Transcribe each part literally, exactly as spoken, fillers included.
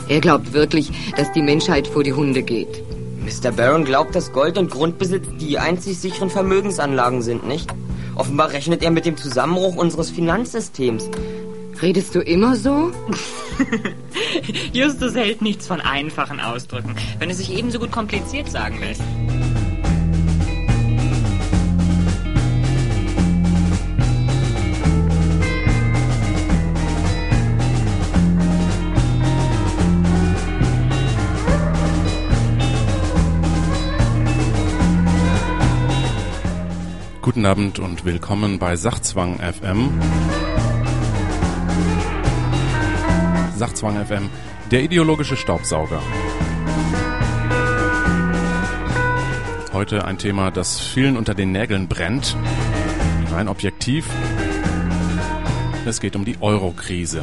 Er glaubt wirklich, dass die Menschheit vor die Hunde geht. Mister Baron glaubt, dass Gold und Grundbesitz die einzig sicheren Vermögensanlagen sind, nicht? Offenbar rechnet er mit dem Zusammenbruch unseres Finanzsystems. Redest du immer so? Justus hält nichts von einfachen Ausdrücken, wenn es sich ebenso gut kompliziert sagen lässt. Guten Abend und willkommen bei Sachzwang F M. Sachzwang F M, der ideologische Staubsauger. Heute ein Thema, das vielen unter den Nägeln brennt. Rein objektiv. Es geht um die Euro-Krise.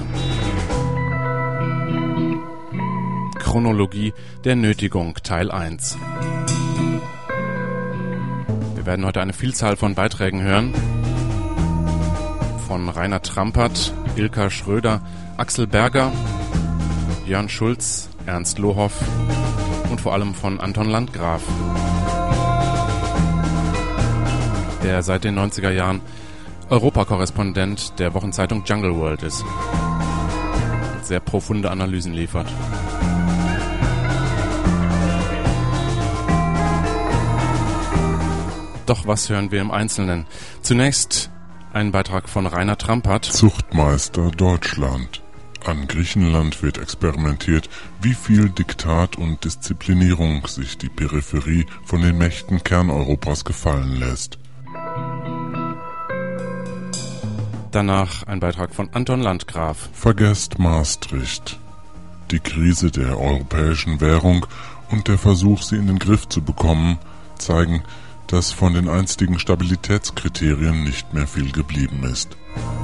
Chronologie der Nötigung, Teil eins. Wir werden heute eine Vielzahl von Beiträgen hören. Von Rainer Trampert, Ilka Schröder, Axel Berger, Jörn Schulz, Ernst Lohoff und vor allem von Anton Landgraf, der seit den neunziger Jahren Europakorrespondent der Wochenzeitung Jungle World ist und sehr profunde Analysen liefert. Doch was hören wir im Einzelnen? Zunächst ein Beitrag von Rainer Trampert. Zuchtmeister Deutschland. An Griechenland wird experimentiert, wie viel Diktat und Disziplinierung sich die Peripherie von den Mächten Kerneuropas gefallen lässt. Danach ein Beitrag von Anton Landgraf. Vergesst Maastricht. Die Krise der europäischen Währung und der Versuch, sie in den Griff zu bekommen, zeigen, dass von den einstigen Stabilitätskriterien nicht mehr viel geblieben ist.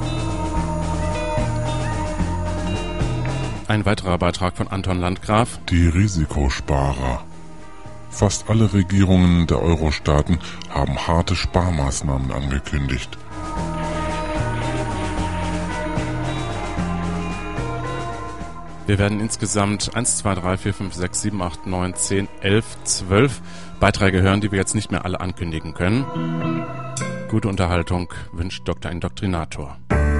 Ein weiterer Beitrag von Anton Landgraf. Die Risikosparer. Fast alle Regierungen der Euro-Staaten haben harte Sparmaßnahmen angekündigt. Wir werden insgesamt eins, zwei, drei, vier, fünf, sechs, sieben, acht, neun, zehn, elf, zwölf Beiträge hören, die wir jetzt nicht mehr alle ankündigen können. Gute Unterhaltung wünscht Doktor Indoktrinator.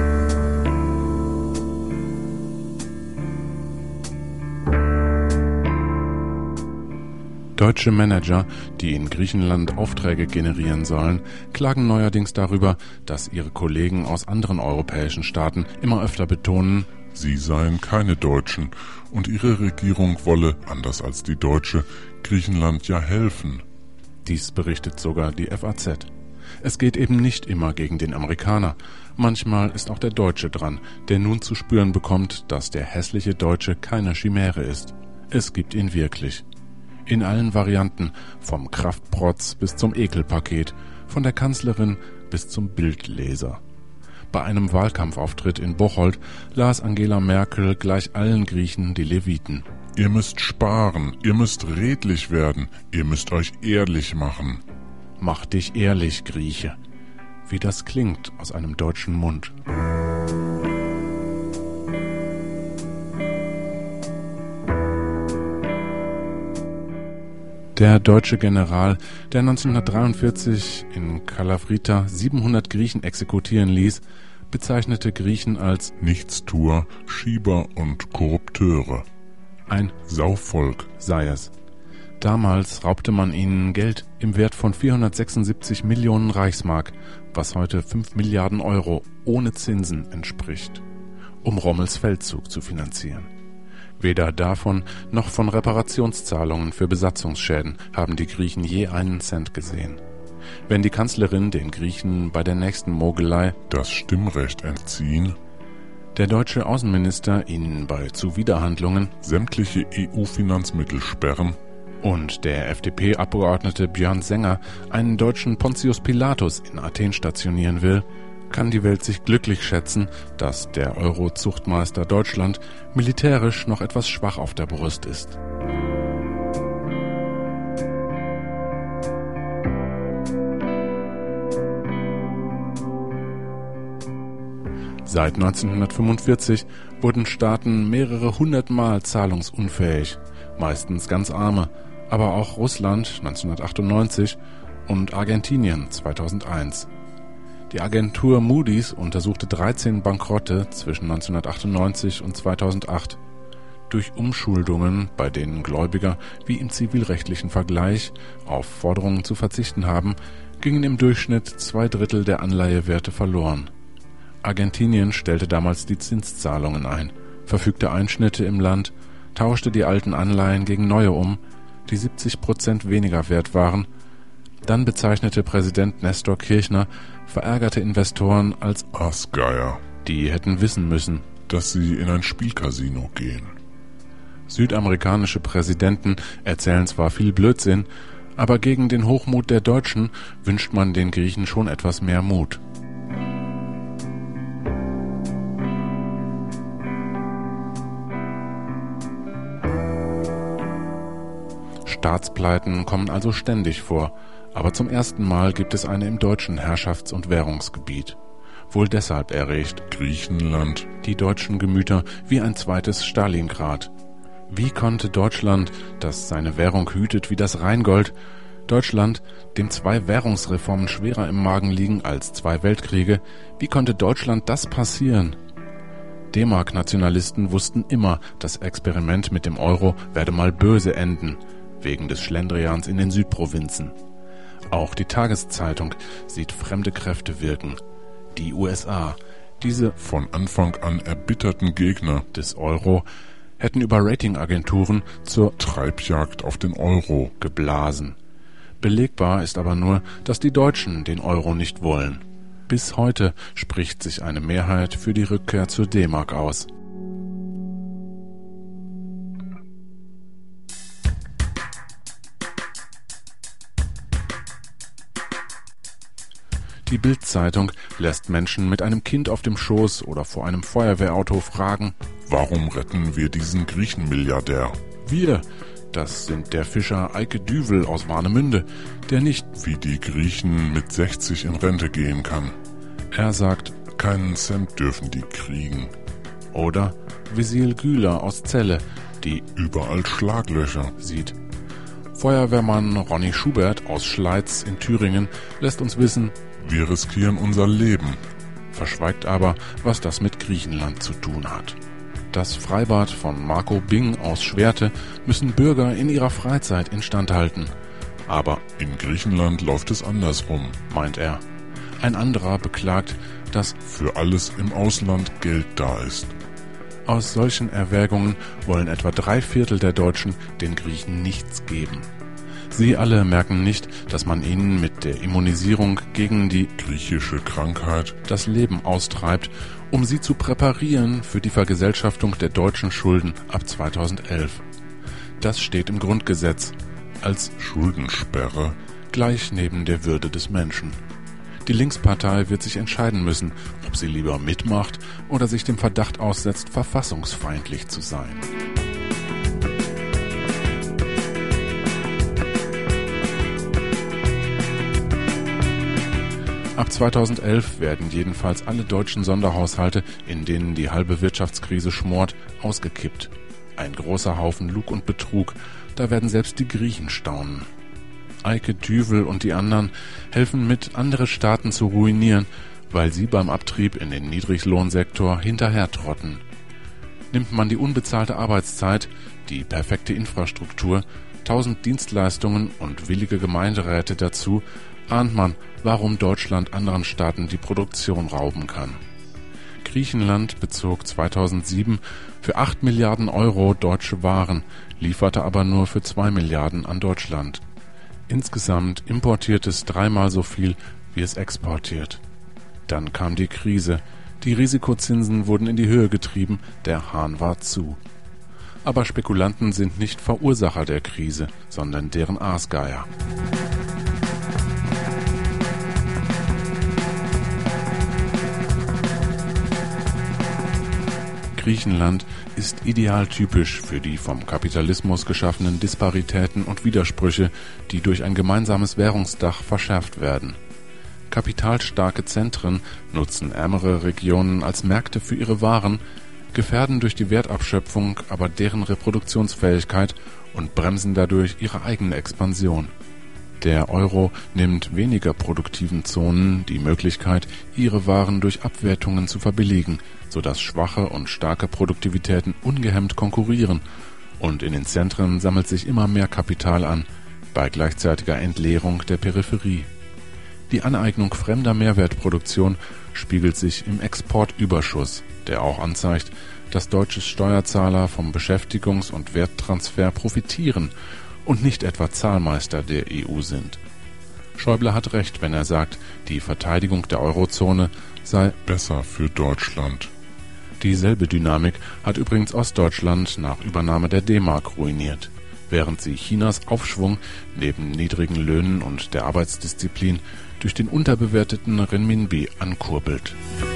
Deutsche Manager, die in Griechenland Aufträge generieren sollen, klagen neuerdings darüber, dass ihre Kollegen aus anderen europäischen Staaten immer öfter betonen, sie seien keine Deutschen und ihre Regierung wolle, anders als die deutsche, Griechenland ja helfen. Dies berichtet sogar die F A Z. Es geht eben nicht immer gegen den Amerikaner. Manchmal ist auch der Deutsche dran, der nun zu spüren bekommt, dass der hässliche Deutsche keine Chimäre ist. Es gibt ihn wirklich. In allen Varianten, vom Kraftprotz bis zum Ekelpaket, von der Kanzlerin bis zum Bildleser. Bei einem Wahlkampfauftritt in Bocholt las Angela Merkel gleich allen Griechen die Leviten. Ihr müsst sparen, ihr müsst redlich werden, ihr müsst euch ehrlich machen. Mach dich ehrlich, Grieche. Wie das klingt aus einem deutschen Mund. Der deutsche General, der neunzehnhundertdreiundvierzig in Kalavrita siebenhundert Griechen exekutieren ließ, bezeichnete Griechen als Nichtstuer, Schieber und Korrupteure. Ein Sauvolk sei es. Damals raubte man ihnen Geld im Wert von vierhundertsechsundsiebzig Millionen Reichsmark, was heute fünf Milliarden Euro ohne Zinsen entspricht, um Rommels Feldzug zu finanzieren. Weder davon noch von Reparationszahlungen für Besatzungsschäden haben die Griechen je einen Cent gesehen. Wenn die Kanzlerin den Griechen bei der nächsten Mogelei das Stimmrecht entziehen, der deutsche Außenminister ihnen bei Zuwiderhandlungen sämtliche E U-Finanzmittel sperren und der F D P-Abgeordnete Björn Sänger einen deutschen Pontius Pilatus in Athen stationieren will, kann die Welt sich glücklich schätzen, dass der Euro-Zuchtmeister Deutschland militärisch noch etwas schwach auf der Brust ist. Seit neunzehnhundertfünfundvierzig wurden Staaten mehrere hundertmal zahlungsunfähig, meistens ganz arme, aber auch Russland neunzehnhundertachtundneunzig und Argentinien zweitausendeins. Die Agentur Moody's untersuchte dreizehn Bankrotte zwischen neunzehnhundertachtundneunzig und zweitausendacht. Durch Umschuldungen, bei denen Gläubiger wie im zivilrechtlichen Vergleich auf Forderungen zu verzichten haben, gingen im Durchschnitt zwei Drittel der Anleihewerte verloren. Argentinien stellte damals die Zinszahlungen ein, verfügte Einschnitte im Land, tauschte die alten Anleihen gegen neue um, die siebzig Prozent weniger wert waren. Dann bezeichnete Präsident Nestor Kirchner verärgerte Investoren als Aasgeier. Die hätten wissen müssen, dass sie in ein Spielcasino gehen. Südamerikanische Präsidenten erzählen zwar viel Blödsinn, aber gegen den Hochmut der Deutschen wünscht man den Griechen schon etwas mehr Mut. Staatspleiten kommen also ständig vor, aber zum ersten Mal gibt es eine im deutschen Herrschafts- und Währungsgebiet. Wohl deshalb erregt Griechenland die deutschen Gemüter wie ein zweites Stalingrad. Wie konnte Deutschland, das seine Währung hütet wie das Rheingold, Deutschland, dem zwei Währungsreformen schwerer im Magen liegen als zwei Weltkriege, wie konnte Deutschland das passieren? D-Mark-Nationalisten wussten immer, das Experiment mit dem Euro werde mal böse enden, wegen des Schlendrians in den Südprovinzen. Auch die Tageszeitung sieht fremde Kräfte wirken. Die U S A, diese von Anfang an erbitterten Gegner des Euro, hätten über Ratingagenturen zur Treibjagd auf den Euro geblasen. Belegbar ist aber nur, dass die Deutschen den Euro nicht wollen. Bis heute spricht sich eine Mehrheit für die Rückkehr zur D-Mark aus. Die Bild-Zeitung lässt Menschen mit einem Kind auf dem Schoß oder vor einem Feuerwehrauto fragen: Warum retten wir diesen Griechenmilliardär? Wir, das sind der Fischer Eike Düvel aus Warnemünde, der nicht wie die Griechen mit sechzig in Rente gehen kann. Er sagt, keinen Cent dürfen die kriegen. Oder Vesil Güler aus Celle, die überall Schlaglöcher sieht. Feuerwehrmann Ronny Schubert aus Schleiz in Thüringen lässt uns wissen: Wir riskieren unser Leben, verschweigt aber, was das mit Griechenland zu tun hat. Das Freibad von Marco Bing aus Schwerte müssen Bürger in ihrer Freizeit instand halten. Aber in Griechenland läuft es andersrum, meint er. Ein anderer beklagt, dass für alles im Ausland Geld da ist. Aus solchen Erwägungen wollen etwa drei Viertel der Deutschen den Griechen nichts geben. Sie alle merken nicht, dass man ihnen mit der Immunisierung gegen die griechische Krankheit das Leben austreibt, um sie zu präparieren für die Vergesellschaftung der deutschen Schulden ab zweitausendelf. Das steht im Grundgesetz als Schuldensperre gleich neben der Würde des Menschen. Die Linkspartei wird sich entscheiden müssen, ob sie lieber mitmacht oder sich dem Verdacht aussetzt, verfassungsfeindlich zu sein. Ab zweitausendelf werden jedenfalls alle deutschen Sonderhaushalte, in denen die halbe Wirtschaftskrise schmort, ausgekippt. Ein großer Haufen Lug und Betrug, da werden selbst die Griechen staunen. Eike Düvel und die anderen helfen mit, andere Staaten zu ruinieren, weil sie beim Abtrieb in den Niedriglohnsektor hinterhertrotten. Nimmt man die unbezahlte Arbeitszeit, die perfekte Infrastruktur, tausend Dienstleistungen und willige Gemeinderäte dazu, ahnt man, warum Deutschland anderen Staaten die Produktion rauben kann. Griechenland bezog zweitausendsieben für acht Milliarden Euro deutsche Waren, lieferte aber nur für zwei Milliarden an Deutschland. Insgesamt importiert es dreimal so viel, wie es exportiert. Dann kam die Krise. Die Risikozinsen wurden in die Höhe getrieben, der Hahn war zu. Aber Spekulanten sind nicht Verursacher der Krise, sondern deren Aasgeier. Griechenland ist idealtypisch für die vom Kapitalismus geschaffenen Disparitäten und Widersprüche, die durch ein gemeinsames Währungsdach verschärft werden. Kapitalstarke Zentren nutzen ärmere Regionen als Märkte für ihre Waren, gefährden durch die Wertabschöpfung aber deren Reproduktionsfähigkeit und bremsen dadurch ihre eigene Expansion. Der Euro nimmt weniger produktiven Zonen die Möglichkeit, ihre Waren durch Abwertungen zu verbilligen, sodass schwache und starke Produktivitäten ungehemmt konkurrieren, und in den Zentren sammelt sich immer mehr Kapital an, bei gleichzeitiger Entleerung der Peripherie. Die Aneignung fremder Mehrwertproduktion spiegelt sich im Exportüberschuss, der auch anzeigt, dass deutsche Steuerzahler vom Beschäftigungs- und Werttransfer profitieren und nicht etwa Zahlmeister der E U sind. Schäuble hat recht, wenn er sagt, die Verteidigung der Eurozone sei besser für Deutschland. Dieselbe Dynamik hat übrigens Ostdeutschland nach Übernahme der D-Mark ruiniert, während sie Chinas Aufschwung neben niedrigen Löhnen und der Arbeitsdisziplin durch den unterbewerteten Renminbi ankurbelt.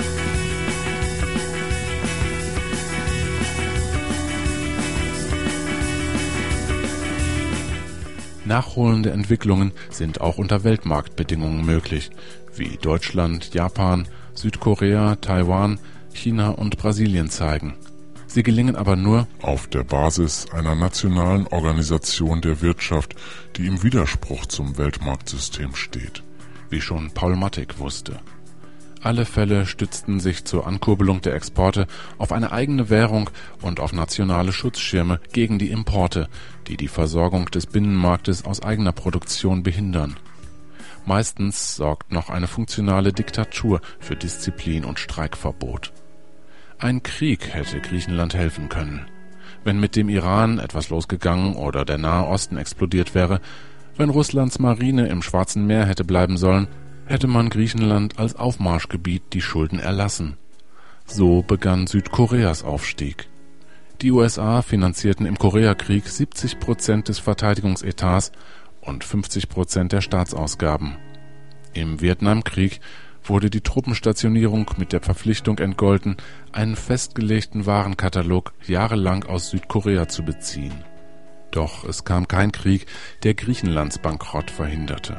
Nachholende Entwicklungen sind auch unter Weltmarktbedingungen möglich, wie Deutschland, Japan, Südkorea, Taiwan, China und Brasilien zeigen. Sie gelingen aber nur auf der Basis einer nationalen Organisation der Wirtschaft, die im Widerspruch zum Weltmarktsystem steht. Wie schon Paul Mattig wusste. Alle Fälle stützten sich zur Ankurbelung der Exporte auf eine eigene Währung und auf nationale Schutzschirme gegen die Importe, die die Versorgung des Binnenmarktes aus eigener Produktion behindern. Meistens sorgt noch eine funktionale Diktatur für Disziplin und Streikverbot. Ein Krieg hätte Griechenland helfen können. Wenn mit dem Iran etwas losgegangen oder der Nahe Osten explodiert wäre, wenn Russlands Marine im Schwarzen Meer hätte bleiben sollen, hätte man Griechenland als Aufmarschgebiet die Schulden erlassen. So begann Südkoreas Aufstieg. Die U S A finanzierten im Koreakrieg siebzig Prozent des Verteidigungsetats und fünfzig Prozent der Staatsausgaben. Im Vietnamkrieg wurde die Truppenstationierung mit der Verpflichtung entgolten, einen festgelegten Warenkatalog jahrelang aus Südkorea zu beziehen. Doch es kam kein Krieg, der Griechenlands Bankrott verhinderte.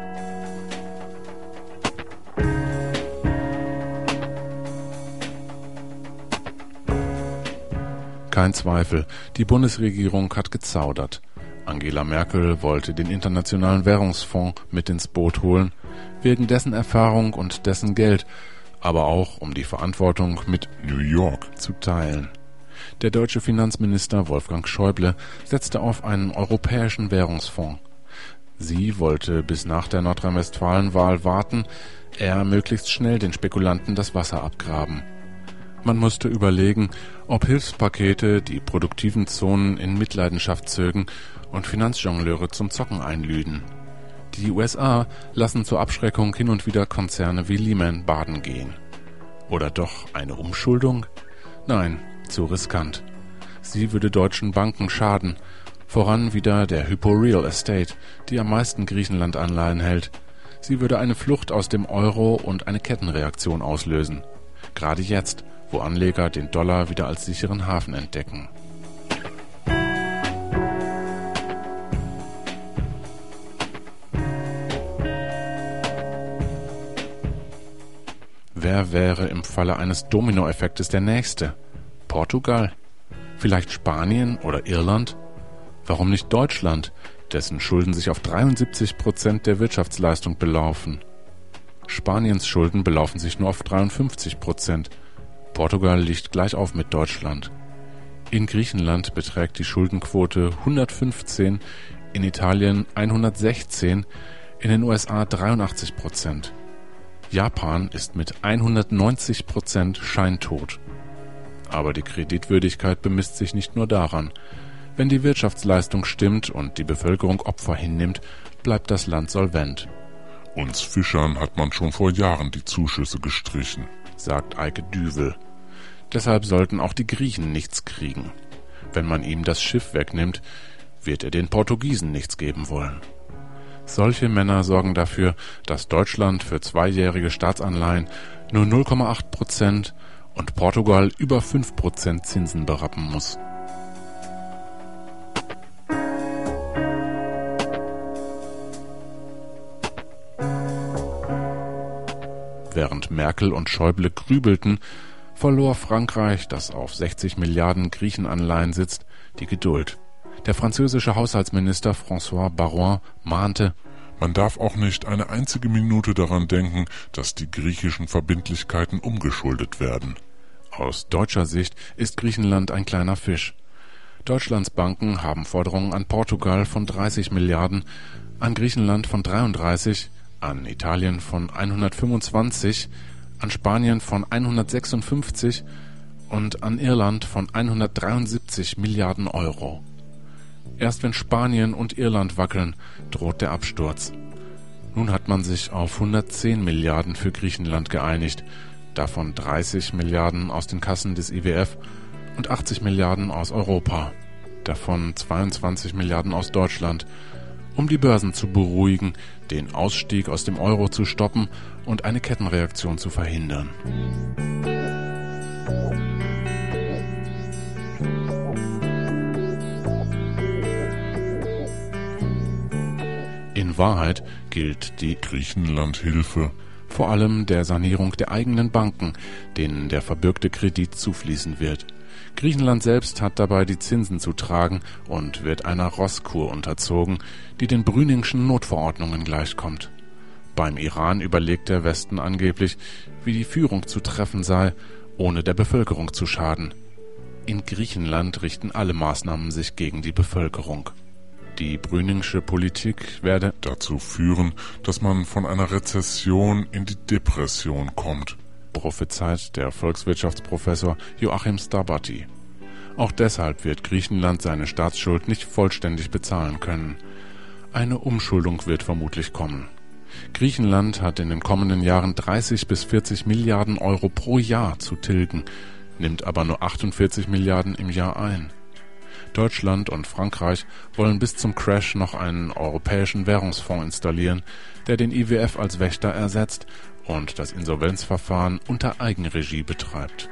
Kein Zweifel, die Bundesregierung hat gezaudert. Angela Merkel wollte den Internationalen Währungsfonds mit ins Boot holen, wegen dessen Erfahrung und dessen Geld, aber auch um die Verantwortung mit New York zu teilen. Der deutsche Finanzminister Wolfgang Schäuble setzte auf einen europäischen Währungsfonds. Sie wollte bis nach der Nordrhein-Westfalen-Wahl warten, er möglichst schnell den Spekulanten das Wasser abgraben. Man musste überlegen, ob Hilfspakete die produktiven Zonen in Mitleidenschaft zögen und Finanzjongleure zum Zocken einlüden. Die U S A lassen zur Abschreckung hin und wieder Konzerne wie Lehman baden gehen. Oder doch eine Umschuldung? Nein, zu riskant. Sie würde deutschen Banken schaden, voran wieder der Hypo Real Estate, die am meisten Griechenland-Anleihen hält. Sie würde eine Flucht aus dem Euro und eine Kettenreaktion auslösen. Gerade jetzt, wo Anleger den Dollar wieder als sicheren Hafen entdecken. Wer wäre im Falle eines Dominoeffektes der Nächste? Portugal? Vielleicht Spanien oder Irland? Warum nicht Deutschland, dessen Schulden sich auf dreiundsiebzig Prozent der Wirtschaftsleistung belaufen? Spaniens Schulden belaufen sich nur auf dreiundfünfzig Prozent. Portugal liegt gleich auf mit Deutschland. In Griechenland beträgt die Schuldenquote hundertfünfzehn, in Italien hundertsechzehn, in den U S A dreiundachtzig Prozent. Japan ist mit hundertneunzig Prozent scheintot. Aber die Kreditwürdigkeit bemisst sich nicht nur daran. Wenn die Wirtschaftsleistung stimmt und die Bevölkerung Opfer hinnimmt, bleibt das Land solvent. Uns Fischern hat man schon vor Jahren die Zuschüsse gestrichen, sagt Eike Düvel. Deshalb sollten auch die Griechen nichts kriegen. Wenn man ihm das Schiff wegnimmt, wird er den Portugiesen nichts geben wollen. Solche Männer sorgen dafür, dass Deutschland für zweijährige Staatsanleihen nur null Komma acht Prozent und Portugal über fünf Prozent Zinsen berappen muss. Während Merkel und Schäuble grübelten, verlor Frankreich, das auf sechzig Milliarden Griechenanleihen sitzt, die Geduld. Der französische Haushaltsminister François Baroin mahnte: Man darf auch nicht eine einzige Minute daran denken, dass die griechischen Verbindlichkeiten umgeschuldet werden. Aus deutscher Sicht ist Griechenland ein kleiner Fisch. Deutschlands Banken haben Forderungen an Portugal von dreißig Milliarden, an Griechenland von dreiunddreißig, an Italien von hundertfünfundzwanzig, an Spanien von hundertsechsundfünfzig und an Irland von hundertdreiundsiebzig Milliarden Euro. Erst wenn Spanien und Irland wackeln, droht der Absturz. Nun hat man sich auf hundertzehn Milliarden für Griechenland geeinigt, davon dreißig Milliarden aus den Kassen des I W F und achtzig Milliarden aus Europa, davon zweiundzwanzig Milliarden aus Deutschland, um die Börsen zu beruhigen, den Ausstieg aus dem Euro zu stoppen und eine Kettenreaktion zu verhindern. In Wahrheit gilt die Griechenland-Hilfe vor allem der Sanierung der eigenen Banken, denen der verbürgte Kredit zufließen wird. Griechenland selbst hat dabei die Zinsen zu tragen und wird einer Rosskur unterzogen, die den Brüningschen Notverordnungen gleichkommt. Beim Iran überlegt der Westen angeblich, wie die Führung zu treffen sei, ohne der Bevölkerung zu schaden. In Griechenland richten alle Maßnahmen sich gegen die Bevölkerung. Die Brüningsche Politik werde dazu führen, dass man von einer Rezession in die Depression kommt, prophezeit der Volkswirtschaftsprofessor Joachim Starbati. Auch deshalb wird Griechenland seine Staatsschuld nicht vollständig bezahlen können. Eine Umschuldung wird vermutlich kommen. Griechenland hat in den kommenden Jahren dreißig bis vierzig Milliarden Euro pro Jahr zu tilgen, nimmt aber nur achtundvierzig Milliarden im Jahr ein. Deutschland und Frankreich wollen bis zum Crash noch einen europäischen Währungsfonds installieren, der den I W F als Wächter ersetzt und das Insolvenzverfahren unter Eigenregie betreibt.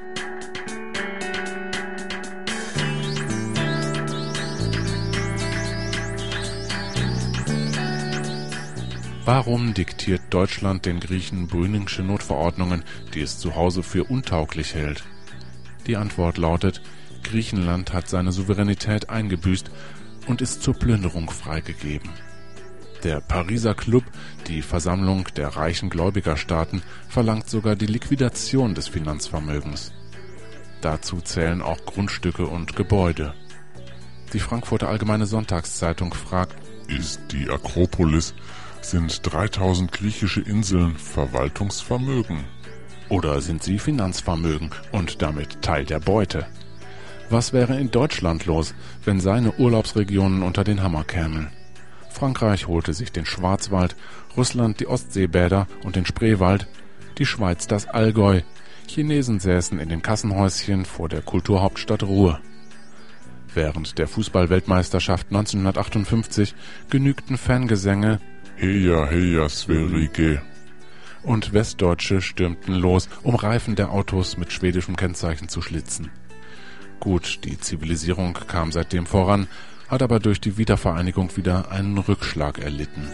Warum diktiert Deutschland den Griechen Brüningsche Notverordnungen, die es zu Hause für untauglich hält? Die Antwort lautet: Griechenland hat seine Souveränität eingebüßt und ist zur Plünderung freigegeben. Der Pariser Club, die Versammlung der reichen Gläubigerstaaten, verlangt sogar die Liquidation des Finanzvermögens. Dazu zählen auch Grundstücke und Gebäude. Die Frankfurter Allgemeine Sonntagszeitung fragt: Ist die Akropolis, sind dreitausend griechische Inseln Verwaltungsvermögen? Oder sind sie Finanzvermögen und damit Teil der Beute? Was wäre in Deutschland los, wenn seine Urlaubsregionen unter den Hammer kämen? Frankreich holte sich den Schwarzwald, Russland die Ostseebäder und den Spreewald, die Schweiz das Allgäu. Chinesen säßen in den Kassenhäuschen vor der Kulturhauptstadt Ruhr. Während der Fußball-Weltmeisterschaft neunzehnhundertachtundfünfzig genügten Fangesänge Heja, heja, Sverige und Westdeutsche stürmten los, um Reifen der Autos mit schwedischem Kennzeichen zu schlitzen. Gut, die Zivilisierung kam seitdem voran, hat aber durch die Wiedervereinigung wieder einen Rückschlag erlitten.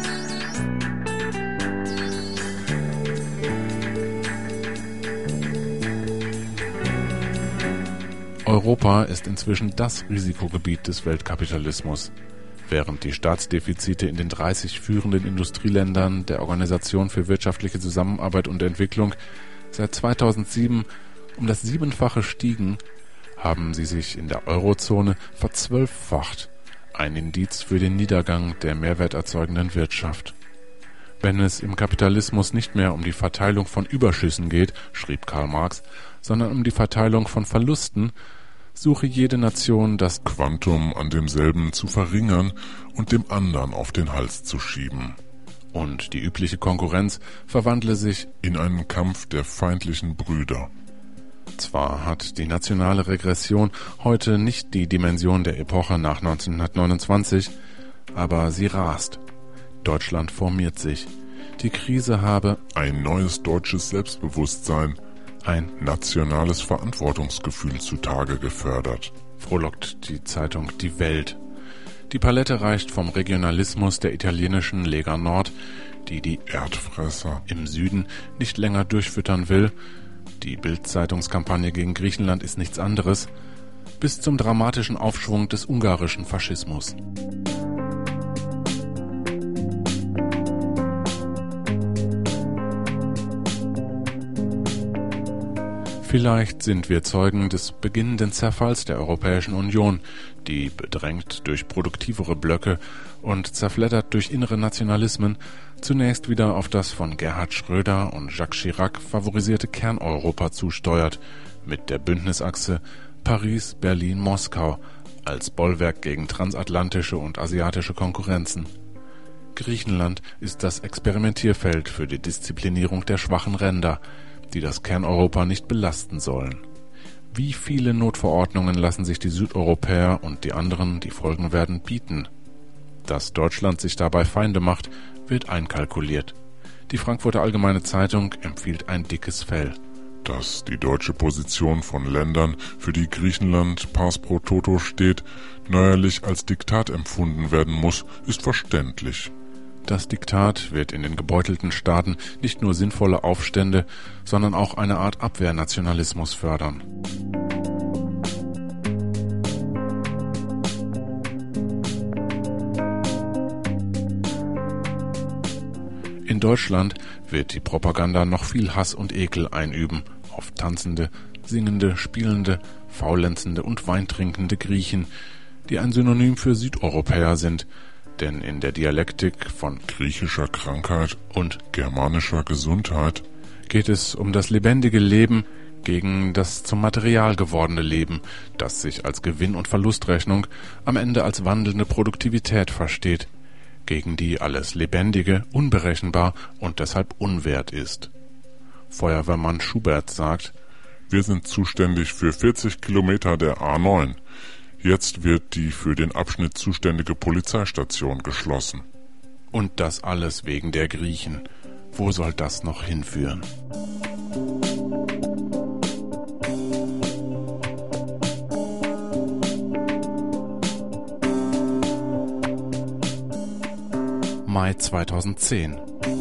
Europa ist inzwischen das Risikogebiet des Weltkapitalismus. Während die Staatsdefizite in den dreißig führenden Industrieländern der Organisation für wirtschaftliche Zusammenarbeit und Entwicklung seit zweitausendsieben um das Siebenfache stiegen, haben sie sich in der Eurozone verzwölffacht, ein Indiz für den Niedergang der mehrwerterzeugenden Wirtschaft. Wenn es im Kapitalismus nicht mehr um die Verteilung von Überschüssen geht, schrieb Karl Marx, sondern um die Verteilung von Verlusten, suche jede Nation das Quantum an demselben zu verringern und dem anderen auf den Hals zu schieben. Und die übliche Konkurrenz verwandle sich in einen Kampf der feindlichen Brüder. Zwar hat die nationale Regression heute nicht die Dimension der Epoche nach neunzehnhundertneunundzwanzig, aber sie rast. Deutschland formiert sich. Die Krise habe ein neues deutsches Selbstbewusstsein, ein nationales Verantwortungsgefühl zutage gefördert, frohlockt die Zeitung Die Welt. Die Palette reicht vom Regionalismus der italienischen Lega Nord, die die Erdfresser im Süden nicht länger durchfüttern will, die Bild-Zeitungskampagne gegen Griechenland ist nichts anderes, bis zum dramatischen Aufschwung des ungarischen Faschismus. Vielleicht sind wir Zeugen des beginnenden Zerfalls der Europäischen Union, die, bedrängt durch produktivere Blöcke und zerfleddert durch innere Nationalismen, zunächst wieder auf das von Gerhard Schröder und Jacques Chirac favorisierte Kerneuropa zusteuert, mit der Bündnisachse Paris, Berlin, Moskau als Bollwerk gegen transatlantische und asiatische Konkurrenzen. Griechenland ist das Experimentierfeld für die Disziplinierung der schwachen Ränder, die das Kerneuropa nicht belasten sollen. Wie viele Notverordnungen lassen sich die Südeuropäer und die anderen, die folgen werden, bieten? Dass Deutschland sich dabei Feinde macht, wird einkalkuliert. Die Frankfurter Allgemeine Zeitung empfiehlt ein dickes Fell. Dass die deutsche Position von Ländern, für die Griechenland pars pro toto steht, neuerlich als Diktat empfunden werden muss, ist verständlich. Das Diktat wird in den gebeutelten Staaten nicht nur sinnvolle Aufstände, sondern auch eine Art Abwehrnationalismus fördern. In Deutschland wird die Propaganda noch viel Hass und Ekel einüben auf tanzende, singende, spielende, faulenzende und weintrinkende Griechen, die ein Synonym für Südeuropäer sind, denn in der Dialektik von griechischer Krankheit und germanischer Gesundheit geht es um das lebendige Leben gegen das zum Material gewordene Leben, das sich als Gewinn- und Verlustrechnung am Ende als wandelnde Produktivität versteht, gegen die alles Lebendige unberechenbar und deshalb unwert ist. Feuerwehrmann Schubert sagt: Wir sind zuständig für vierzig Kilometer der A neun. Jetzt wird die für den Abschnitt zuständige Polizeistation geschlossen. Und das alles wegen der Griechen. Wo soll das noch hinführen? Mai zweitausendzehn.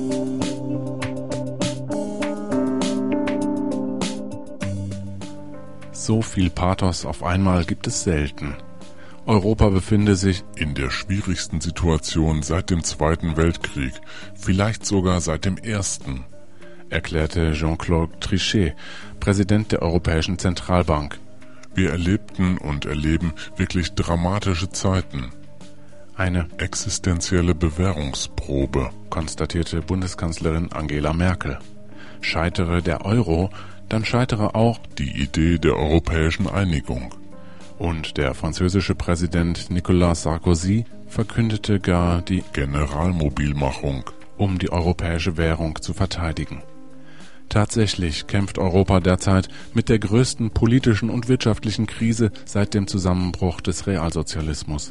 So viel Pathos auf einmal gibt es selten. Europa befinde sich in der schwierigsten Situation seit dem Zweiten Weltkrieg, vielleicht sogar seit dem Ersten, erklärte Jean-Claude Trichet, Präsident der Europäischen Zentralbank. Wir erlebten und erleben wirklich dramatische Zeiten. Eine existenzielle Bewährungsprobe, konstatierte Bundeskanzlerin Angela Merkel. Scheitere der Euro, dann scheitere auch die Idee der europäischen Einigung. Und der französische Präsident Nicolas Sarkozy verkündete gar die Generalmobilmachung, um die europäische Währung zu verteidigen. Tatsächlich kämpft Europa derzeit mit der größten politischen und wirtschaftlichen Krise seit dem Zusammenbruch des Realsozialismus.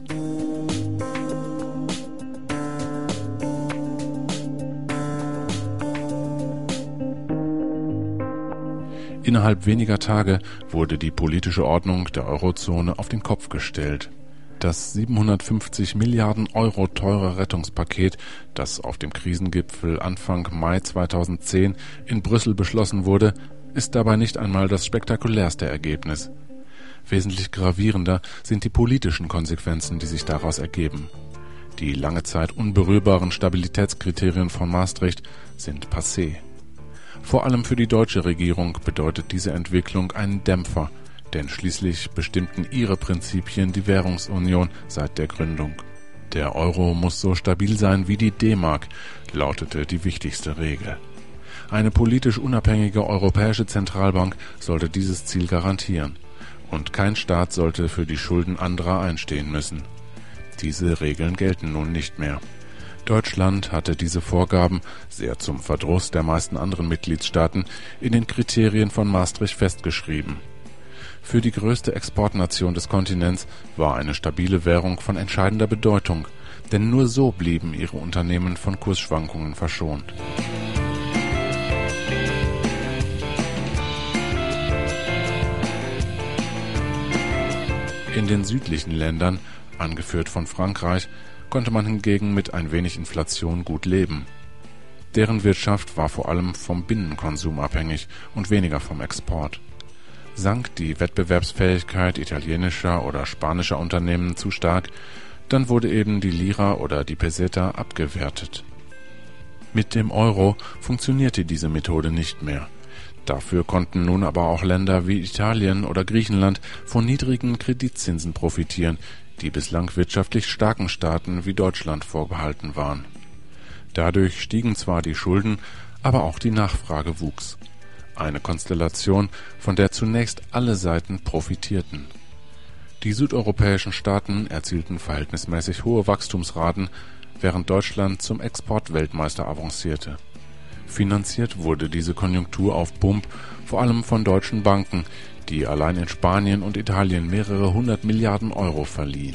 Innerhalb weniger Tage wurde die politische Ordnung der Eurozone auf den Kopf gestellt. Das siebenhundertfünfzig Milliarden Euro teure Rettungspaket, das auf dem Krisengipfel Anfang Mai zweitausendzehn in Brüssel beschlossen wurde, ist dabei nicht einmal das spektakulärste Ergebnis. Wesentlich gravierender sind die politischen Konsequenzen, die sich daraus ergeben. Die lange Zeit unberührbaren Stabilitätskriterien von Maastricht sind passé. Vor allem für die deutsche Regierung bedeutet diese Entwicklung einen Dämpfer, denn schließlich bestimmten ihre Prinzipien die Währungsunion seit der Gründung. Der Euro muss so stabil sein wie die D-Mark, lautete die wichtigste Regel. Eine politisch unabhängige europäische Zentralbank sollte dieses Ziel garantieren. Und kein Staat sollte für die Schulden anderer einstehen müssen. Diese Regeln gelten nun nicht mehr. Deutschland hatte diese Vorgaben, sehr zum Verdruss der meisten anderen Mitgliedstaaten, in den Kriterien von Maastricht festgeschrieben. Für die größte Exportnation des Kontinents war eine stabile Währung von entscheidender Bedeutung, denn nur so blieben ihre Unternehmen von Kursschwankungen verschont. In den südlichen Ländern, angeführt von Frankreich, konnte man hingegen mit ein wenig Inflation gut leben. Deren Wirtschaft war vor allem vom Binnenkonsum abhängig und weniger vom Export. Sank die Wettbewerbsfähigkeit italienischer oder spanischer Unternehmen zu stark, dann wurde eben die Lira oder die Peseta abgewertet. Mit dem Euro funktionierte diese Methode nicht mehr. Dafür konnten nun aber auch Länder wie Italien oder Griechenland von niedrigen Kreditzinsen profitieren, die bislang wirtschaftlich starken Staaten wie Deutschland vorbehalten waren. Dadurch stiegen zwar die Schulden, aber auch die Nachfrage wuchs. Eine Konstellation, von der zunächst alle Seiten profitierten. Die südeuropäischen Staaten erzielten verhältnismäßig hohe Wachstumsraten, während Deutschland zum Exportweltmeister avancierte. Finanziert wurde diese Konjunktur auf Pump vor allem von deutschen Banken, die allein in Spanien und Italien mehrere hundert Milliarden Euro verliehen.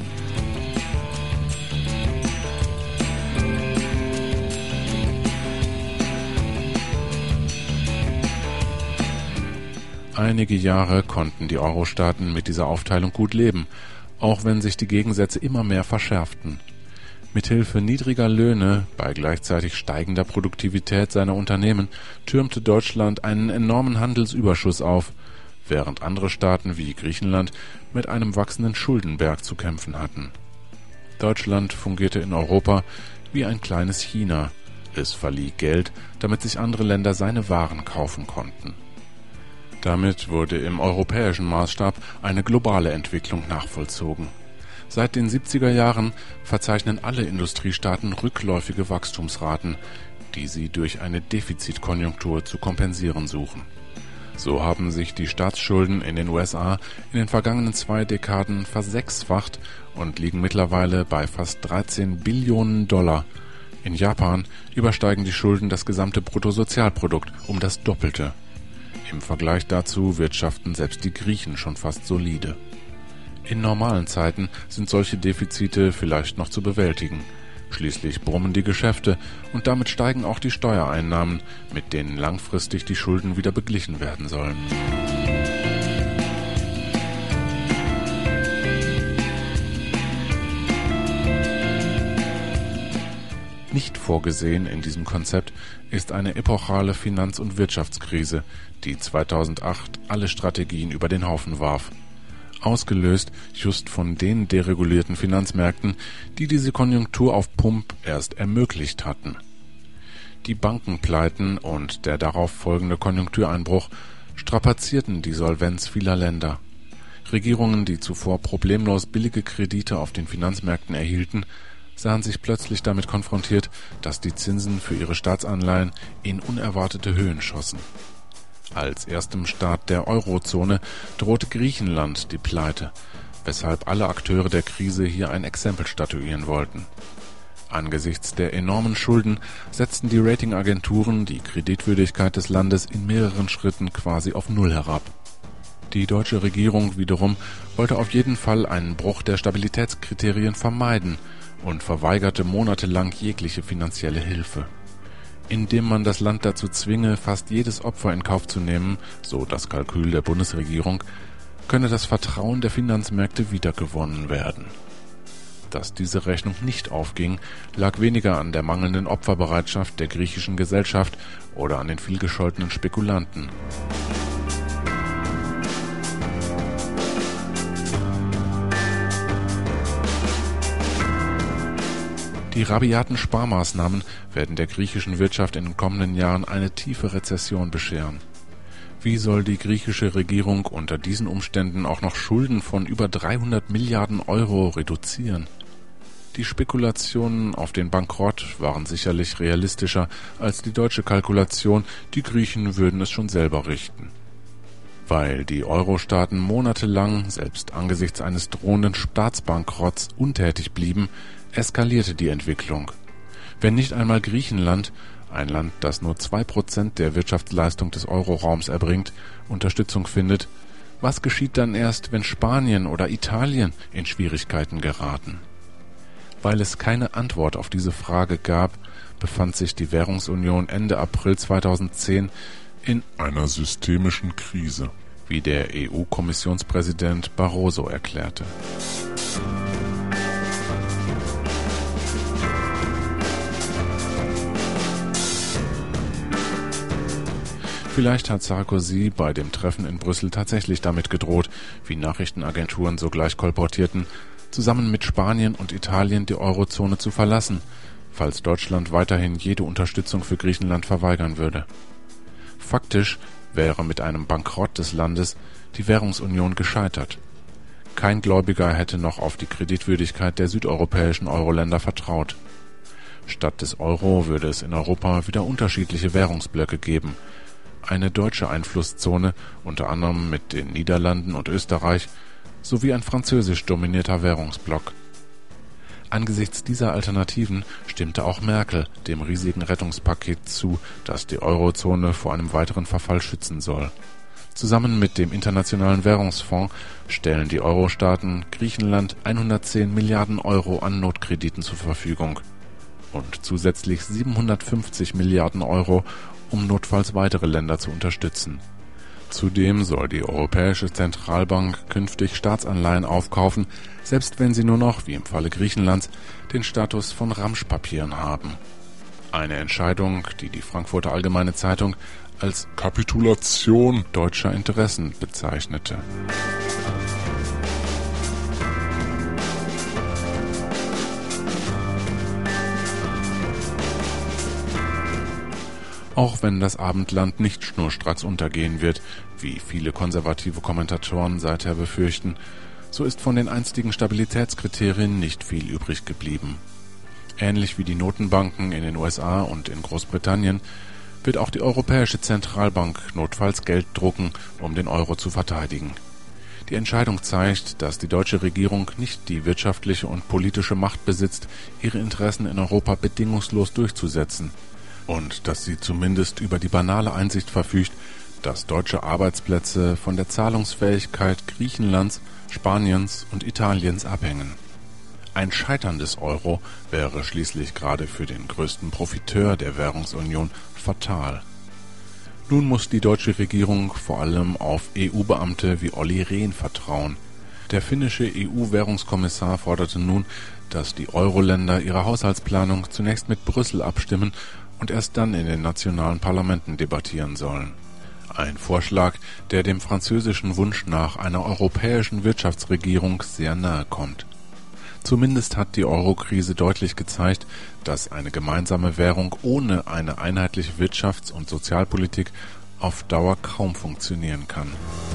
Einige Jahre konnten die Euro-Staaten mit dieser Aufteilung gut leben, auch wenn sich die Gegensätze immer mehr verschärften. Mithilfe niedriger Löhne bei gleichzeitig steigender Produktivität seiner Unternehmen türmte Deutschland einen enormen Handelsüberschuss auf, während andere Staaten wie Griechenland mit einem wachsenden Schuldenberg zu kämpfen hatten. Deutschland fungierte in Europa wie ein kleines China. Es verlieh Geld, damit sich andere Länder seine Waren kaufen konnten. Damit wurde im europäischen Maßstab eine globale Entwicklung nachvollzogen. Seit den siebziger Jahren verzeichnen alle Industriestaaten rückläufige Wachstumsraten, die sie durch eine Defizitkonjunktur zu kompensieren suchen. So haben sich die Staatsschulden in den U S A in den vergangenen zwei Dekaden versechsfacht und liegen mittlerweile bei fast dreizehn Billionen Dollar. In Japan übersteigen die Schulden das gesamte Bruttosozialprodukt um das Doppelte. Im Vergleich dazu wirtschaften selbst die Griechen schon fast solide. In normalen Zeiten sind solche Defizite vielleicht noch zu bewältigen. Schließlich brummen die Geschäfte und damit steigen auch die Steuereinnahmen, mit denen langfristig die Schulden wieder beglichen werden sollen. Nicht vorgesehen in diesem Konzept ist eine epochale Finanz- und Wirtschaftskrise, die zweitausendacht alle Strategien über den Haufen warf. Ausgelöst just von den deregulierten Finanzmärkten, die diese Konjunktur auf Pump erst ermöglicht hatten. Die Bankenpleiten und der darauf folgende Konjunktureinbruch strapazierten die Solvenz vieler Länder. Regierungen, die zuvor problemlos billige Kredite auf den Finanzmärkten erhielten, sahen sich plötzlich damit konfrontiert, dass die Zinsen für ihre Staatsanleihen in unerwartete Höhen schossen. Als erstem Staat der Eurozone drohte Griechenland die Pleite, weshalb alle Akteure der Krise hier ein Exempel statuieren wollten. Angesichts der enormen Schulden setzten die Ratingagenturen die Kreditwürdigkeit des Landes in mehreren Schritten quasi auf Null herab. Die deutsche Regierung wiederum wollte auf jeden Fall einen Bruch der Stabilitätskriterien vermeiden und verweigerte monatelang jegliche finanzielle Hilfe. Indem man das Land dazu zwinge, fast jedes Opfer in Kauf zu nehmen, so das Kalkül der Bundesregierung, könne das Vertrauen der Finanzmärkte wiedergewonnen werden. Dass diese Rechnung nicht aufging, lag weniger an der mangelnden Opferbereitschaft der griechischen Gesellschaft oder an den vielgescholtenen Spekulanten. Die rabiaten Sparmaßnahmen werden der griechischen Wirtschaft in den kommenden Jahren eine tiefe Rezession bescheren. Wie soll die griechische Regierung unter diesen Umständen auch noch Schulden von über dreihundert Milliarden Euro reduzieren? Die Spekulationen auf den Bankrott waren sicherlich realistischer als die deutsche Kalkulation, die Griechen würden es schon selber richten. Weil die Euro-Staaten monatelang, selbst angesichts eines drohenden Staatsbankrotts, untätig blieben, eskalierte die Entwicklung. Wenn nicht einmal Griechenland, ein Land, das nur zwei Prozent der Wirtschaftsleistung des Euroraums erbringt, Unterstützung findet, was geschieht dann erst, wenn Spanien oder Italien in Schwierigkeiten geraten? Weil es keine Antwort auf diese Frage gab, befand sich die Währungsunion Ende April zweitausendzehn in einer systemischen Krise, wie der E U-Kommissionspräsident Barroso erklärte. Vielleicht hat Sarkozy bei dem Treffen in Brüssel tatsächlich damit gedroht, wie Nachrichtenagenturen sogleich kolportierten, zusammen mit Spanien und Italien die Eurozone zu verlassen, falls Deutschland weiterhin jede Unterstützung für Griechenland verweigern würde. Faktisch wäre mit einem Bankrott des Landes die Währungsunion gescheitert. Kein Gläubiger hätte noch auf die Kreditwürdigkeit der südeuropäischen Euro-Länder vertraut. Statt des Euro würde es in Europa wieder unterschiedliche Währungsblöcke geben. Eine deutsche Einflusszone, unter anderem mit den Niederlanden und Österreich, sowie ein französisch dominierter Währungsblock. Angesichts dieser Alternativen stimmte auch Merkel dem riesigen Rettungspaket zu, das die Eurozone vor einem weiteren Verfall schützen soll. Zusammen mit dem Internationalen Währungsfonds stellen die Euro-Staaten Griechenland hundertzehn Milliarden Euro an Notkrediten zur Verfügung und zusätzlich siebenhundertfünfzig Milliarden Euro, um notfalls weitere Länder zu unterstützen. Zudem soll die Europäische Zentralbank künftig Staatsanleihen aufkaufen, selbst wenn sie nur noch, wie im Falle Griechenlands, den Status von Ramschpapieren haben. Eine Entscheidung, die die Frankfurter Allgemeine Zeitung als Kapitulation deutscher Interessen bezeichnete. Auch wenn das Abendland nicht schnurstracks untergehen wird, wie viele konservative Kommentatoren seither befürchten, so ist von den einstigen Stabilitätskriterien nicht viel übrig geblieben. Ähnlich wie die Notenbanken in den U S A und in Großbritannien wird auch die Europäische Zentralbank notfalls Geld drucken, um den Euro zu verteidigen. Die Entscheidung zeigt, dass die deutsche Regierung nicht die wirtschaftliche und politische Macht besitzt, ihre Interessen in Europa bedingungslos durchzusetzen, und dass sie zumindest über die banale Einsicht verfügt, dass deutsche Arbeitsplätze von der Zahlungsfähigkeit Griechenlands, Spaniens und Italiens abhängen. Ein Scheitern des Euro wäre schließlich gerade für den größten Profiteur der Währungsunion fatal. Nun muss die deutsche Regierung vor allem auf E U-Beamte wie Olli Rehn vertrauen. Der finnische E U-Währungskommissar forderte nun, dass die Euro-Länder ihre Haushaltsplanung zunächst mit Brüssel abstimmen und erst dann in den nationalen Parlamenten debattieren sollen. Ein Vorschlag, der dem französischen Wunsch nach einer europäischen Wirtschaftsregierung sehr nahe kommt. Zumindest hat die Euro-Krise deutlich gezeigt, dass eine gemeinsame Währung ohne eine einheitliche Wirtschafts- und Sozialpolitik auf Dauer kaum funktionieren kann.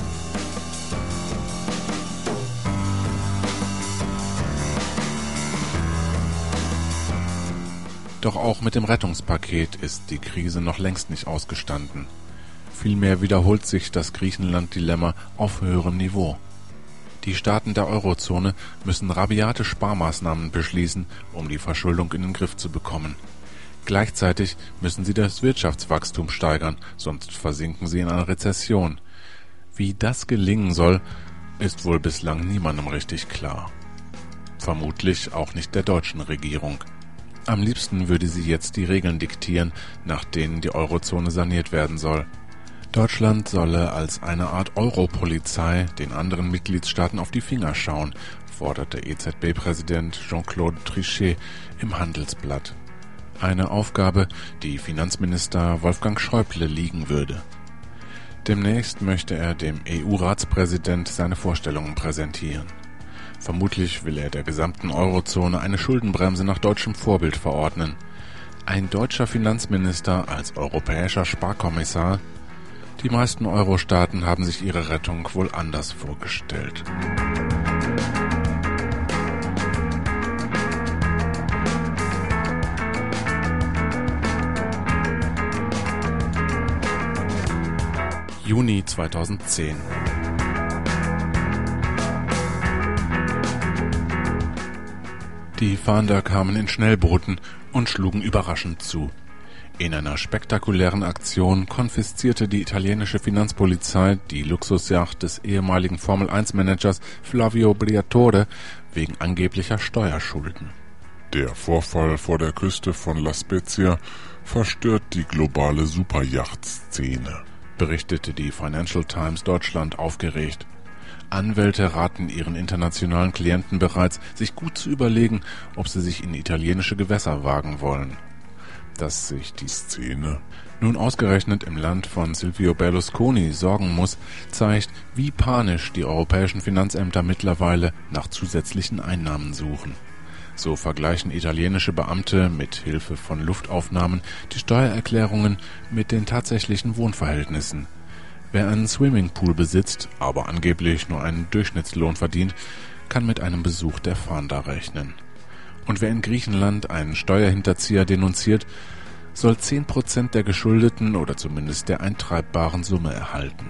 Doch auch mit dem Rettungspaket ist die Krise noch längst nicht ausgestanden. Vielmehr wiederholt sich das Griechenland-Dilemma auf höherem Niveau. Die Staaten der Eurozone müssen rabiate Sparmaßnahmen beschließen, um die Verschuldung in den Griff zu bekommen. Gleichzeitig müssen sie das Wirtschaftswachstum steigern, sonst versinken sie in einer Rezession. Wie das gelingen soll, ist wohl bislang niemandem richtig klar. Vermutlich auch nicht der deutschen Regierung. Am liebsten würde sie jetzt die Regeln diktieren, nach denen die Eurozone saniert werden soll. Deutschland solle als eine Art Europolizei den anderen Mitgliedstaaten auf die Finger schauen, forderte E Z B-Präsident Jean-Claude Trichet im Handelsblatt. Eine Aufgabe, die Finanzminister Wolfgang Schäuble liegen würde. Demnächst möchte er dem E U-Ratspräsident seine Vorstellungen präsentieren. Vermutlich will er der gesamten Eurozone eine Schuldenbremse nach deutschem Vorbild verordnen. Ein deutscher Finanzminister als europäischer Sparkommissar? Die meisten Euro-Staaten haben sich ihre Rettung wohl anders vorgestellt. Juni zweitausendzehn. Die Fahnder kamen in Schnellbooten und schlugen überraschend zu. In einer spektakulären Aktion konfiszierte die italienische Finanzpolizei die Luxusjacht des ehemaligen Formel eins Managers Flavio Briatore wegen angeblicher Steuerschulden. Der Vorfall vor der Küste von La Spezia verstört die globale Superjacht-Szene, berichtete die Financial Times Deutschland aufgeregt. Anwälte raten ihren internationalen Klienten bereits, sich gut zu überlegen, ob sie sich in italienische Gewässer wagen wollen. Dass sich die Szene nun ausgerechnet im Land von Silvio Berlusconi sorgen muss, zeigt, wie panisch die europäischen Finanzämter mittlerweile nach zusätzlichen Einnahmen suchen. So vergleichen italienische Beamte mit Hilfe von Luftaufnahmen die Steuererklärungen mit den tatsächlichen Wohnverhältnissen. Wer einen Swimmingpool besitzt, aber angeblich nur einen Durchschnittslohn verdient, kann mit einem Besuch der Fahnder rechnen. Und wer in Griechenland einen Steuerhinterzieher denunziert, soll zehn Prozent der geschuldeten oder zumindest der eintreibbaren Summe erhalten.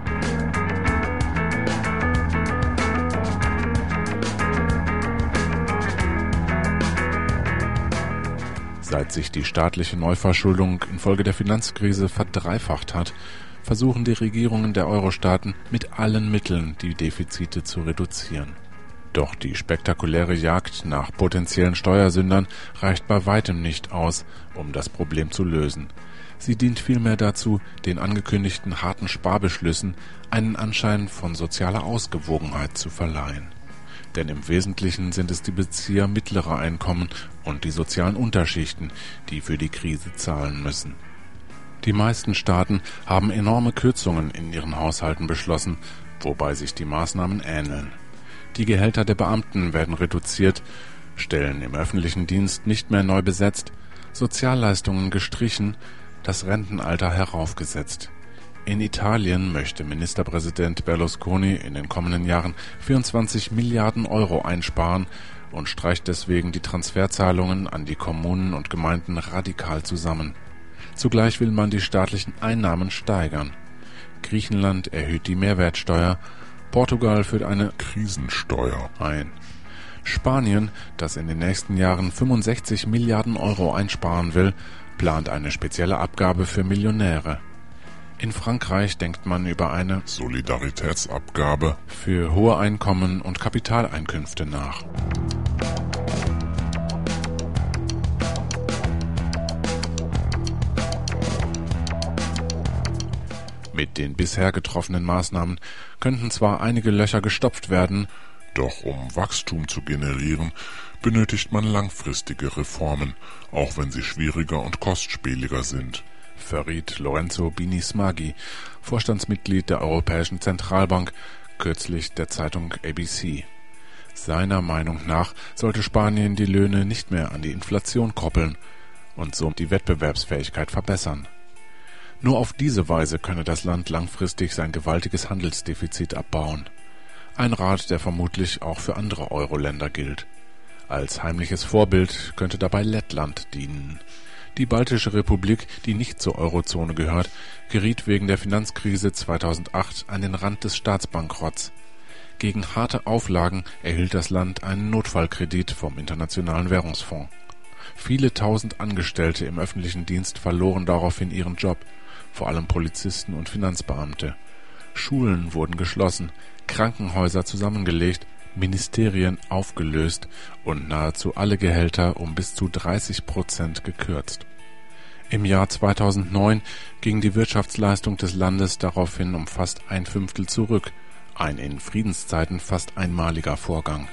Seit sich die staatliche Neuverschuldung infolge der Finanzkrise verdreifacht hat, versuchen die Regierungen der Euro-Staaten mit allen Mitteln, die Defizite zu reduzieren. Doch die spektakuläre Jagd nach potenziellen Steuersündern reicht bei weitem nicht aus, um das Problem zu lösen. Sie dient vielmehr dazu, den angekündigten harten Sparbeschlüssen einen Anschein von sozialer Ausgewogenheit zu verleihen. Denn im Wesentlichen sind es die Bezieher mittlerer Einkommen und die sozialen Unterschichten, die für die Krise zahlen müssen. Die meisten Staaten haben enorme Kürzungen in ihren Haushalten beschlossen, wobei sich die Maßnahmen ähneln. Die Gehälter der Beamten werden reduziert, Stellen im öffentlichen Dienst nicht mehr neu besetzt, Sozialleistungen gestrichen, das Rentenalter heraufgesetzt. In Italien möchte Ministerpräsident Berlusconi in den kommenden Jahren vierundzwanzig Milliarden Euro einsparen und streicht deswegen die Transferzahlungen an die Kommunen und Gemeinden radikal zusammen. Zugleich will man die staatlichen Einnahmen steigern. Griechenland erhöht die Mehrwertsteuer, Portugal führt eine Krisensteuer ein. Spanien, das in den nächsten Jahren fünfundsechzig Milliarden Euro einsparen will, plant eine spezielle Abgabe für Millionäre. In Frankreich denkt man über eine Solidaritätsabgabe für hohe Einkommen und Kapitaleinkünfte nach. Mit den bisher getroffenen Maßnahmen könnten zwar einige Löcher gestopft werden, doch um Wachstum zu generieren, benötigt man langfristige Reformen, auch wenn sie schwieriger und kostspieliger sind, verriet Lorenzo Bini-Smaghi, Vorstandsmitglied der Europäischen Zentralbank, kürzlich der Zeitung A B C. Seiner Meinung nach sollte Spanien die Löhne nicht mehr an die Inflation koppeln und so die Wettbewerbsfähigkeit verbessern. Nur auf diese Weise könne das Land langfristig sein gewaltiges Handelsdefizit abbauen. Ein Rat, der vermutlich auch für andere Euro-Länder gilt. Als heimliches Vorbild könnte dabei Lettland dienen. Die Baltische Republik, die nicht zur Eurozone gehört, geriet wegen der Finanzkrise zweitausendacht an den Rand des Staatsbankrotts. Gegen harte Auflagen erhielt das Land einen Notfallkredit vom Internationalen Währungsfonds. Viele tausend Angestellte im öffentlichen Dienst verloren daraufhin ihren Job, vor allem Polizisten und Finanzbeamte. Schulen wurden geschlossen, Krankenhäuser zusammengelegt, Ministerien aufgelöst und nahezu alle Gehälter um bis zu dreißig Prozent gekürzt. Im Jahr zweitausendneun ging die Wirtschaftsleistung des Landes daraufhin um fast ein Fünftel zurück, ein in Friedenszeiten fast einmaliger Vorgang.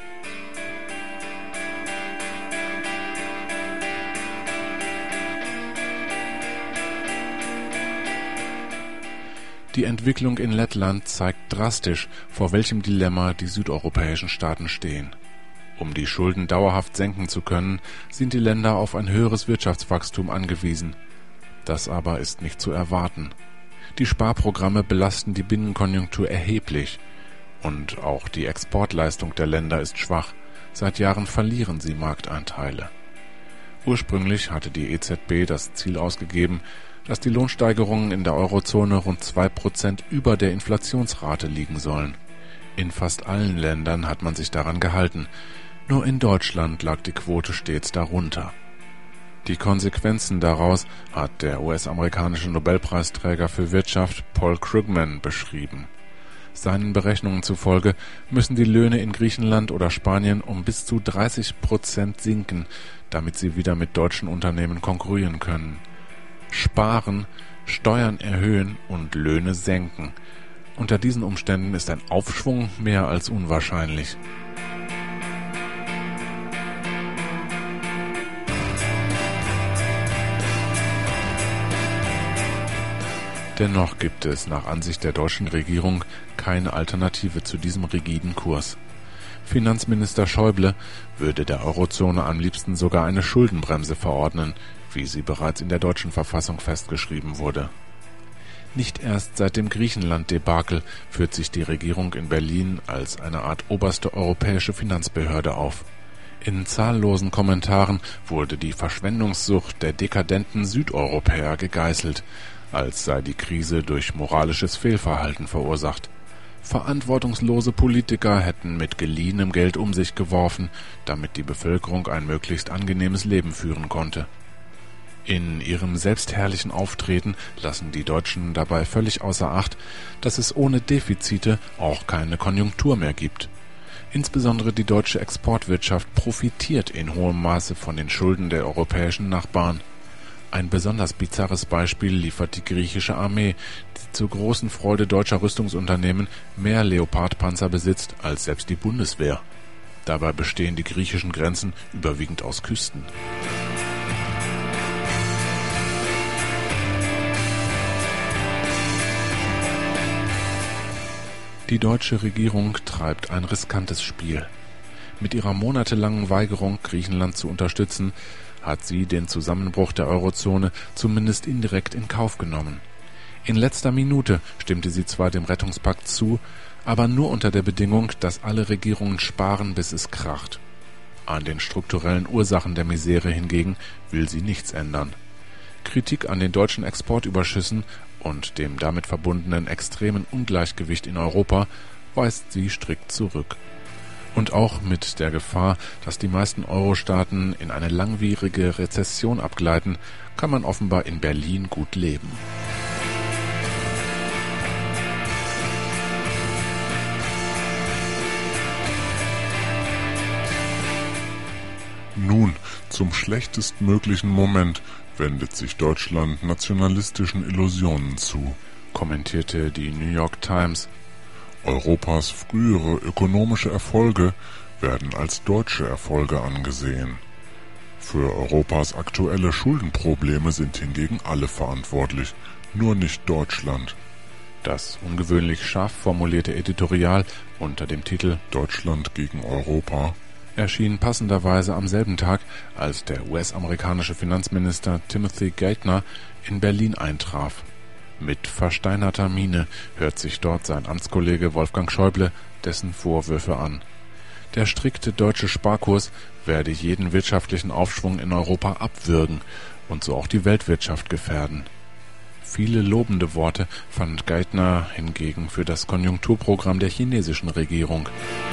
Die Entwicklung in Lettland zeigt drastisch, vor welchem Dilemma die südeuropäischen Staaten stehen. Um die Schulden dauerhaft senken zu können, sind die Länder auf ein höheres Wirtschaftswachstum angewiesen. Das aber ist nicht zu erwarten. Die Sparprogramme belasten die Binnenkonjunktur erheblich. Und auch die Exportleistung der Länder ist schwach. Seit Jahren verlieren sie Marktanteile. Ursprünglich hatte die E Z B das Ziel ausgegeben, dass die Lohnsteigerungen in der Eurozone rund zwei Prozent über der Inflationsrate liegen sollen. In fast allen Ländern hat man sich daran gehalten. Nur in Deutschland lag die Quote stets darunter. Die Konsequenzen daraus hat der U S-amerikanische Nobelpreisträger für Wirtschaft Paul Krugman beschrieben. Seinen Berechnungen zufolge müssen die Löhne in Griechenland oder Spanien um bis zu dreißig Prozent sinken, damit sie wieder mit deutschen Unternehmen konkurrieren können. Sparen, Steuern erhöhen und Löhne senken. Unter diesen Umständen ist ein Aufschwung mehr als unwahrscheinlich. Dennoch gibt es nach Ansicht der deutschen Regierung keine Alternative zu diesem rigiden Kurs. Finanzminister Schäuble würde der Eurozone am liebsten sogar eine Schuldenbremse verordnen, wie sie bereits in der deutschen Verfassung festgeschrieben wurde. Nicht erst seit dem Griechenland-Debakel führt sich die Regierung in Berlin als eine Art oberste europäische Finanzbehörde auf. In zahllosen Kommentaren wurde die Verschwendungssucht der dekadenten Südeuropäer gegeißelt, als sei die Krise durch moralisches Fehlverhalten verursacht. Verantwortungslose Politiker hätten mit geliehenem Geld um sich geworfen, damit die Bevölkerung ein möglichst angenehmes Leben führen konnte. In ihrem selbstherrlichen Auftreten lassen die Deutschen dabei völlig außer Acht, dass es ohne Defizite auch keine Konjunktur mehr gibt. Insbesondere die deutsche Exportwirtschaft profitiert in hohem Maße von den Schulden der europäischen Nachbarn. Ein besonders bizarres Beispiel liefert die griechische Armee, die zur großen Freude deutscher Rüstungsunternehmen mehr Leopardpanzer besitzt als selbst die Bundeswehr. Dabei bestehen die griechischen Grenzen überwiegend aus Küsten. Die deutsche Regierung treibt ein riskantes Spiel. Mit ihrer monatelangen Weigerung, Griechenland zu unterstützen, hat sie den Zusammenbruch der Eurozone zumindest indirekt in Kauf genommen. In letzter Minute stimmte sie zwar dem Rettungspakt zu, aber nur unter der Bedingung, dass alle Regierungen sparen, bis es kracht. An den strukturellen Ursachen der Misere hingegen will sie nichts ändern. Kritik an den deutschen Exportüberschüssen und dem damit verbundenen extremen Ungleichgewicht in Europa weist sie strikt zurück. Und auch mit der Gefahr, dass die meisten Euro-Staaten in eine langwierige Rezession abgleiten, kann man offenbar in Berlin gut leben. Nun, zum schlechtestmöglichen Moment wendet sich Deutschland nationalistischen Illusionen zu, kommentierte die New York Times. Europas frühere ökonomische Erfolge werden als deutsche Erfolge angesehen. Für Europas aktuelle Schuldenprobleme sind hingegen alle verantwortlich, nur nicht Deutschland. Das ungewöhnlich scharf formulierte Editorial unter dem Titel Deutschland gegen Europa erschien passenderweise am selben Tag, als der U S-amerikanische Finanzminister Timothy Geithner in Berlin eintraf. Mit versteinerter Miene hört sich dort sein Amtskollege Wolfgang Schäuble dessen Vorwürfe an. Der strikte deutsche Sparkurs werde jeden wirtschaftlichen Aufschwung in Europa abwürgen und so auch die Weltwirtschaft gefährden. Viele lobende Worte fand Geithner hingegen für das Konjunkturprogramm der chinesischen Regierung.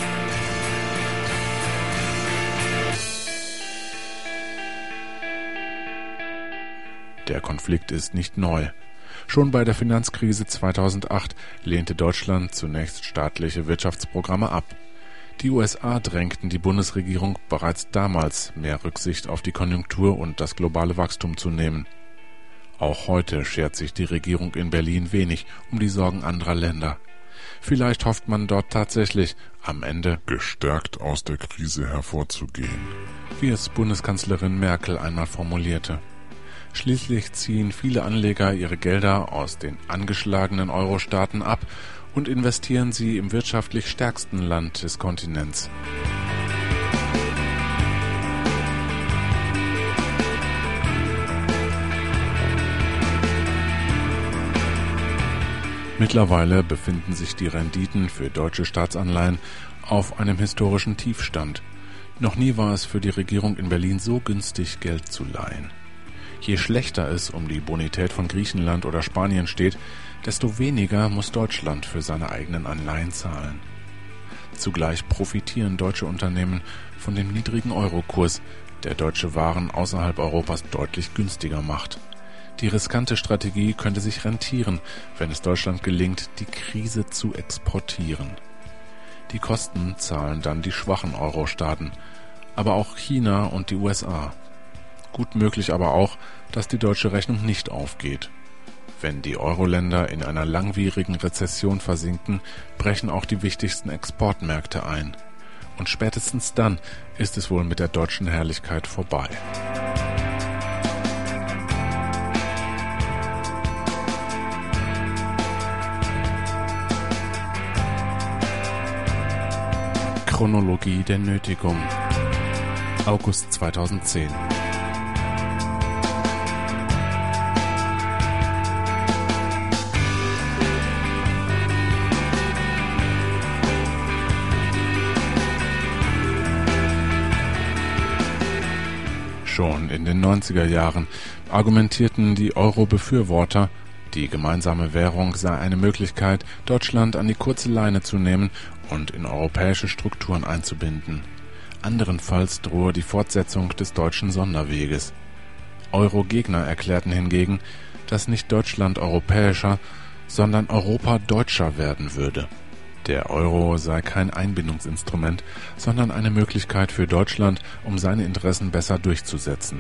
Der Konflikt ist nicht neu. Schon bei der Finanzkrise zweitausendacht lehnte Deutschland zunächst staatliche Wirtschaftsprogramme ab. Die U S A drängten die Bundesregierung bereits damals, mehr Rücksicht auf die Konjunktur und das globale Wachstum zu nehmen. Auch heute schert sich die Regierung in Berlin wenig um die Sorgen anderer Länder. Vielleicht hofft man dort tatsächlich, am Ende gestärkt aus der Krise hervorzugehen, wie es Bundeskanzlerin Merkel einmal formulierte. Schließlich ziehen viele Anleger ihre Gelder aus den angeschlagenen Euro-Staaten ab und investieren sie im wirtschaftlich stärksten Land des Kontinents. Mittlerweile befinden sich die Renditen für deutsche Staatsanleihen auf einem historischen Tiefstand. Noch nie war es für die Regierung in Berlin so günstig, Geld zu leihen. Je schlechter es um die Bonität von Griechenland oder Spanien steht, desto weniger muss Deutschland für seine eigenen Anleihen zahlen. Zugleich profitieren deutsche Unternehmen von dem niedrigen Eurokurs, der deutsche Waren außerhalb Europas deutlich günstiger macht. Die riskante Strategie könnte sich rentieren, wenn es Deutschland gelingt, die Krise zu exportieren. Die Kosten zahlen dann die schwachen Euro-Staaten, aber auch China und die U S A. Gut möglich aber auch, dass die deutsche Rechnung nicht aufgeht. Wenn die Euro-Länder in einer langwierigen Rezession versinken, brechen auch die wichtigsten Exportmärkte ein. Und spätestens dann ist es wohl mit der deutschen Herrlichkeit vorbei. Chronologie der Nötigung. August zweitausendzehn. Schon in den neunziger Jahren argumentierten die Euro-Befürworter, die gemeinsame Währung sei eine Möglichkeit, Deutschland an die kurze Leine zu nehmen und in europäische Strukturen einzubinden. Anderenfalls drohe die Fortsetzung des deutschen Sonderweges. Euro-Gegner erklärten hingegen, dass nicht Deutschland europäischer, sondern Europa deutscher werden würde. Der Euro sei kein Einbindungsinstrument, sondern eine Möglichkeit für Deutschland, um seine Interessen besser durchzusetzen.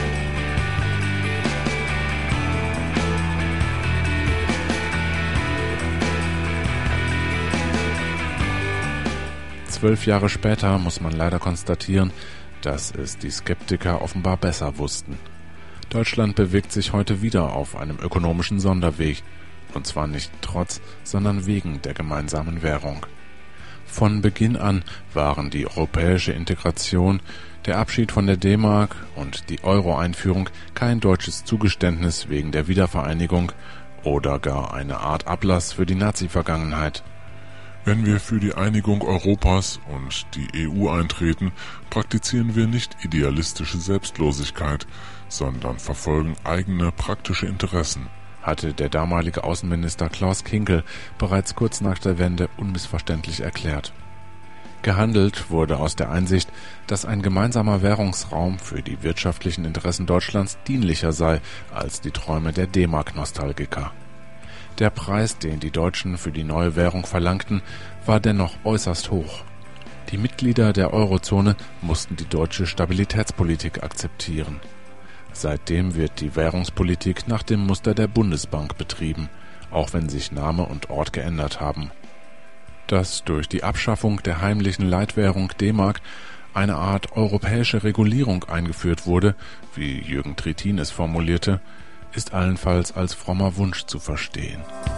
Zwölf Jahre später muss man leider konstatieren, dass es die Skeptiker offenbar besser wussten. Deutschland bewegt sich heute wieder auf einem ökonomischen Sonderweg, und zwar nicht trotz, sondern wegen der gemeinsamen Währung. Von Beginn an waren die europäische Integration, der Abschied von der D-Mark und die Euro-Einführung kein deutsches Zugeständnis wegen der Wiedervereinigung oder gar eine Art Ablass für die Nazi-Vergangenheit. Wenn wir für die Einigung Europas und die E U eintreten, praktizieren wir nicht idealistische Selbstlosigkeit, sondern verfolgen eigene praktische Interessen, hatte der damalige Außenminister Klaus Kinkel bereits kurz nach der Wende unmissverständlich erklärt. Gehandelt wurde aus der Einsicht, dass ein gemeinsamer Währungsraum für die wirtschaftlichen Interessen Deutschlands dienlicher sei als die Träume der D-Mark-Nostalgiker. Der Preis, den die Deutschen für die neue Währung verlangten, war dennoch äußerst hoch. Die Mitglieder der Eurozone mussten die deutsche Stabilitätspolitik akzeptieren. Seitdem wird die Währungspolitik nach dem Muster der Bundesbank betrieben, auch wenn sich Name und Ort geändert haben. Dass durch die Abschaffung der heimlichen Leitwährung D-Mark eine Art europäische Regulierung eingeführt wurde, wie Jürgen Trittin es formulierte, ist allenfalls als frommer Wunsch zu verstehen.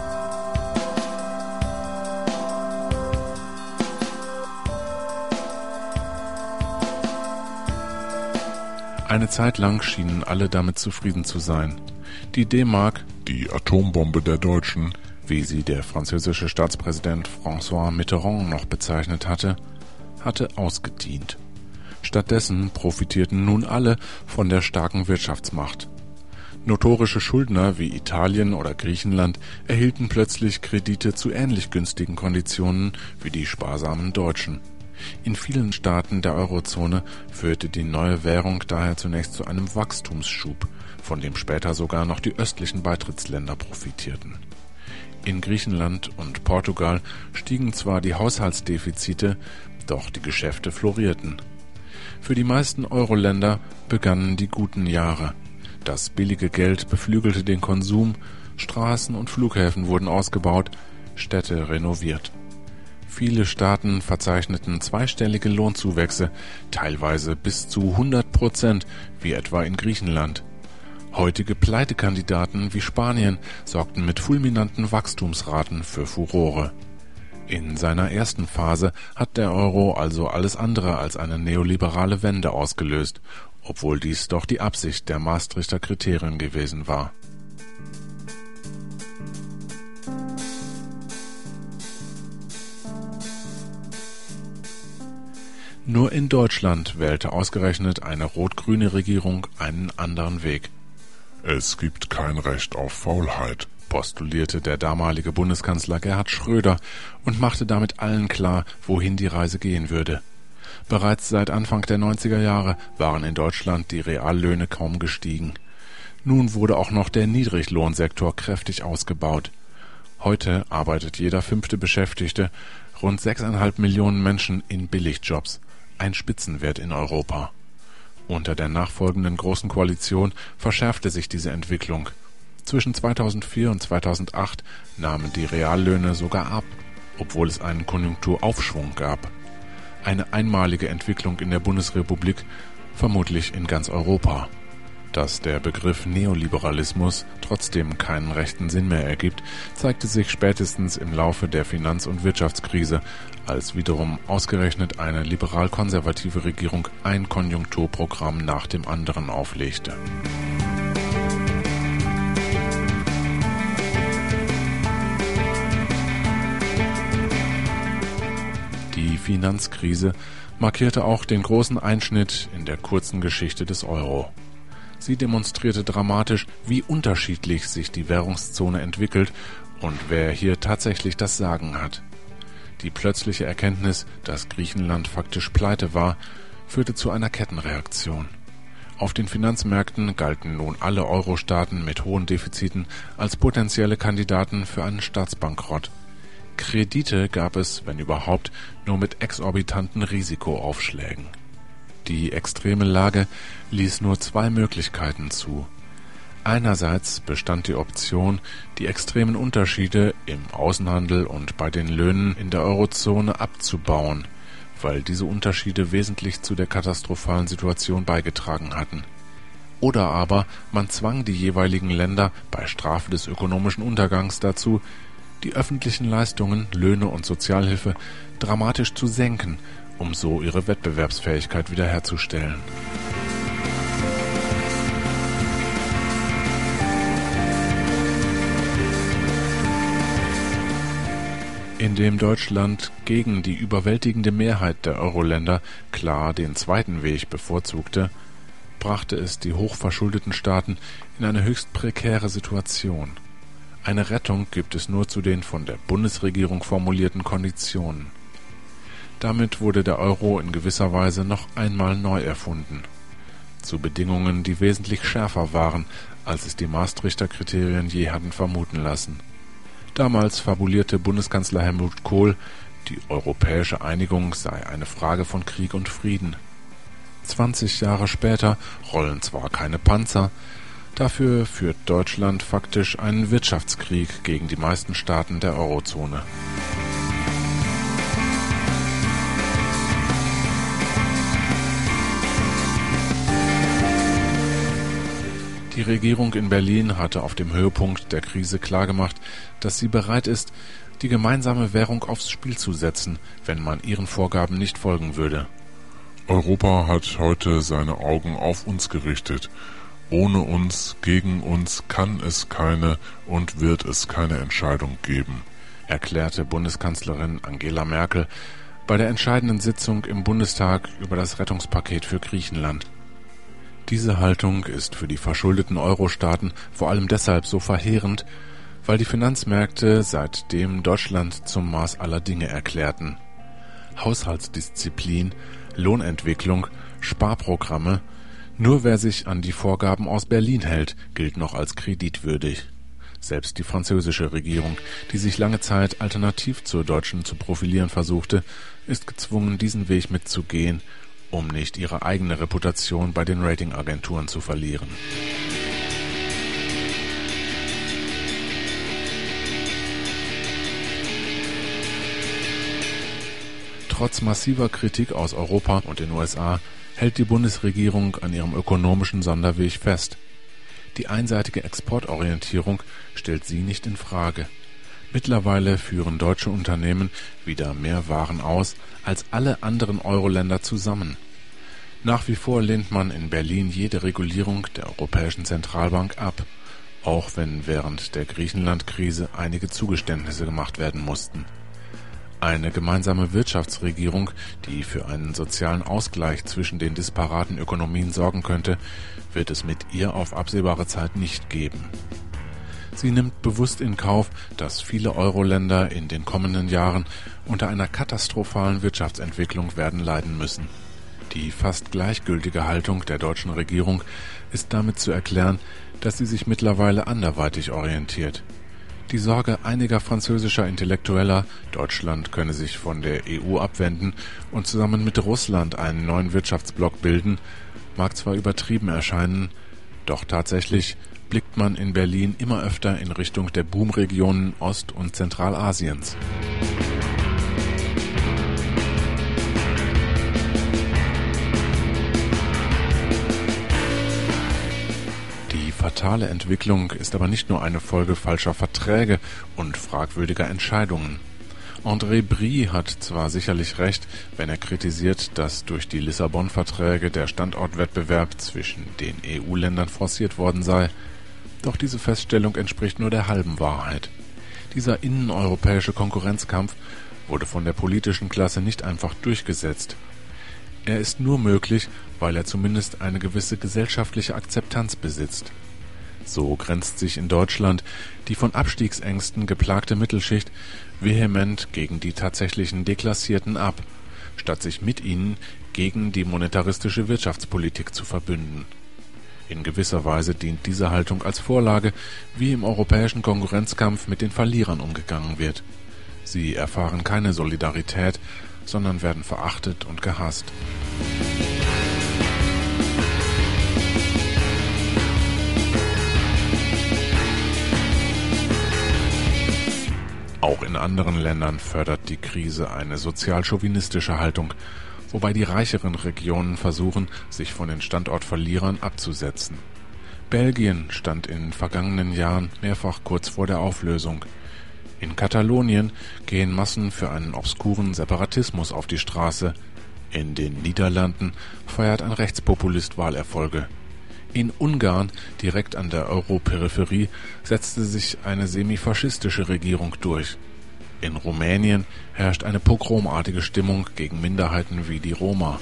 Eine Zeit lang schienen alle damit zufrieden zu sein. Die D-Mark, die Atombombe der Deutschen, wie sie der französische Staatspräsident François Mitterrand noch bezeichnet hatte, hatte ausgedient. Stattdessen profitierten nun alle von der starken Wirtschaftsmacht. Notorische Schuldner wie Italien oder Griechenland erhielten plötzlich Kredite zu ähnlich günstigen Konditionen wie die sparsamen Deutschen. In vielen Staaten der Eurozone führte die neue Währung daher zunächst zu einem Wachstumsschub, von dem später sogar noch die östlichen Beitrittsländer profitierten. In Griechenland und Portugal stiegen zwar die Haushaltsdefizite, doch die Geschäfte florierten. Für die meisten Euro-Länder begannen die guten Jahre. Das billige Geld beflügelte den Konsum, Straßen und Flughäfen wurden ausgebaut, Städte renoviert. Viele Staaten verzeichneten zweistellige Lohnzuwächse, teilweise bis zu hundert Prozent, wie etwa in Griechenland. Heutige Pleitekandidaten wie Spanien sorgten mit fulminanten Wachstumsraten für Furore. In seiner ersten Phase hat der Euro also alles andere als eine neoliberale Wende ausgelöst, obwohl dies doch die Absicht der Maastrichter Kriterien gewesen war. Nur in Deutschland wählte ausgerechnet eine rot-grüne Regierung einen anderen Weg. Es gibt kein Recht auf Faulheit, postulierte der damalige Bundeskanzler Gerhard Schröder und machte damit allen klar, wohin die Reise gehen würde. Bereits seit Anfang der neunziger Jahre waren in Deutschland die Reallöhne kaum gestiegen. Nun wurde auch noch der Niedriglohnsektor kräftig ausgebaut. Heute arbeitet jeder fünfte Beschäftigte, rund sechseinhalb Millionen Menschen, in Billigjobs, ein Spitzenwert in Europa. Unter der nachfolgenden Großen Koalition verschärfte sich diese Entwicklung. Zwischen zweitausendvier und zweitausendacht nahmen die Reallöhne sogar ab, obwohl es einen Konjunkturaufschwung gab. Eine einmalige Entwicklung in der Bundesrepublik, vermutlich in ganz Europa. Dass der Begriff Neoliberalismus trotzdem keinen rechten Sinn mehr ergibt, zeigte sich spätestens im Laufe der Finanz- und Wirtschaftskrise, als wiederum ausgerechnet eine liberal-konservative Regierung ein Konjunkturprogramm nach dem anderen auflegte. Die Finanzkrise markierte auch den großen Einschnitt in der kurzen Geschichte des Euro. Sie demonstrierte dramatisch, wie unterschiedlich sich die Währungszone entwickelt und wer hier tatsächlich das Sagen hat. Die plötzliche Erkenntnis, dass Griechenland faktisch pleite war, führte zu einer Kettenreaktion. Auf den Finanzmärkten galten nun alle Euro-Staaten mit hohen Defiziten als potenzielle Kandidaten für einen Staatsbankrott. Kredite gab es, wenn überhaupt, nur mit exorbitanten Risikoaufschlägen. Die extreme Lage ließ nur zwei Möglichkeiten zu. Einerseits bestand die Option, die extremen Unterschiede im Außenhandel und bei den Löhnen in der Eurozone abzubauen, weil diese Unterschiede wesentlich zu der katastrophalen Situation beigetragen hatten. Oder aber man zwang die jeweiligen Länder bei Strafe des ökonomischen Untergangs dazu, die öffentlichen Leistungen, Löhne und Sozialhilfe dramatisch zu senken, um so ihre Wettbewerbsfähigkeit wiederherzustellen. Indem Deutschland gegen die überwältigende Mehrheit der Euro-Länder klar den zweiten Weg bevorzugte, brachte es die hochverschuldeten Staaten in eine höchst prekäre Situation. Eine Rettung gibt es nur zu den von der Bundesregierung formulierten Konditionen. Damit wurde der Euro in gewisser Weise noch einmal neu erfunden. Zu Bedingungen, die wesentlich schärfer waren, als es die Maastrichter Kriterien je hatten vermuten lassen. Damals fabulierte Bundeskanzler Helmut Kohl, die europäische Einigung sei eine Frage von Krieg und Frieden. zwanzig Jahre später rollen zwar keine Panzer, dafür führt Deutschland faktisch einen Wirtschaftskrieg gegen die meisten Staaten der Eurozone. Die Regierung in Berlin hatte auf dem Höhepunkt der Krise klargemacht, dass sie bereit ist, die gemeinsame Währung aufs Spiel zu setzen, wenn man ihren Vorgaben nicht folgen würde. Europa hat heute seine Augen auf uns gerichtet. Ohne uns, gegen uns kann es keine und wird es keine Entscheidung geben, erklärte Bundeskanzlerin Angela Merkel bei der entscheidenden Sitzung im Bundestag über das Rettungspaket für Griechenland. Diese Haltung ist für die verschuldeten Euro-Staaten vor allem deshalb so verheerend, weil die Finanzmärkte seitdem Deutschland zum Maß aller Dinge erklärten. Haushaltsdisziplin, Lohnentwicklung, Sparprogramme, nur wer sich an die Vorgaben aus Berlin hält, gilt noch als kreditwürdig. Selbst die französische Regierung, die sich lange Zeit alternativ zur deutschen zu profilieren versuchte, ist gezwungen, diesen Weg mitzugehen, um nicht ihre eigene Reputation bei den Ratingagenturen zu verlieren. Trotz massiver Kritik aus Europa und den U S A hält die Bundesregierung an ihrem ökonomischen Sonderweg fest. Die einseitige Exportorientierung stellt sie nicht in Frage. Mittlerweile führen deutsche Unternehmen wieder mehr Waren aus als alle anderen Euro-Länder zusammen. Nach wie vor lehnt man in Berlin jede Regulierung der Europäischen Zentralbank ab, auch wenn während der Griechenland-Krise einige Zugeständnisse gemacht werden mussten. Eine gemeinsame Wirtschaftsregierung, die für einen sozialen Ausgleich zwischen den disparaten Ökonomien sorgen könnte, wird es mit ihr auf absehbare Zeit nicht geben. Sie nimmt bewusst in Kauf, dass viele Euro-Länder in den kommenden Jahren unter einer katastrophalen Wirtschaftsentwicklung werden leiden müssen. Die fast gleichgültige Haltung der deutschen Regierung ist damit zu erklären, dass sie sich mittlerweile anderweitig orientiert. Die Sorge einiger französischer Intellektueller, Deutschland könne sich von der E U abwenden und zusammen mit Russland einen neuen Wirtschaftsblock bilden, mag zwar übertrieben erscheinen, doch tatsächlich blickt man in Berlin immer öfter in Richtung der Boomregionen Ost- und Zentralasiens. fatale Entwicklung ist aber nicht nur eine Folge falscher Verträge und fragwürdiger Entscheidungen. André Brie hat zwar sicherlich recht, wenn er kritisiert, dass durch die Lissabon-Verträge der Standortwettbewerb zwischen den E U-Ländern forciert worden sei, doch diese Feststellung entspricht nur der halben Wahrheit. Dieser inneneuropäische Konkurrenzkampf wurde von der politischen Klasse nicht einfach durchgesetzt. Er ist nur möglich, weil er zumindest eine gewisse gesellschaftliche Akzeptanz besitzt. So grenzt sich in Deutschland die von Abstiegsängsten geplagte Mittelschicht vehement gegen die tatsächlichen Deklassierten ab, statt sich mit ihnen gegen die monetaristische Wirtschaftspolitik zu verbünden. In gewisser Weise dient diese Haltung als Vorlage, wie im europäischen Konkurrenzkampf mit den Verlierern umgegangen wird. Sie erfahren keine Solidarität, sondern werden verachtet und gehasst. Auch in anderen Ländern fördert die Krise eine sozial-chauvinistische Haltung, wobei die reicheren Regionen versuchen, sich von den Standortverlierern abzusetzen. Belgien stand in den vergangenen Jahren mehrfach kurz vor der Auflösung. In Katalonien gehen Massen für einen obskuren Separatismus auf die Straße. In den Niederlanden feiert ein Rechtspopulist Wahlerfolge. In Ungarn, direkt an der Europeripherie, setzte sich eine semifaschistische Regierung durch. In Rumänien herrscht eine pogromartige Stimmung gegen Minderheiten wie die Roma.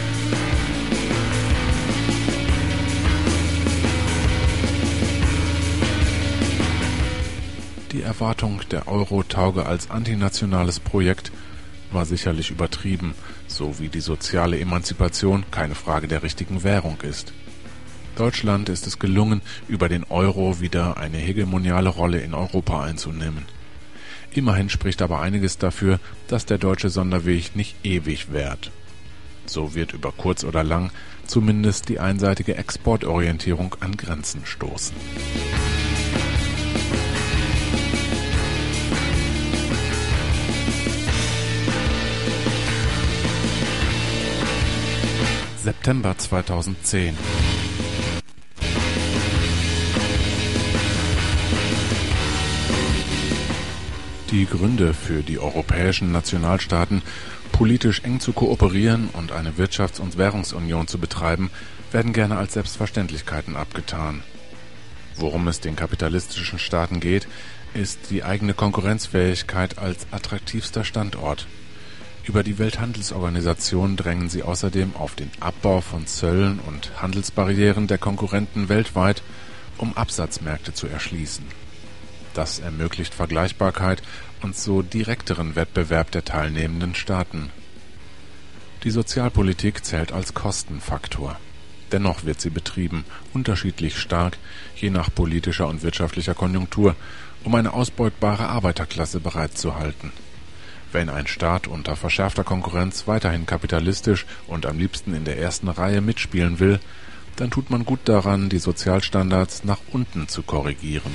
Die Erwartung, der Euro tauge als antinationales Projekt, war sicherlich übertrieben, so wie die soziale Emanzipation keine Frage der richtigen Währung ist. Deutschland ist es gelungen, über den Euro wieder eine hegemoniale Rolle in Europa einzunehmen. Immerhin spricht aber einiges dafür, dass der deutsche Sonderweg nicht ewig währt. So wird über kurz oder lang zumindest die einseitige Exportorientierung an Grenzen stoßen. September zweitausendzehn. Die Gründe für die europäischen Nationalstaaten, politisch eng zu kooperieren und eine Wirtschafts- und Währungsunion zu betreiben, werden gerne als Selbstverständlichkeiten abgetan. Worum es den kapitalistischen Staaten geht, ist die eigene Konkurrenzfähigkeit als attraktivster Standort. Über die Welthandelsorganisation drängen sie außerdem auf den Abbau von Zöllen und Handelsbarrieren der Konkurrenten weltweit, um Absatzmärkte zu erschließen. Das ermöglicht Vergleichbarkeit und so direkteren Wettbewerb der teilnehmenden Staaten. Die Sozialpolitik zählt als Kostenfaktor. Dennoch wird sie betrieben, unterschiedlich stark, je nach politischer und wirtschaftlicher Konjunktur, um eine ausbeutbare Arbeiterklasse bereitzuhalten. Wenn ein Staat unter verschärfter Konkurrenz weiterhin kapitalistisch und am liebsten in der ersten Reihe mitspielen will, dann tut man gut daran, die Sozialstandards nach unten zu korrigieren.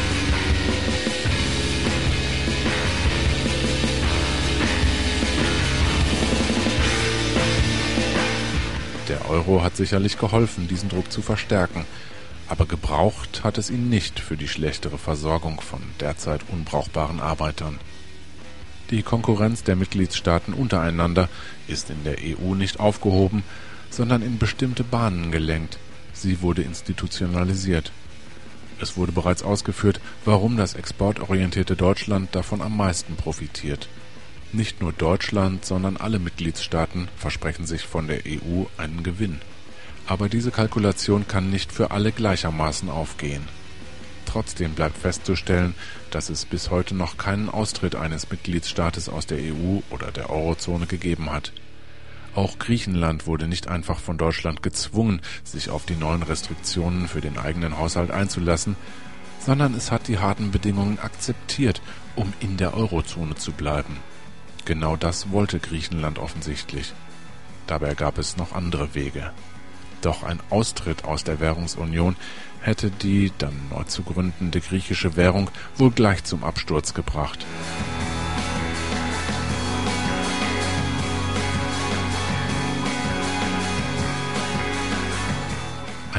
Der Euro hat sicherlich geholfen, diesen Druck zu verstärken, aber gebraucht hat es ihn nicht für die schlechtere Versorgung von derzeit unbrauchbaren Arbeitern. Die Konkurrenz der Mitgliedstaaten untereinander ist in der E U nicht aufgehoben, sondern in bestimmte Bahnen gelenkt. Sie wurde institutionalisiert. Es wurde bereits ausgeführt, warum das exportorientierte Deutschland davon am meisten profitiert. Nicht nur Deutschland, sondern alle Mitgliedstaaten versprechen sich von der E U einen Gewinn. Aber diese Kalkulation kann nicht für alle gleichermaßen aufgehen. Trotzdem bleibt festzustellen, dass es bis heute noch keinen Austritt eines Mitgliedstaates aus der E U oder der Eurozone gegeben hat. Auch Griechenland wurde nicht einfach von Deutschland gezwungen, sich auf die neuen Restriktionen für den eigenen Haushalt einzulassen, sondern es hat die harten Bedingungen akzeptiert, um in der Eurozone zu bleiben. Genau das wollte Griechenland offensichtlich. Dabei gab es noch andere Wege. Doch ein Austritt aus der Währungsunion hätte die dann neu zu gründende griechische Währung wohl gleich zum Absturz gebracht.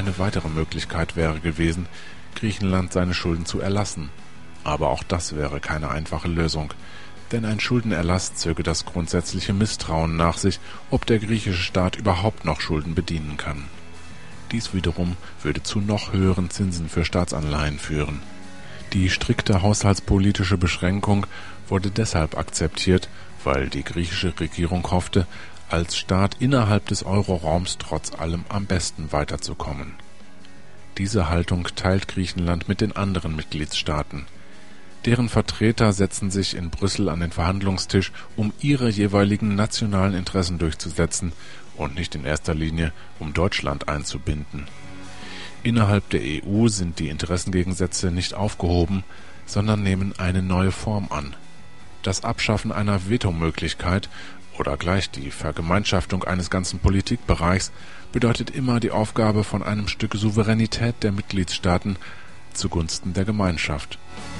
Eine weitere Möglichkeit wäre gewesen, Griechenland seine Schulden zu erlassen. Aber auch das wäre keine einfache Lösung, denn ein Schuldenerlass zöge das grundsätzliche Misstrauen nach sich, ob der griechische Staat überhaupt noch Schulden bedienen kann. Dies wiederum würde zu noch höheren Zinsen für Staatsanleihen führen. Die strikte haushaltspolitische Beschränkung wurde deshalb akzeptiert, weil die griechische Regierung hoffte, als Staat innerhalb des Euroraums trotz allem am besten weiterzukommen. Diese Haltung teilt Griechenland mit den anderen Mitgliedstaaten. Deren Vertreter setzen sich in Brüssel an den Verhandlungstisch, um ihre jeweiligen nationalen Interessen durchzusetzen und nicht in erster Linie, um Deutschland einzubinden. Innerhalb der E U sind die Interessengegensätze nicht aufgehoben, sondern nehmen eine neue Form an. Das Abschaffen einer Vetomöglichkeit oder gleich die Vergemeinschaftung eines ganzen Politikbereichs bedeutet immer die Aufgabe von einem Stück Souveränität der Mitgliedstaaten zugunsten der Gemeinschaft.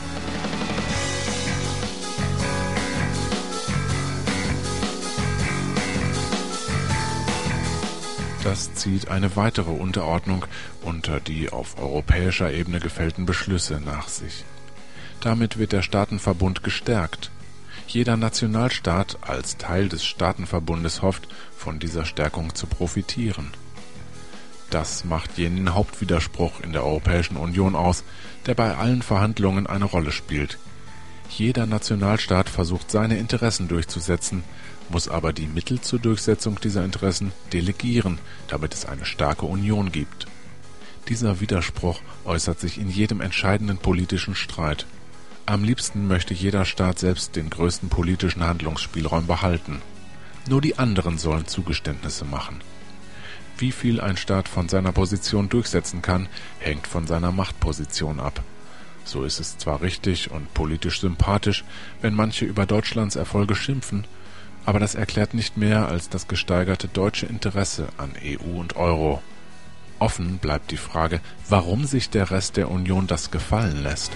Das zieht eine weitere Unterordnung unter die auf europäischer Ebene gefällten Beschlüsse nach sich. Damit wird der Staatenverbund gestärkt. Jeder Nationalstaat als Teil des Staatenverbundes hofft, von dieser Stärkung zu profitieren. Das macht jenen Hauptwiderspruch in der Europäischen Union aus, der bei allen Verhandlungen eine Rolle spielt. Jeder Nationalstaat versucht, seine Interessen durchzusetzen, muss aber die Mittel zur Durchsetzung dieser Interessen delegieren, damit es eine starke Union gibt. Dieser Widerspruch äußert sich in jedem entscheidenden politischen Streit. Am liebsten möchte jeder Staat selbst den größten politischen Handlungsspielraum behalten. Nur die anderen sollen Zugeständnisse machen. Wie viel ein Staat von seiner Position durchsetzen kann, hängt von seiner Machtposition ab. So ist es zwar richtig und politisch sympathisch, wenn manche über Deutschlands Erfolge schimpfen, aber das erklärt nicht mehr als das gesteigerte deutsche Interesse an E U und Euro. Offen bleibt die Frage, warum sich der Rest der Union das gefallen lässt.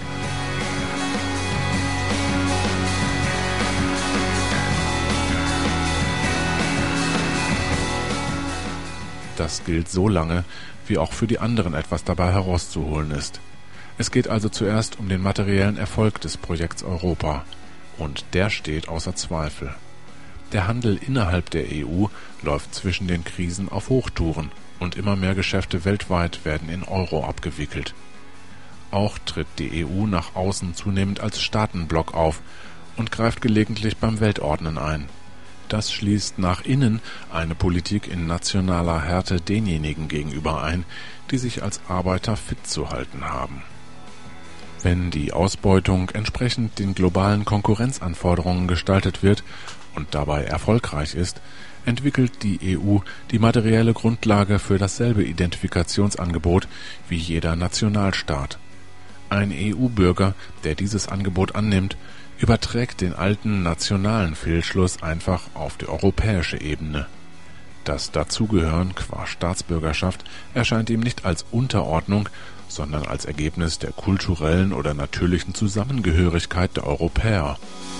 Das gilt so lange, wie auch für die anderen etwas dabei herauszuholen ist. Es geht also zuerst um den materiellen Erfolg des Projekts Europa. Und der steht außer Zweifel. Der Handel innerhalb der E U läuft zwischen den Krisen auf Hochtouren und immer mehr Geschäfte weltweit werden in Euro abgewickelt. Auch tritt die E U nach außen zunehmend als Staatenblock auf und greift gelegentlich beim Weltordnen ein. Das schließt nach innen eine Politik in nationaler Härte denjenigen gegenüber ein, die sich als Arbeiter fit zu halten haben. Wenn die Ausbeutung entsprechend den globalen Konkurrenzanforderungen gestaltet wird und dabei erfolgreich ist, entwickelt die E U die materielle Grundlage für dasselbe Identifikationsangebot wie jeder Nationalstaat. Ein E U-Bürger, der dieses Angebot annimmt, überträgt den alten nationalen Fehlschluss einfach auf die europäische Ebene. Das Dazugehören qua Staatsbürgerschaft erscheint ihm nicht als Unterordnung, sondern als Ergebnis der kulturellen oder natürlichen Zusammengehörigkeit der Europäer.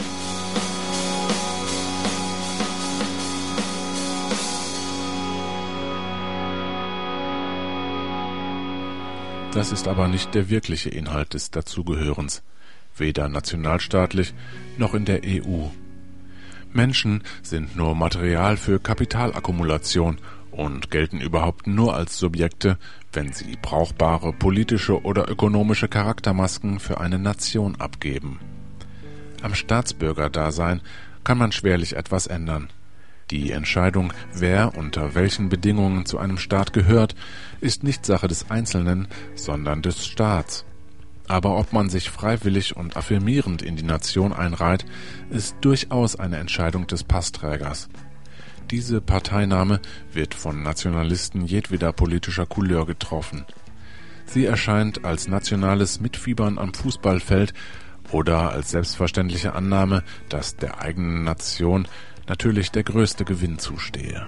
Das ist aber nicht der wirkliche Inhalt des Dazugehörens, weder nationalstaatlich noch in der E U. Menschen sind nur Material für Kapitalakkumulation und gelten überhaupt nur als Subjekte, wenn sie brauchbare politische oder ökonomische Charaktermasken für eine Nation abgeben. Am Staatsbürgerdasein kann man schwerlich etwas ändern. Die Entscheidung, wer unter welchen Bedingungen zu einem Staat gehört, ist nicht Sache des Einzelnen, sondern des Staats. Aber ob man sich freiwillig und affirmierend in die Nation einreiht, ist durchaus eine Entscheidung des Passträgers. Diese Parteinahme wird von Nationalisten jedweder politischer Couleur getroffen. Sie erscheint als nationales Mitfiebern am Fußballfeld oder als selbstverständliche Annahme, dass der eigenen Nation natürlich der größte Gewinn zustehe.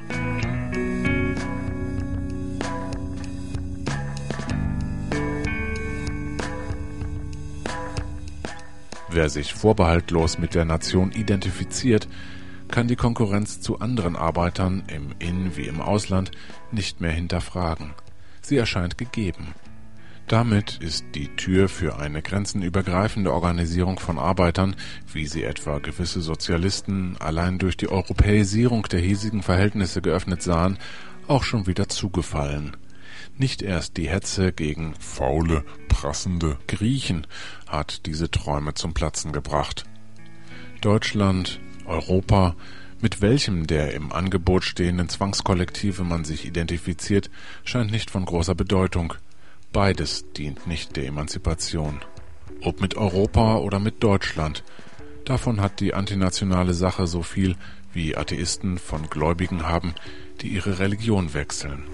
Wer sich vorbehaltlos mit der Nation identifiziert, kann die Konkurrenz zu anderen Arbeitern im In- wie im Ausland nicht mehr hinterfragen. Sie erscheint gegeben. Damit ist die Tür für eine grenzenübergreifende Organisierung von Arbeitern, wie sie etwa gewisse Sozialisten allein durch die Europäisierung der hiesigen Verhältnisse geöffnet sahen, auch schon wieder zugefallen. Nicht erst die Hetze gegen faule, prassende Griechen hat diese Träume zum Platzen gebracht. Deutschland, Europa, mit welchem der im Angebot stehenden Zwangskollektive man sich identifiziert, scheint nicht von großer Bedeutung. Beides dient nicht der Emanzipation. Ob mit Europa oder mit Deutschland, davon hat die antinationale Sache so viel, wie Atheisten von Gläubigen haben, die ihre Religion wechseln.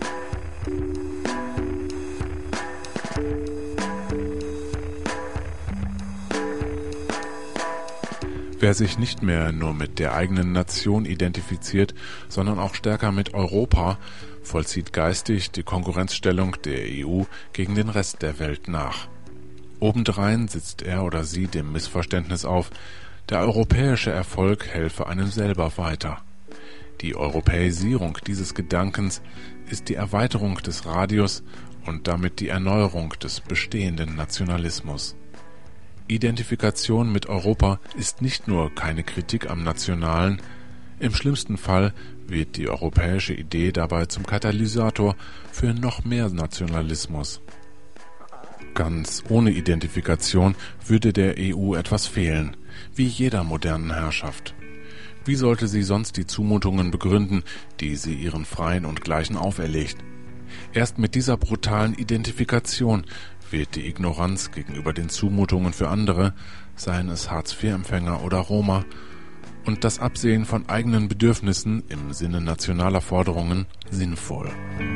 Wer sich nicht mehr nur mit der eigenen Nation identifiziert, sondern auch stärker mit Europa, vollzieht geistig die Konkurrenzstellung der E U gegen den Rest der Welt nach. Obendrein sitzt er oder sie dem Missverständnis auf, der europäische Erfolg helfe einem selber weiter. Die Europäisierung dieses Gedankens ist die Erweiterung des Radius und damit die Erneuerung des bestehenden Nationalismus. Identifikation mit Europa ist nicht nur keine Kritik am Nationalen, im schlimmsten Fall wird die europäische Idee dabei zum Katalysator für noch mehr Nationalismus. Ganz ohne Identifikation würde der E U etwas fehlen, wie jeder modernen Herrschaft. Wie sollte sie sonst die Zumutungen begründen, die sie ihren Freien und Gleichen auferlegt? Erst mit dieser brutalen Identifikation wird die Ignoranz gegenüber den Zumutungen für andere, seien es Hartz-vier-Empfänger oder Roma, und das Absehen von eigenen Bedürfnissen im Sinne nationaler Forderungen sinnvoll.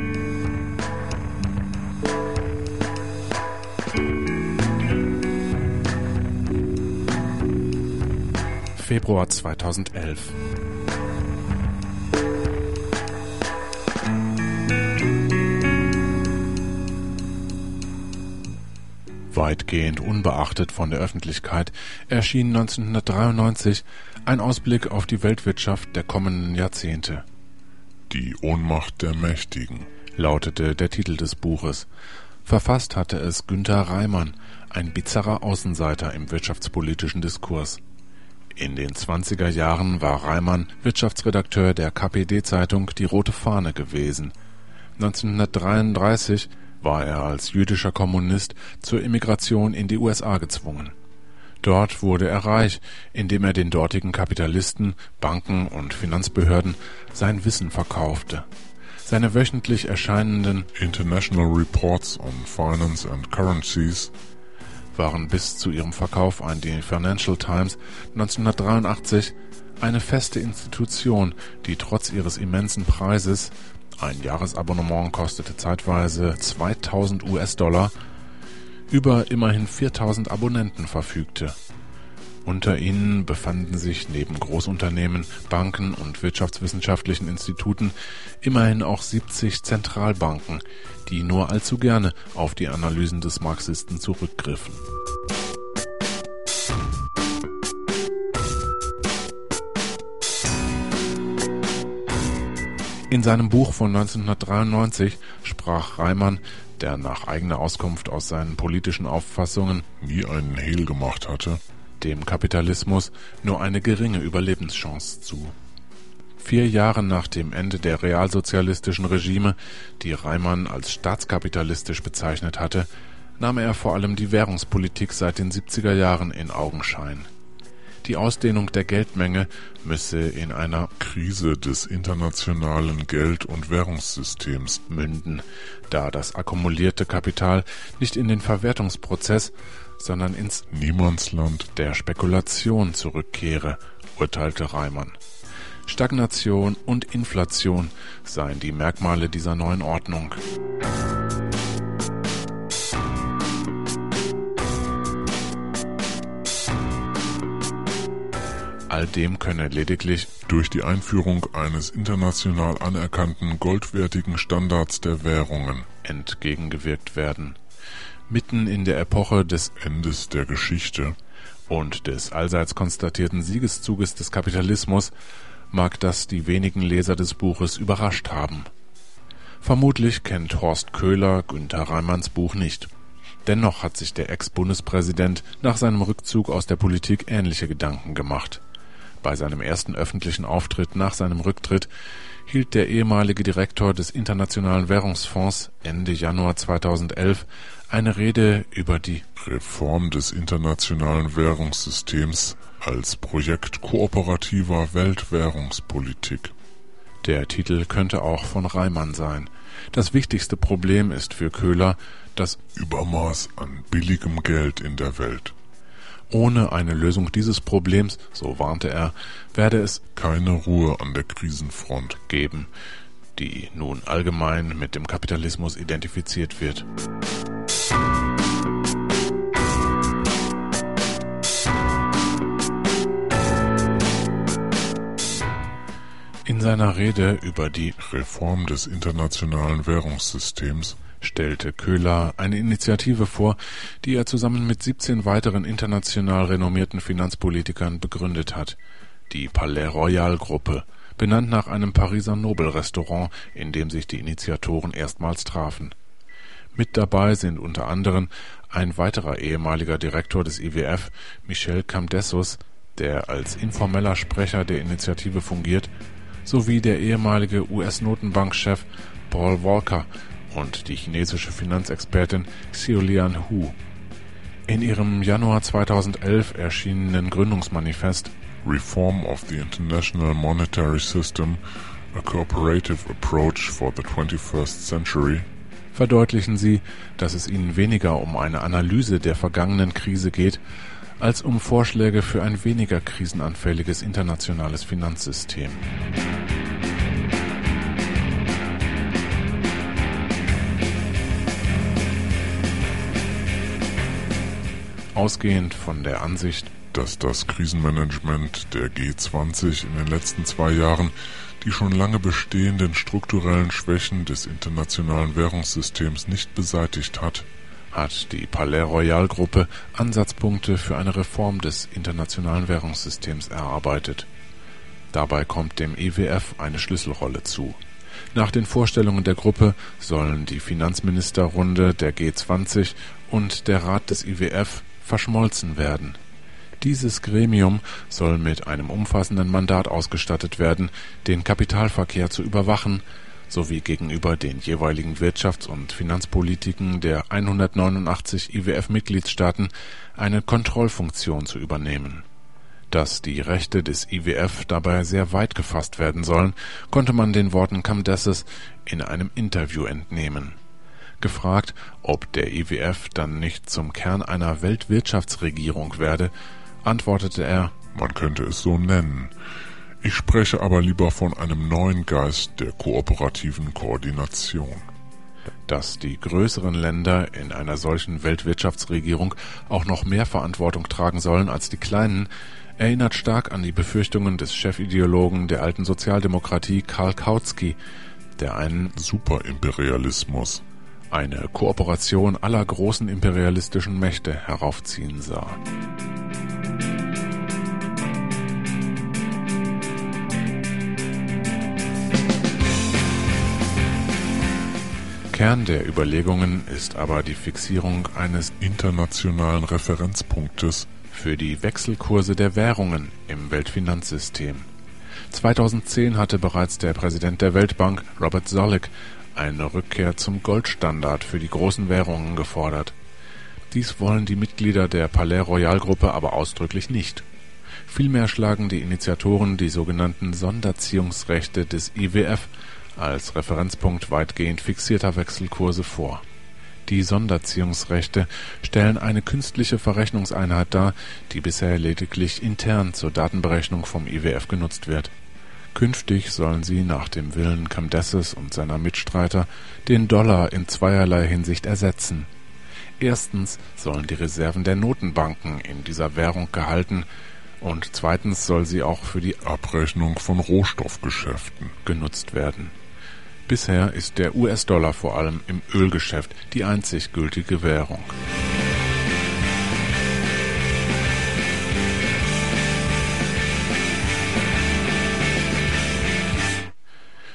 Februar zweitausendelf. Weitgehend unbeachtet von der Öffentlichkeit erschien neunzehnhundertdreiundneunzig ein Ausblick auf die Weltwirtschaft der kommenden Jahrzehnte. Die Ohnmacht der Mächtigen lautete der Titel des Buches. Verfasst hatte es Günter Reimann, ein bizarrer Außenseiter im wirtschaftspolitischen Diskurs. In den zwanziger Jahren war Reimann Wirtschaftsredakteur der K P D-Zeitung Die Rote Fahne gewesen. neunzehnhundertdreiunddreißig war er als jüdischer Kommunist zur Emigration in die U S A gezwungen. Dort wurde er reich, indem er den dortigen Kapitalisten, Banken und Finanzbehörden sein Wissen verkaufte. Seine wöchentlich erscheinenden International Reports on Finance and Currencies waren bis zu ihrem Verkauf an die Financial Times neunzehnhundertdreiundachtzig eine feste Institution, die trotz ihres immensen Preises, ein Jahresabonnement kostete zeitweise zweitausend US-Dollar, über immerhin viertausend Abonnenten verfügte. Unter ihnen befanden sich neben Großunternehmen, Banken und wirtschaftswissenschaftlichen Instituten immerhin auch siebzig Zentralbanken, die nur allzu gerne auf die Analysen des Marxisten zurückgriffen. In seinem Buch von neunzehnhundertdreiundneunzig sprach Reimann, der nach eigener Auskunft aus seinen politischen Auffassungen nie einen Hehl gemacht hatte, dem Kapitalismus nur eine geringe Überlebenschance zu. Vier Jahre nach dem Ende der realsozialistischen Regime, die Reimann als staatskapitalistisch bezeichnet hatte, nahm er vor allem die Währungspolitik seit den siebziger Jahren in Augenschein. Die Ausdehnung der Geldmenge müsse in einer Krise des internationalen Geld- und Währungssystems münden, da das akkumulierte Kapital nicht in den Verwertungsprozess, sondern ins Niemandsland der Spekulation zurückkehre, urteilte Reimann. Stagnation und Inflation seien die Merkmale dieser neuen Ordnung. All dem könne lediglich durch die Einführung eines international anerkannten goldwertigen Standards der Währungen entgegengewirkt werden. Mitten in der Epoche des Endes der Geschichte und des allseits konstatierten Siegeszuges des Kapitalismus mag das die wenigen Leser des Buches überrascht haben. Vermutlich kennt Horst Köhler Günter Reimanns Buch nicht. Dennoch hat sich der Ex-Bundespräsident nach seinem Rückzug aus der Politik ähnliche Gedanken gemacht. Bei seinem ersten öffentlichen Auftritt nach seinem Rücktritt hielt der ehemalige Direktor des Internationalen Währungsfonds Ende Januar zweitausendelf eine Rede über die Reform des internationalen Währungssystems als Projekt kooperativer Weltwährungspolitik. Der Titel könnte auch von Reimann sein. Das wichtigste Problem ist für Köhler das Übermaß an billigem Geld in der Welt. Ohne eine Lösung dieses Problems, so warnte er, werde es keine Ruhe an der Krisenfront geben, die nun allgemein mit dem Kapitalismus identifiziert wird. In seiner Rede über die Reform des internationalen Währungssystems stellte Köhler eine Initiative vor, die er zusammen mit siebzehn weiteren international renommierten Finanzpolitikern begründet hat. Die Palais Royal Gruppe, benannt nach einem Pariser Nobelrestaurant, in dem sich die Initiatoren erstmals trafen. Mit dabei sind unter anderem ein weiterer ehemaliger Direktor des I W F, Michel Camdessus, der als informeller Sprecher der Initiative fungiert, sowie der ehemalige U S-Notenbankchef Paul Volcker und die chinesische Finanzexpertin Xiaolian Hu. In ihrem Januar zweitausendelf erschienenen Gründungsmanifest Reform of the International Monetary System, a Cooperative Approach for the twenty-first Century verdeutlichen sie, dass es ihnen weniger um eine Analyse der vergangenen Krise geht, als um Vorschläge für ein weniger krisenanfälliges internationales Finanzsystem. Ausgehend von der Ansicht, dass das Krisenmanagement der G zwanzig in den letzten zwei Jahren die schon lange bestehenden strukturellen Schwächen des internationalen Währungssystems nicht beseitigt hat, hat die Palais Royal Gruppe Ansatzpunkte für eine Reform des internationalen Währungssystems erarbeitet. Dabei kommt dem I W F eine Schlüsselrolle zu. Nach den Vorstellungen der Gruppe sollen die Finanzministerrunde der G zwanzig und der Rat des I W F verschmolzen werden. Dieses Gremium soll mit einem umfassenden Mandat ausgestattet werden, den Kapitalverkehr zu überwachen, sowie gegenüber den jeweiligen Wirtschafts- und Finanzpolitiken der hundertneunundachtzig I W F-Mitgliedstaaten eine Kontrollfunktion zu übernehmen. Dass die Rechte des I W F dabei sehr weit gefasst werden sollen, konnte man den Worten Camdessus in einem Interview entnehmen. Gefragt, ob der I W F dann nicht zum Kern einer Weltwirtschaftsregierung werde, antwortete er: Man könnte es so nennen. Ich spreche aber lieber von einem neuen Geist der kooperativen Koordination. Dass die größeren Länder in einer solchen Weltwirtschaftsregierung auch noch mehr Verantwortung tragen sollen als die kleinen, erinnert stark an die Befürchtungen des Chefideologen der alten Sozialdemokratie Karl Kautsky, der einen Superimperialismus, eine Kooperation aller großen imperialistischen Mächte heraufziehen sah. Kern der Überlegungen ist aber die Fixierung eines internationalen Referenzpunktes für die Wechselkurse der Währungen im Weltfinanzsystem. zweitausendzehn hatte bereits der Präsident der Weltbank, Robert Zoellick, eine Rückkehr zum Goldstandard für die großen Währungen gefordert. Dies wollen die Mitglieder der Palais Royal Gruppe aber ausdrücklich nicht. Vielmehr schlagen die Initiatoren die sogenannten Sonderziehungsrechte des I W F als Referenzpunkt weitgehend fixierter Wechselkurse vor. Die Sonderziehungsrechte stellen eine künstliche Verrechnungseinheit dar, die bisher lediglich intern zur Datenberechnung vom I W F genutzt wird. Künftig sollen sie nach dem Willen Camdessus und seiner Mitstreiter den Dollar in zweierlei Hinsicht ersetzen. Erstens sollen die Reserven der Notenbanken in dieser Währung gehalten und zweitens soll sie auch für die Abrechnung von Rohstoffgeschäften genutzt werden. Bisher ist der U S-Dollar vor allem im Ölgeschäft die einzig gültige Währung.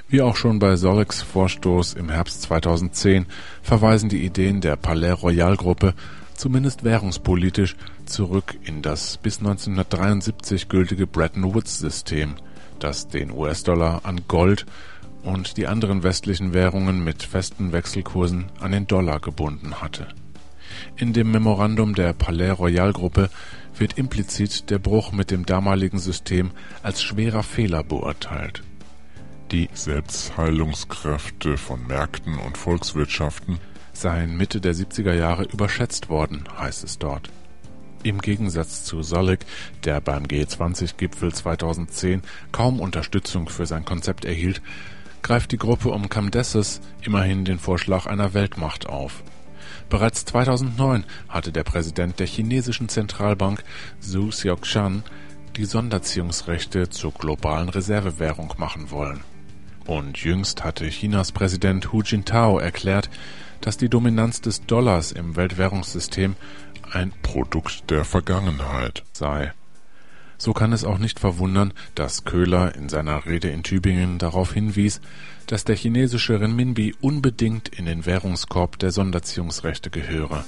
Wie auch schon bei Zolleks Vorstoß im Herbst zweitausendzehn verweisen die Ideen der Palais-Royal-Gruppe, zumindest währungspolitisch, zurück in das bis neunzehnhundertdreiundsiebzig gültige Bretton-Woods-System, das den U S-Dollar an Gold und die anderen westlichen Währungen mit festen Wechselkursen an den Dollar gebunden hatte. In dem Memorandum der Palais-Royal-Gruppe wird implizit der Bruch mit dem damaligen System als schwerer Fehler beurteilt. Die Selbstheilungskräfte von Märkten und Volkswirtschaften seien Mitte der siebziger Jahre überschätzt worden, heißt es dort. Im Gegensatz zu Zollek, der beim G zwanzig Gipfel zweitausendzehn kaum Unterstützung für sein Konzept erhielt, greift die Gruppe um Camdessus immerhin den Vorschlag einer Weltmacht auf. Bereits zweitausendneun hatte der Präsident der chinesischen Zentralbank, Zhu Xiaoqian, die Sonderziehungsrechte zur globalen Reservewährung machen wollen. Und jüngst hatte Chinas Präsident Hu Jintao erklärt, dass die Dominanz des Dollars im Weltwährungssystem ein Produkt der Vergangenheit sei. So kann es auch nicht verwundern, dass Köhler in seiner Rede in Tübingen darauf hinwies, dass der chinesische Renminbi unbedingt in den Währungskorb der Sonderziehungsrechte gehöre.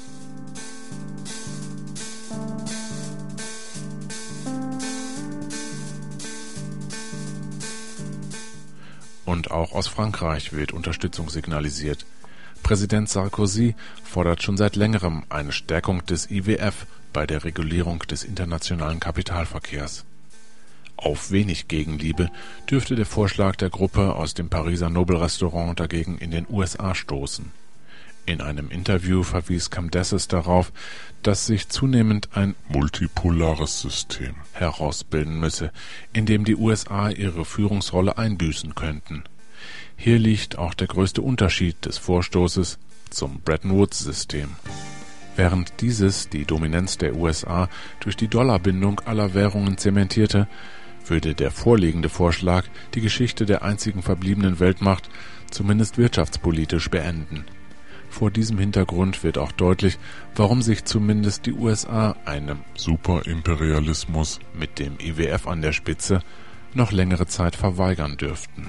Und auch aus Frankreich wird Unterstützung signalisiert. Präsident Sarkozy fordert schon seit längerem eine Stärkung des I W F bei der Regulierung des internationalen Kapitalverkehrs. Auf wenig Gegenliebe dürfte der Vorschlag der Gruppe aus dem Pariser Nobelrestaurant dagegen in den U S A stoßen. In einem Interview verwies Camdessus darauf, dass sich zunehmend ein multipolares System herausbilden müsse, in dem die U S A ihre Führungsrolle einbüßen könnten. Hier liegt auch der größte Unterschied des Vorstoßes zum Bretton-Woods-System. Während dieses die Dominanz der U S A durch die Dollarbindung aller Währungen zementierte, würde der vorliegende Vorschlag die Geschichte der einzigen verbliebenen Weltmacht zumindest wirtschaftspolitisch beenden. Vor diesem Hintergrund wird auch deutlich, warum sich zumindest die U S A einem Superimperialismus mit dem I W F an der Spitze noch längere Zeit verweigern dürften.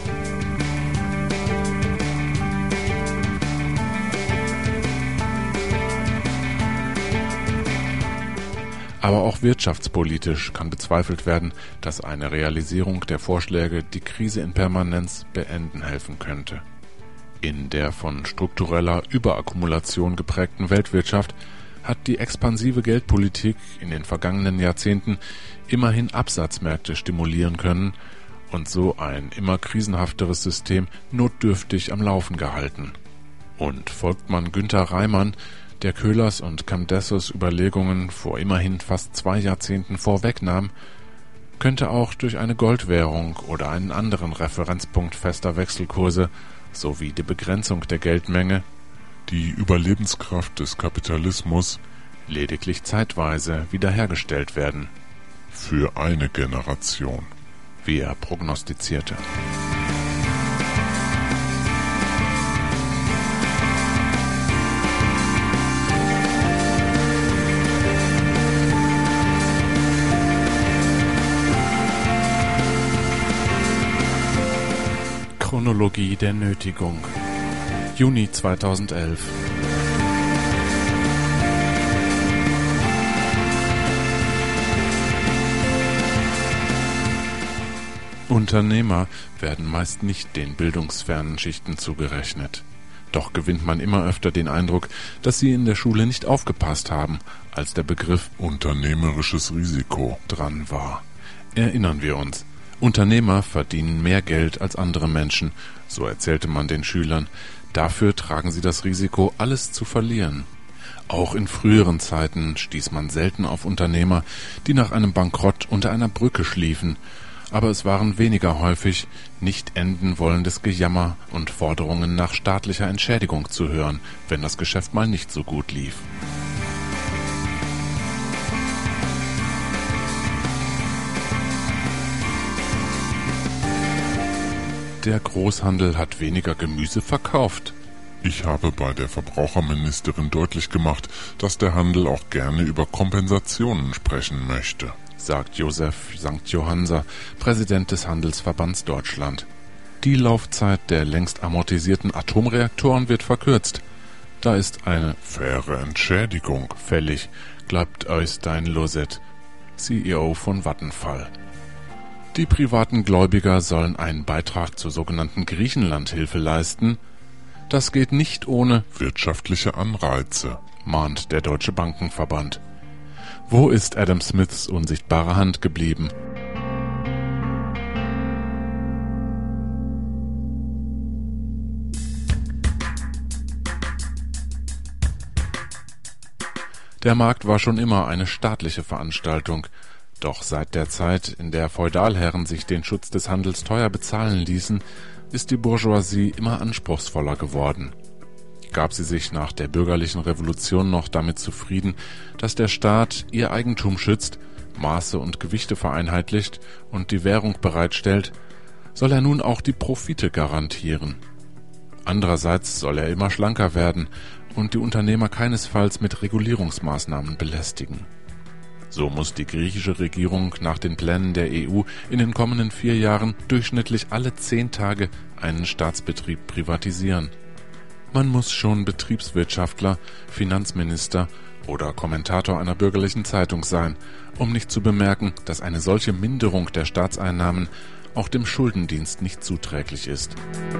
Aber auch wirtschaftspolitisch kann bezweifelt werden, dass eine Realisierung der Vorschläge die Krise in Permanenz beenden helfen könnte. In der von struktureller Überakkumulation geprägten Weltwirtschaft hat die expansive Geldpolitik in den vergangenen Jahrzehnten immerhin Absatzmärkte stimulieren können und so ein immer krisenhafteres System notdürftig am Laufen gehalten. Und folgt man Günter Reimann, der Köhlers und Camdessus Überlegungen vor immerhin fast zwei Jahrzehnten vorwegnahm, könnte auch durch eine Goldwährung oder einen anderen Referenzpunkt fester Wechselkurse sowie die Begrenzung der Geldmenge die Überlebenskraft des Kapitalismus lediglich zeitweise wiederhergestellt werden. Für eine Generation, wie er prognostizierte. Chronologie der Nötigung. Juni zweitausendelf. Unternehmer werden meist nicht den bildungsfernen Schichten zugerechnet. Doch gewinnt man immer öfter den Eindruck, dass sie in der Schule nicht aufgepasst haben, als der Begriff unternehmerisches Risiko dran war. Erinnern wir uns. Unternehmer verdienen mehr Geld als andere Menschen, so erzählte man den Schülern. Dafür tragen sie das Risiko, alles zu verlieren. Auch in früheren Zeiten stieß man selten auf Unternehmer, die nach einem Bankrott unter einer Brücke schliefen. Aber es waren weniger häufig, nicht enden wollendes Gejammer und Forderungen nach staatlicher Entschädigung zu hören, wenn das Geschäft mal nicht so gut lief. Der Großhandel hat weniger Gemüse verkauft. Ich habe bei der Verbraucherministerin deutlich gemacht, dass der Handel auch gerne über Kompensationen sprechen möchte, sagt Josef Sankt Johannser, Präsident des Handelsverbands Deutschland. Die Laufzeit der längst amortisierten Atomreaktoren wird verkürzt. Da ist eine faire Entschädigung fällig, glaubt Øystein Loset, C E O von Vattenfall. Die privaten Gläubiger sollen einen Beitrag zur sogenannten Griechenlandhilfe leisten. Das geht nicht ohne wirtschaftliche Anreize, mahnt der Deutsche Bankenverband. Wo ist Adam Smiths unsichtbare Hand geblieben? Der Markt war schon immer eine staatliche Veranstaltung, doch seit der Zeit, in der Feudalherren sich den Schutz des Handels teuer bezahlen ließen, ist die Bourgeoisie immer anspruchsvoller geworden. Gab sie sich nach der bürgerlichen Revolution noch damit zufrieden, dass der Staat ihr Eigentum schützt, Maße und Gewichte vereinheitlicht und die Währung bereitstellt, soll er nun auch die Profite garantieren. Andererseits soll er immer schlanker werden und die Unternehmer keinesfalls mit Regulierungsmaßnahmen belästigen. So muss die griechische Regierung nach den Plänen der E U in den kommenden vier Jahren durchschnittlich alle zehn Tage einen Staatsbetrieb privatisieren. Man muss schon Betriebswirtschaftler, Finanzminister oder Kommentator einer bürgerlichen Zeitung sein, um nicht zu bemerken, dass eine solche Minderung der Staatseinnahmen auch dem Schuldendienst nicht zuträglich ist.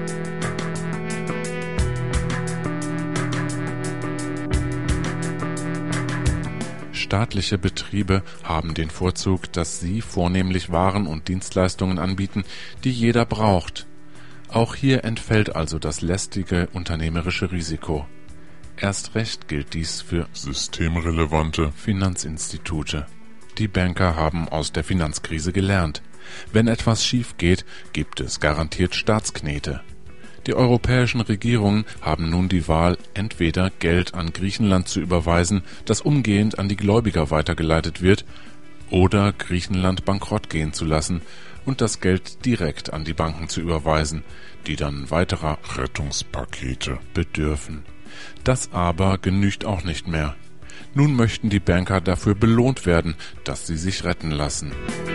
Staatliche Betriebe haben den Vorzug, dass sie vornehmlich Waren und Dienstleistungen anbieten, die jeder braucht. Auch hier entfällt also das lästige unternehmerische Risiko. Erst recht gilt dies für systemrelevante Finanzinstitute. Die Banker haben aus der Finanzkrise gelernt. Wenn etwas schief geht, gibt es garantiert Staatsknete. Die europäischen Regierungen haben nun die Wahl, entweder Geld an Griechenland zu überweisen, das umgehend an die Gläubiger weitergeleitet wird, oder Griechenland bankrott gehen zu lassen und das Geld direkt an die Banken zu überweisen, die dann weiterer Rettungspakete bedürfen. Das aber genügt auch nicht mehr. Nun möchten die Banker dafür belohnt werden, dass sie sich retten lassen.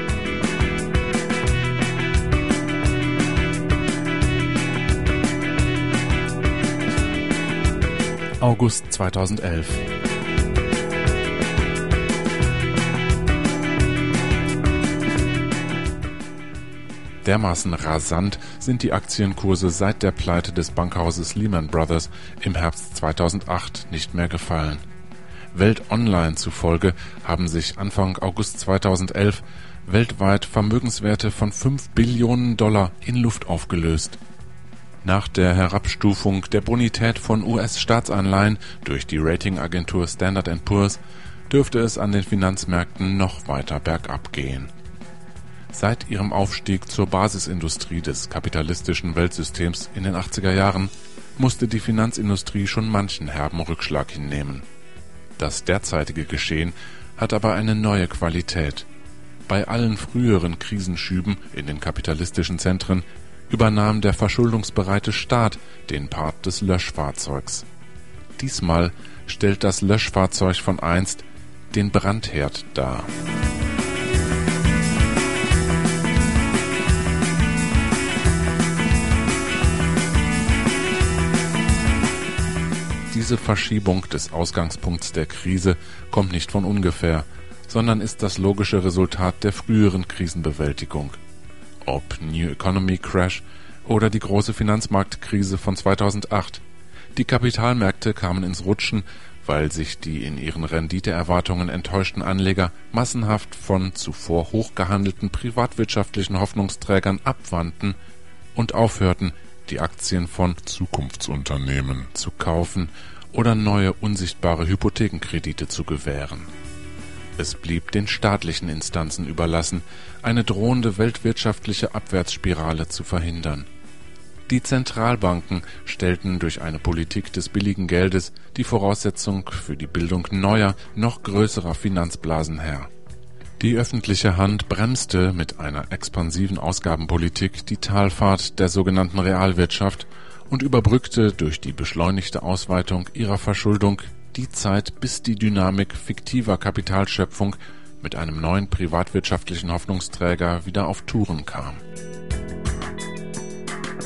August zweitausendelf. Dermaßen rasant sind die Aktienkurse seit der Pleite des Bankhauses Lehman Brothers im Herbst zweitausendacht nicht mehr gefallen. Welt Online zufolge haben sich Anfang August zweitausendelf weltweit Vermögenswerte von fünf Billionen Dollar in Luft aufgelöst. Nach der Herabstufung der Bonität von U S-Staatsanleihen durch die Ratingagentur Standard and Poor's dürfte es an den Finanzmärkten noch weiter bergab gehen. Seit ihrem Aufstieg zur Basisindustrie des kapitalistischen Weltsystems in den achtziger Jahren musste die Finanzindustrie schon manchen herben Rückschlag hinnehmen. Das derzeitige Geschehen hat aber eine neue Qualität. Bei allen früheren Krisenschüben in den kapitalistischen Zentren übernahm der verschuldungsbereite Staat den Part des Löschfahrzeugs. Diesmal stellt das Löschfahrzeug von einst den Brandherd dar. Diese Verschiebung des Ausgangspunkts der Krise kommt nicht von ungefähr, sondern ist das logische Resultat der früheren Krisenbewältigung. Ob New Economy Crash oder die große Finanzmarktkrise von zweitausendacht. Die Kapitalmärkte kamen ins Rutschen, weil sich die in ihren Renditeerwartungen enttäuschten Anleger massenhaft von zuvor hochgehandelten privatwirtschaftlichen Hoffnungsträgern abwandten und aufhörten, die Aktien von Zukunftsunternehmen zu kaufen oder neue unsichtbare Hypothekenkredite zu gewähren. Es blieb den staatlichen Instanzen überlassen, eine drohende weltwirtschaftliche Abwärtsspirale zu verhindern. Die Zentralbanken stellten durch eine Politik des billigen Geldes die Voraussetzung für die Bildung neuer, noch größerer Finanzblasen her. Die öffentliche Hand bremste mit einer expansiven Ausgabenpolitik die Talfahrt der sogenannten Realwirtschaft und überbrückte durch die beschleunigte Ausweitung ihrer Verschuldung die Zeit, bis die Dynamik fiktiver Kapitalschöpfung mit einem neuen privatwirtschaftlichen Hoffnungsträger wieder auf Touren kam.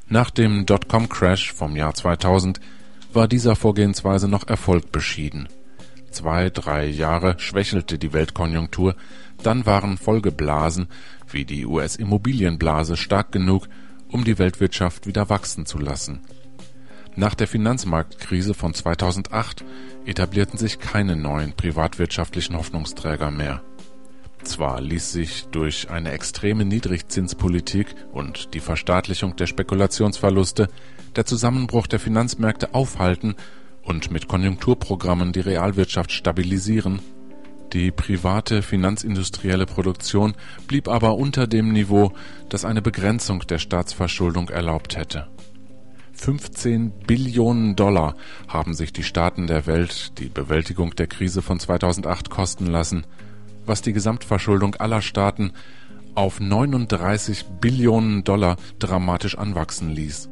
Nach dem Dotcom-Crash vom Jahr zweitausend war dieser Vorgehensweise noch Erfolg beschieden. Zwei, drei Jahre schwächelte die Weltkonjunktur, dann waren Folgeblasen wie die U S-Immobilienblase stark genug, um die Weltwirtschaft wieder wachsen zu lassen. Nach der Finanzmarktkrise von zweitausendacht etablierten sich keine neuen privatwirtschaftlichen Hoffnungsträger mehr. Zwar ließ sich durch eine extreme Niedrigzinspolitik und die Verstaatlichung der Spekulationsverluste der Zusammenbruch der Finanzmärkte aufhalten und mit Konjunkturprogrammen die Realwirtschaft stabilisieren, die private finanzindustrielle Produktion blieb aber unter dem Niveau, das eine Begrenzung der Staatsverschuldung erlaubt hätte. fünfzehn Billionen Dollar haben sich die Staaten der Welt die Bewältigung der Krise von zweitausendacht kosten lassen, was die Gesamtverschuldung aller Staaten auf neununddreißig Billionen Dollar dramatisch anwachsen ließ.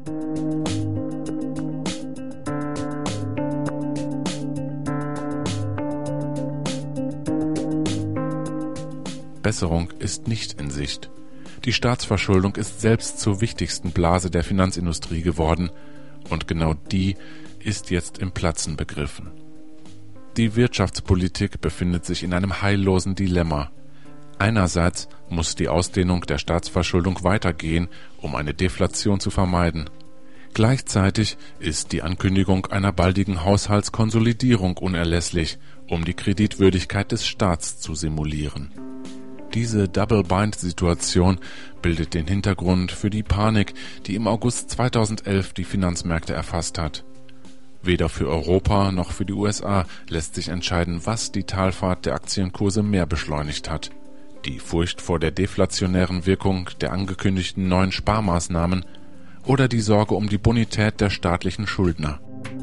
Besserung ist nicht in Sicht. Die Staatsverschuldung ist selbst zur wichtigsten Blase der Finanzindustrie geworden, und genau die ist jetzt im Platzen begriffen. Die Wirtschaftspolitik befindet sich in einem heillosen Dilemma. Einerseits muss die Ausdehnung der Staatsverschuldung weitergehen, um eine Deflation zu vermeiden. Gleichzeitig ist die Ankündigung einer baldigen Haushaltskonsolidierung unerlässlich, um die Kreditwürdigkeit des Staats zu simulieren. Diese Double-Bind-Situation bildet den Hintergrund für die Panik, die im August zweitausendelf die Finanzmärkte erfasst hat. Weder für Europa noch für die U S A lässt sich entscheiden, was die Talfahrt der Aktienkurse mehr beschleunigt hat. Die Furcht vor der deflationären Wirkung der angekündigten neuen Sparmaßnahmen oder die Sorge um die Bonität der staatlichen Schuldner.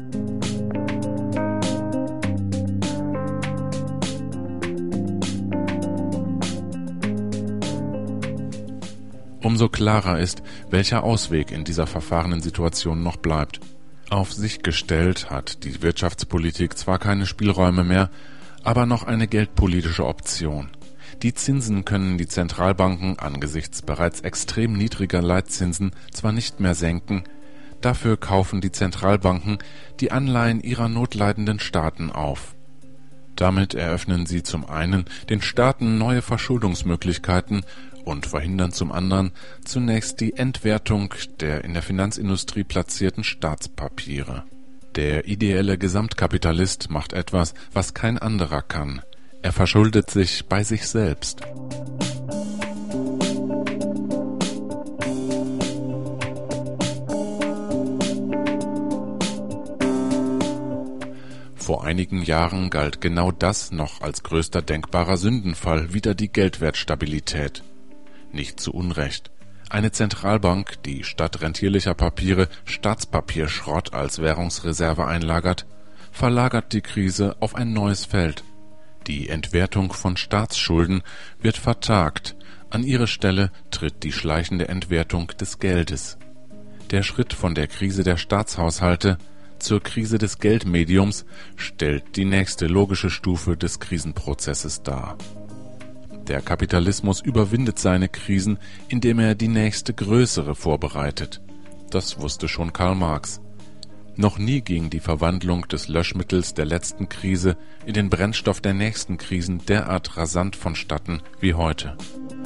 Umso klarer ist, welcher Ausweg in dieser verfahrenen Situation noch bleibt. Auf sich gestellt hat die Wirtschaftspolitik zwar keine Spielräume mehr, aber noch eine geldpolitische Option. Die Zinsen können die Zentralbanken angesichts bereits extrem niedriger Leitzinsen zwar nicht mehr senken, dafür kaufen die Zentralbanken die Anleihen ihrer notleidenden Staaten auf. Damit eröffnen sie zum einen den Staaten neue Verschuldungsmöglichkeiten und verhindern zum anderen zunächst die Entwertung der in der Finanzindustrie platzierten Staatspapiere. Der ideelle Gesamtkapitalist macht etwas, was kein anderer kann. Er verschuldet sich bei sich selbst. Vor einigen Jahren galt genau das noch als größter denkbarer Sündenfall wider die Geldwertstabilität. Nicht zu Unrecht. Eine Zentralbank, die statt rentierlicher Papiere Staatspapierschrott als Währungsreserve einlagert, verlagert die Krise auf ein neues Feld. Die Entwertung von Staatsschulden wird vertagt, an ihre Stelle tritt die schleichende Entwertung des Geldes. Der Schritt von der Krise der Staatshaushalte zur Krise des Geldmediums stellt die nächste logische Stufe des Krisenprozesses dar. Der Kapitalismus überwindet seine Krisen, indem er die nächste größere vorbereitet. Das wusste schon Karl Marx. Noch nie ging die Verwandlung des Löschmittels der letzten Krise in den Brennstoff der nächsten Krisen derart rasant vonstatten wie heute.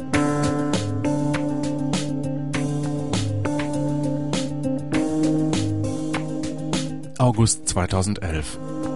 August zweitausendelf.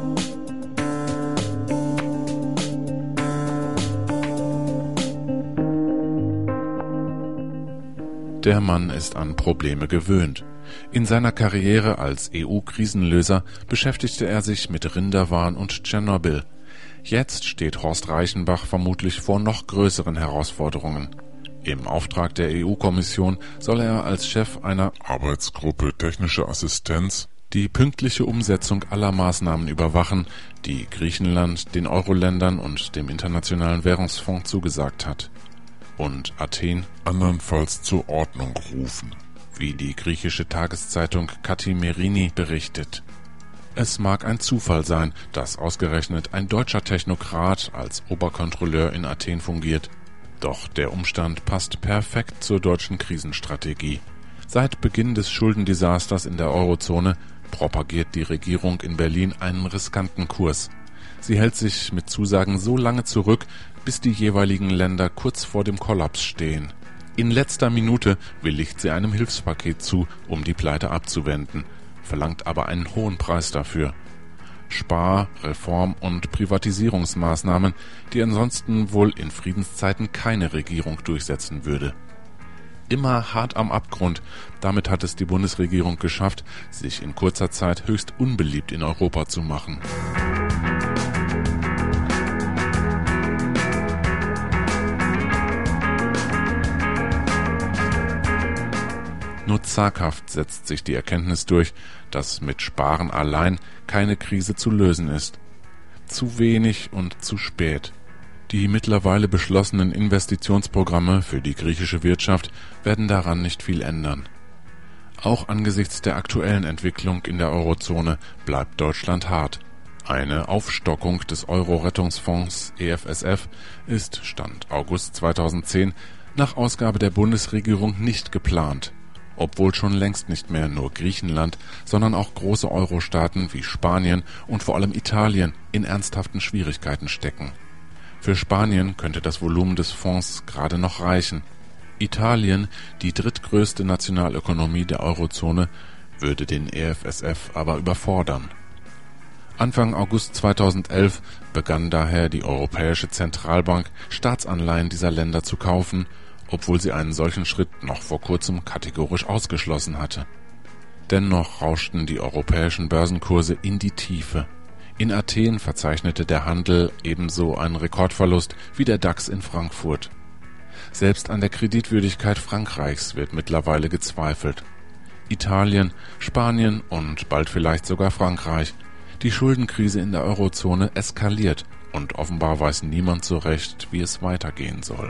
Der Mann ist an Probleme gewöhnt. In seiner Karriere als E U-Krisenlöser beschäftigte er sich mit Rinderwahn und Tschernobyl. Jetzt steht Horst Reichenbach vermutlich vor noch größeren Herausforderungen. Im Auftrag der E U-Kommission soll er als Chef einer Arbeitsgruppe Technische Assistenz die pünktliche Umsetzung aller Maßnahmen überwachen, die Griechenland, den Euro-Ländern und dem Internationalen Währungsfonds zugesagt hat. Und Athen andernfalls zur Ordnung rufen, wie die griechische Tageszeitung Kathimerini berichtet. Es mag ein Zufall sein, dass ausgerechnet ein deutscher Technokrat als Oberkontrolleur in Athen fungiert. Doch der Umstand passt perfekt zur deutschen Krisenstrategie. Seit Beginn des Schuldendesasters in der Eurozone propagiert die Regierung in Berlin einen riskanten Kurs. Sie hält sich mit Zusagen so lange zurück, bis die jeweiligen Länder kurz vor dem Kollaps stehen. In letzter Minute willigt sie einem Hilfspaket zu, um die Pleite abzuwenden, verlangt aber einen hohen Preis dafür. Spar-, Reform- und Privatisierungsmaßnahmen, die ansonsten wohl in Friedenszeiten keine Regierung durchsetzen würde. Immer hart am Abgrund, damit hat es die Bundesregierung geschafft, sich in kurzer Zeit höchst unbeliebt in Europa zu machen. Nur zaghaft setzt sich die Erkenntnis durch, dass mit Sparen allein keine Krise zu lösen ist. Zu wenig und zu spät. Die mittlerweile beschlossenen Investitionsprogramme für die griechische Wirtschaft werden daran nicht viel ändern. Auch angesichts der aktuellen Entwicklung in der Eurozone bleibt Deutschland hart. Eine Aufstockung des Euro-Rettungsfonds E F S F ist, Stand August zweitausendzehn, nach Ausgabe der Bundesregierung nicht geplant. Obwohl schon längst nicht mehr nur Griechenland, sondern auch große Euro-Staaten wie Spanien und vor allem Italien in ernsthaften Schwierigkeiten stecken. Für Spanien könnte das Volumen des Fonds gerade noch reichen. Italien, die drittgrößte Nationalökonomie der Eurozone, würde den E F S F aber überfordern. Anfang August zweitausendelf begann daher die Europäische Zentralbank, Staatsanleihen dieser Länder zu kaufen, obwohl sie einen solchen Schritt noch vor kurzem kategorisch ausgeschlossen hatte. Dennoch rauschten die europäischen Börsenkurse in die Tiefe. In Athen verzeichnete der Handel ebenso einen Rekordverlust wie der DAX in Frankfurt. Selbst an der Kreditwürdigkeit Frankreichs wird mittlerweile gezweifelt. Italien, Spanien und bald vielleicht sogar Frankreich. Die Schuldenkrise in der Eurozone eskaliert und offenbar weiß niemand so recht, wie es weitergehen soll.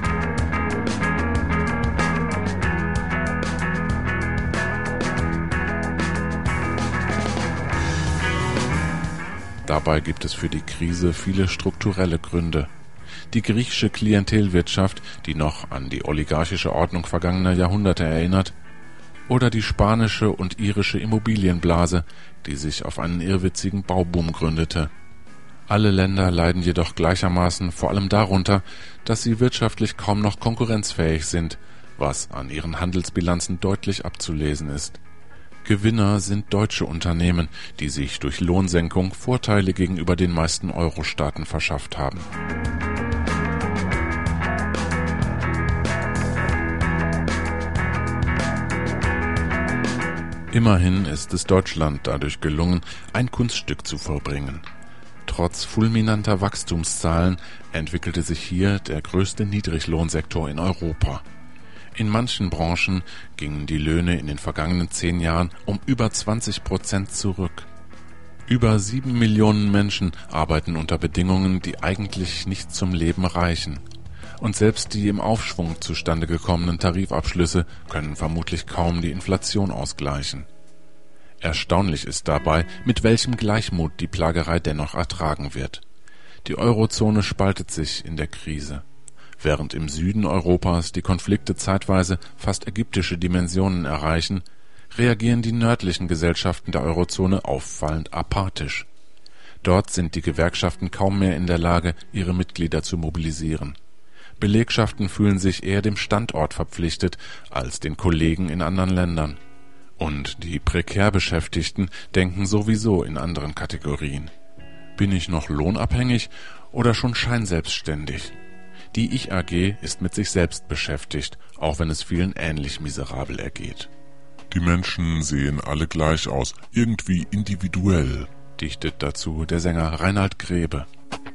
Dabei gibt es für die Krise viele strukturelle Gründe. Die griechische Klientelwirtschaft, die noch an die oligarchische Ordnung vergangener Jahrhunderte erinnert, oder die spanische und irische Immobilienblase, die sich auf einen irrwitzigen Bauboom gründete. Alle Länder leiden jedoch gleichermaßen vor allem darunter, dass sie wirtschaftlich kaum noch konkurrenzfähig sind, was an ihren Handelsbilanzen deutlich abzulesen ist. Gewinner sind deutsche Unternehmen, die sich durch Lohnsenkung Vorteile gegenüber den meisten Euro-Staaten verschafft haben. Immerhin ist es Deutschland dadurch gelungen, ein Kunststück zu vollbringen. Trotz fulminanter Wachstumszahlen entwickelte sich hier der größte Niedriglohnsektor in Europa. In manchen Branchen gingen die Löhne in den vergangenen zehn Jahren um über zwanzig Prozent zurück. Über sieben Millionen Menschen arbeiten unter Bedingungen, die eigentlich nicht zum Leben reichen. Und selbst die im Aufschwung zustande gekommenen Tarifabschlüsse können vermutlich kaum die Inflation ausgleichen. Erstaunlich ist dabei, mit welchem Gleichmut die Plagerei dennoch ertragen wird. Die Eurozone spaltet sich in der Krise. Während im Süden Europas die Konflikte zeitweise fast ägyptische Dimensionen erreichen, reagieren die nördlichen Gesellschaften der Eurozone auffallend apathisch. Dort sind die Gewerkschaften kaum mehr in der Lage, ihre Mitglieder zu mobilisieren. Belegschaften fühlen sich eher dem Standort verpflichtet als den Kollegen in anderen Ländern. Und die prekär Beschäftigten denken sowieso in anderen Kategorien. Bin ich noch lohnabhängig oder schon scheinselbstständig? Die Ich-A G ist mit sich selbst beschäftigt, auch wenn es vielen ähnlich miserabel ergeht. Die Menschen sehen alle gleich aus, irgendwie individuell, dichtet dazu der Sänger Reinhard Grebe.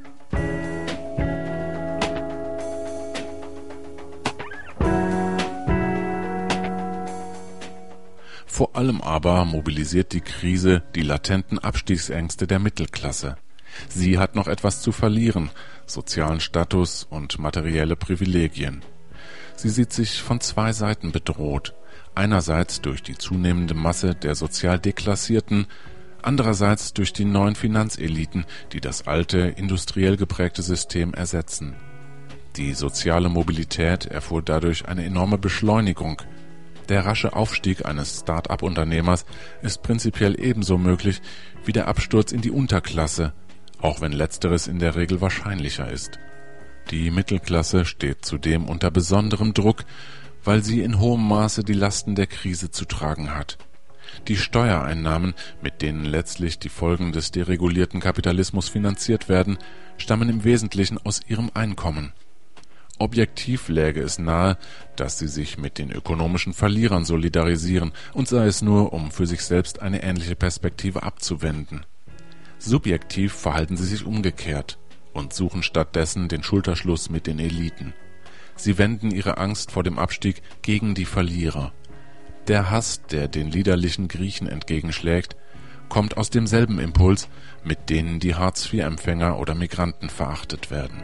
Vor allem aber mobilisiert die Krise die latenten Abstiegsängste der Mittelklasse. Sie hat noch etwas zu verlieren, sozialen Status und materielle Privilegien. Sie sieht sich von zwei Seiten bedroht. Einerseits durch die zunehmende Masse der sozial Deklassierten, andererseits durch die neuen Finanzeliten, die das alte, industriell geprägte System ersetzen. Die soziale Mobilität erfuhr dadurch eine enorme Beschleunigung. Der rasche Aufstieg eines Start-up-Unternehmers ist prinzipiell ebenso möglich wie der Absturz in die Unterklasse, auch wenn letzteres in der Regel wahrscheinlicher ist. Die Mittelklasse steht zudem unter besonderem Druck, weil sie in hohem Maße die Lasten der Krise zu tragen hat. Die Steuereinnahmen, mit denen letztlich die Folgen des deregulierten Kapitalismus finanziert werden, stammen im Wesentlichen aus ihrem Einkommen. Objektiv läge es nahe, dass sie sich mit den ökonomischen Verlierern solidarisieren, und sei es nur, um für sich selbst eine ähnliche Perspektive abzuwenden. Subjektiv verhalten sie sich umgekehrt und suchen stattdessen den Schulterschluss mit den Eliten. Sie wenden ihre Angst vor dem Abstieg gegen die Verlierer. Der Hass, der den liederlichen Griechen entgegenschlägt, kommt aus demselben Impuls, mit denen die Hartz-vier-Empfänger oder Migranten verachtet werden.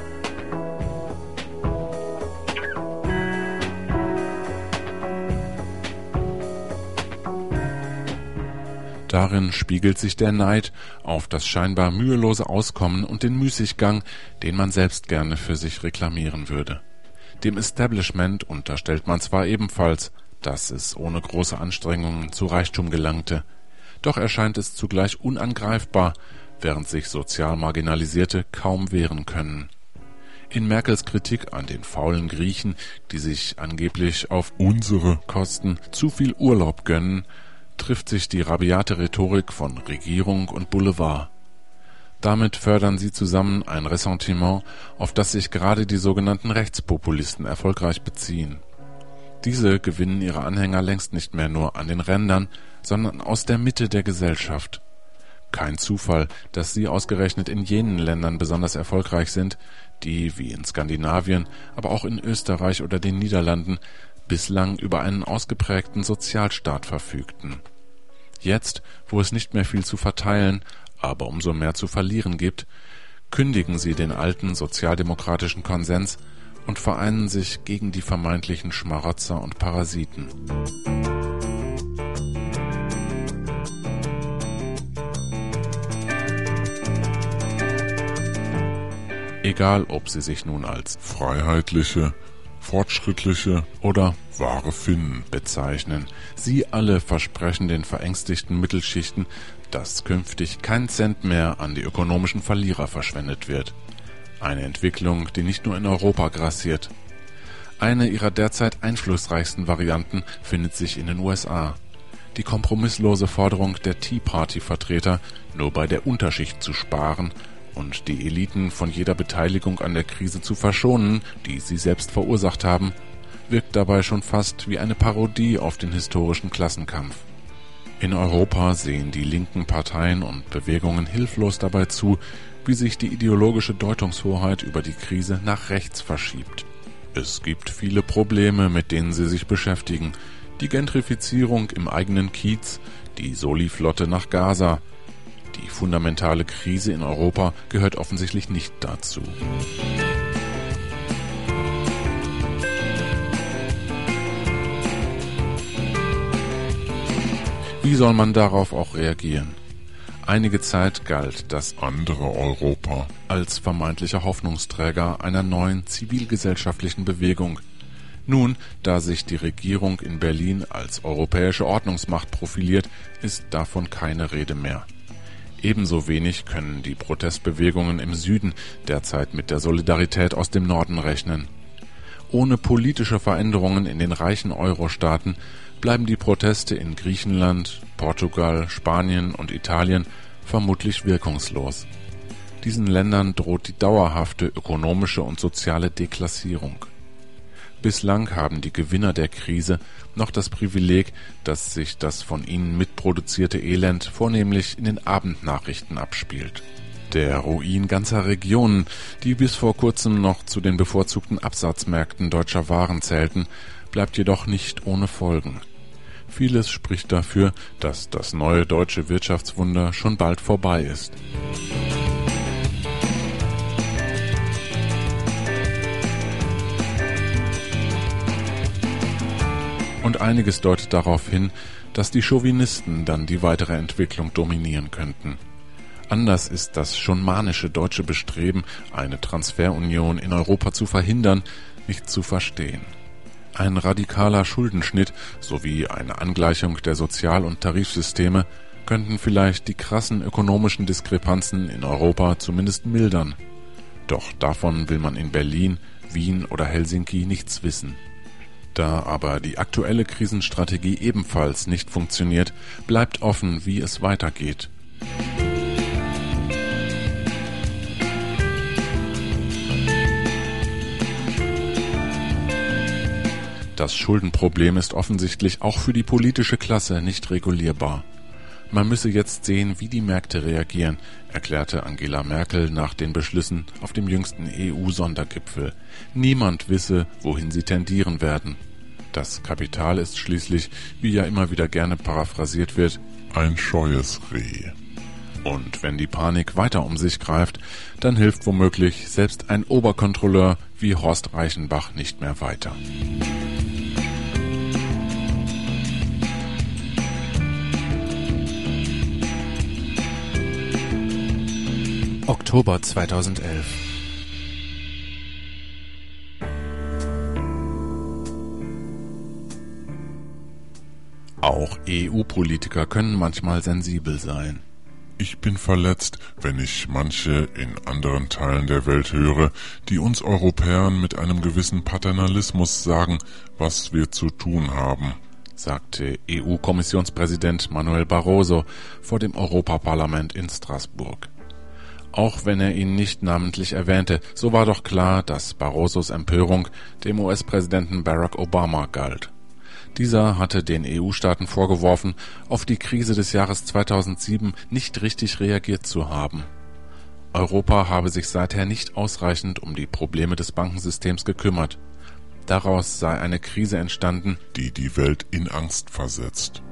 Darin spiegelt sich der Neid auf das scheinbar mühelose Auskommen und den Müßiggang, den man selbst gerne für sich reklamieren würde. Dem Establishment unterstellt man zwar ebenfalls, dass es ohne große Anstrengungen zu Reichtum gelangte, doch erscheint es zugleich unangreifbar, während sich sozial Marginalisierte kaum wehren können. In Merkels Kritik an den faulen Griechen, die sich angeblich auf unsere Kosten zu viel Urlaub gönnen, trifft sich die rabiate Rhetorik von Regierung und Boulevard. Damit fördern sie zusammen ein Ressentiment, auf das sich gerade die sogenannten Rechtspopulisten erfolgreich beziehen. Diese gewinnen ihre Anhänger längst nicht mehr nur an den Rändern, sondern aus der Mitte der Gesellschaft. Kein Zufall, dass sie ausgerechnet in jenen Ländern besonders erfolgreich sind, die, wie in Skandinavien, aber auch in Österreich oder den Niederlanden, bislang über einen ausgeprägten Sozialstaat verfügten. Jetzt, wo es nicht mehr viel zu verteilen, aber umso mehr zu verlieren gibt, kündigen sie den alten sozialdemokratischen Konsens und vereinen sich gegen die vermeintlichen Schmarotzer und Parasiten. Egal, ob sie sich nun als freiheitliche, fortschrittliche oder wahre Finnen bezeichnen, sie alle versprechen den verängstigten Mittelschichten, dass künftig kein Cent mehr an die ökonomischen Verlierer verschwendet wird. Eine Entwicklung, die nicht nur in Europa grassiert. Eine ihrer derzeit einflussreichsten Varianten findet sich in den U S A. Die kompromisslose Forderung der Tea Party-Vertreter, nur bei der Unterschicht zu sparen und die Eliten von jeder Beteiligung an der Krise zu verschonen, die sie selbst verursacht haben, wirkt dabei schon fast wie eine Parodie auf den historischen Klassenkampf. In Europa sehen die linken Parteien und Bewegungen hilflos dabei zu, wie sich die ideologische Deutungshoheit über die Krise nach rechts verschiebt. Es gibt viele Probleme, mit denen sie sich beschäftigen. Die Gentrifizierung im eigenen Kiez, die Soli-Flotte nach Gaza. Die fundamentale Krise in Europa gehört offensichtlich nicht dazu. Wie soll man darauf auch reagieren? Einige Zeit galt das andere Europa als vermeintlicher Hoffnungsträger einer neuen zivilgesellschaftlichen Bewegung. Nun, da sich die Regierung in Berlin als europäische Ordnungsmacht profiliert, ist davon keine Rede mehr. Ebenso wenig können die Protestbewegungen im Süden derzeit mit der Solidarität aus dem Norden rechnen. Ohne politische Veränderungen in den reichen Euro-Staaten bleiben die Proteste in Griechenland, Portugal, Spanien und Italien vermutlich wirkungslos. Diesen Ländern droht die dauerhafte ökonomische und soziale Deklassierung. Bislang haben die Gewinner der Krise noch das Privileg, dass sich das von ihnen mitproduzierte Elend vornehmlich in den Abendnachrichten abspielt. Der Ruin ganzer Regionen, die bis vor kurzem noch zu den bevorzugten Absatzmärkten deutscher Waren zählten, bleibt jedoch nicht ohne Folgen. Vieles spricht dafür, dass das neue deutsche Wirtschaftswunder schon bald vorbei ist. Und einiges deutet darauf hin, dass die Chauvinisten dann die weitere Entwicklung dominieren könnten. Anders ist das schon manische deutsche Bestreben, eine Transferunion in Europa zu verhindern, nicht zu verstehen. Ein radikaler Schuldenschnitt sowie eine Angleichung der Sozial- und Tarifsysteme könnten vielleicht die krassen ökonomischen Diskrepanzen in Europa zumindest mildern. Doch davon will man in Berlin, Wien oder Helsinki nichts wissen. Da aber die aktuelle Krisenstrategie ebenfalls nicht funktioniert, bleibt offen, wie es weitergeht. Das Schuldenproblem ist offensichtlich auch für die politische Klasse nicht regulierbar. Man müsse jetzt sehen, wie die Märkte reagieren, erklärte Angela Merkel nach den Beschlüssen auf dem jüngsten E U-Sondergipfel. Niemand wisse, wohin sie tendieren werden. Das Kapital ist schließlich, wie ja immer wieder gerne paraphrasiert wird, ein scheues Reh. Und wenn die Panik weiter um sich greift, dann hilft womöglich selbst ein Oberkontrolleur wie Horst Reichenbach nicht mehr weiter. Oktober zweitausendelf. Auch E U-Politiker können manchmal sensibel sein. Ich bin verletzt, wenn ich manche in anderen Teilen der Welt höre, die uns Europäern mit einem gewissen Paternalismus sagen, was wir zu tun haben, sagte E U-Kommissionspräsident Manuel Barroso vor dem Europaparlament in Straßburg. Auch wenn er ihn nicht namentlich erwähnte, so war doch klar, dass Barrosos Empörung dem U S-Präsidenten Barack Obama galt. Dieser hatte den E U-Staaten vorgeworfen, auf die Krise des Jahres zweitausendsieben nicht richtig reagiert zu haben. Europa habe sich seither nicht ausreichend um die Probleme des Bankensystems gekümmert. Daraus sei eine Krise entstanden, die die Welt in Angst versetzt.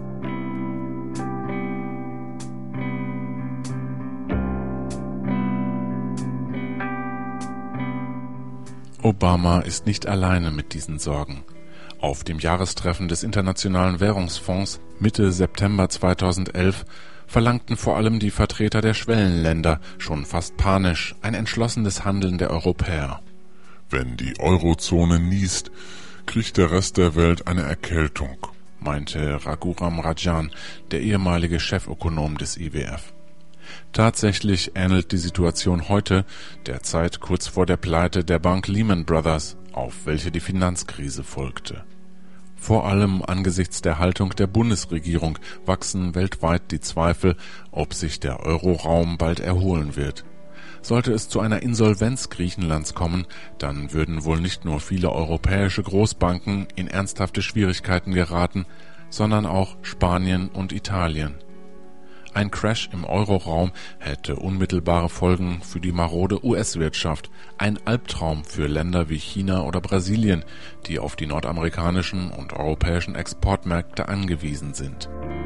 Obama ist nicht alleine mit diesen Sorgen. Auf dem Jahrestreffen des Internationalen Währungsfonds Mitte September zweitausendelf verlangten vor allem die Vertreter der Schwellenländer schon fast panisch ein entschlossenes Handeln der Europäer. Wenn die Eurozone niest, kriegt der Rest der Welt eine Erkältung, meinte Raghuram Rajan, der ehemalige Chefökonom des I W F. Tatsächlich ähnelt die Situation heute der Zeit kurz vor der Pleite der Bank Lehman Brothers, auf welche die Finanzkrise folgte. Vor allem angesichts der Haltung der Bundesregierung wachsen weltweit die Zweifel, ob sich der Euroraum bald erholen wird. Sollte es zu einer Insolvenz Griechenlands kommen, dann würden wohl nicht nur viele europäische Großbanken in ernsthafte Schwierigkeiten geraten, sondern auch Spanien und Italien. Ein Crash im Euroraum hätte unmittelbare Folgen für die marode U S-Wirtschaft, ein Albtraum für Länder wie China oder Brasilien, die auf die nordamerikanischen und europäischen Exportmärkte angewiesen sind.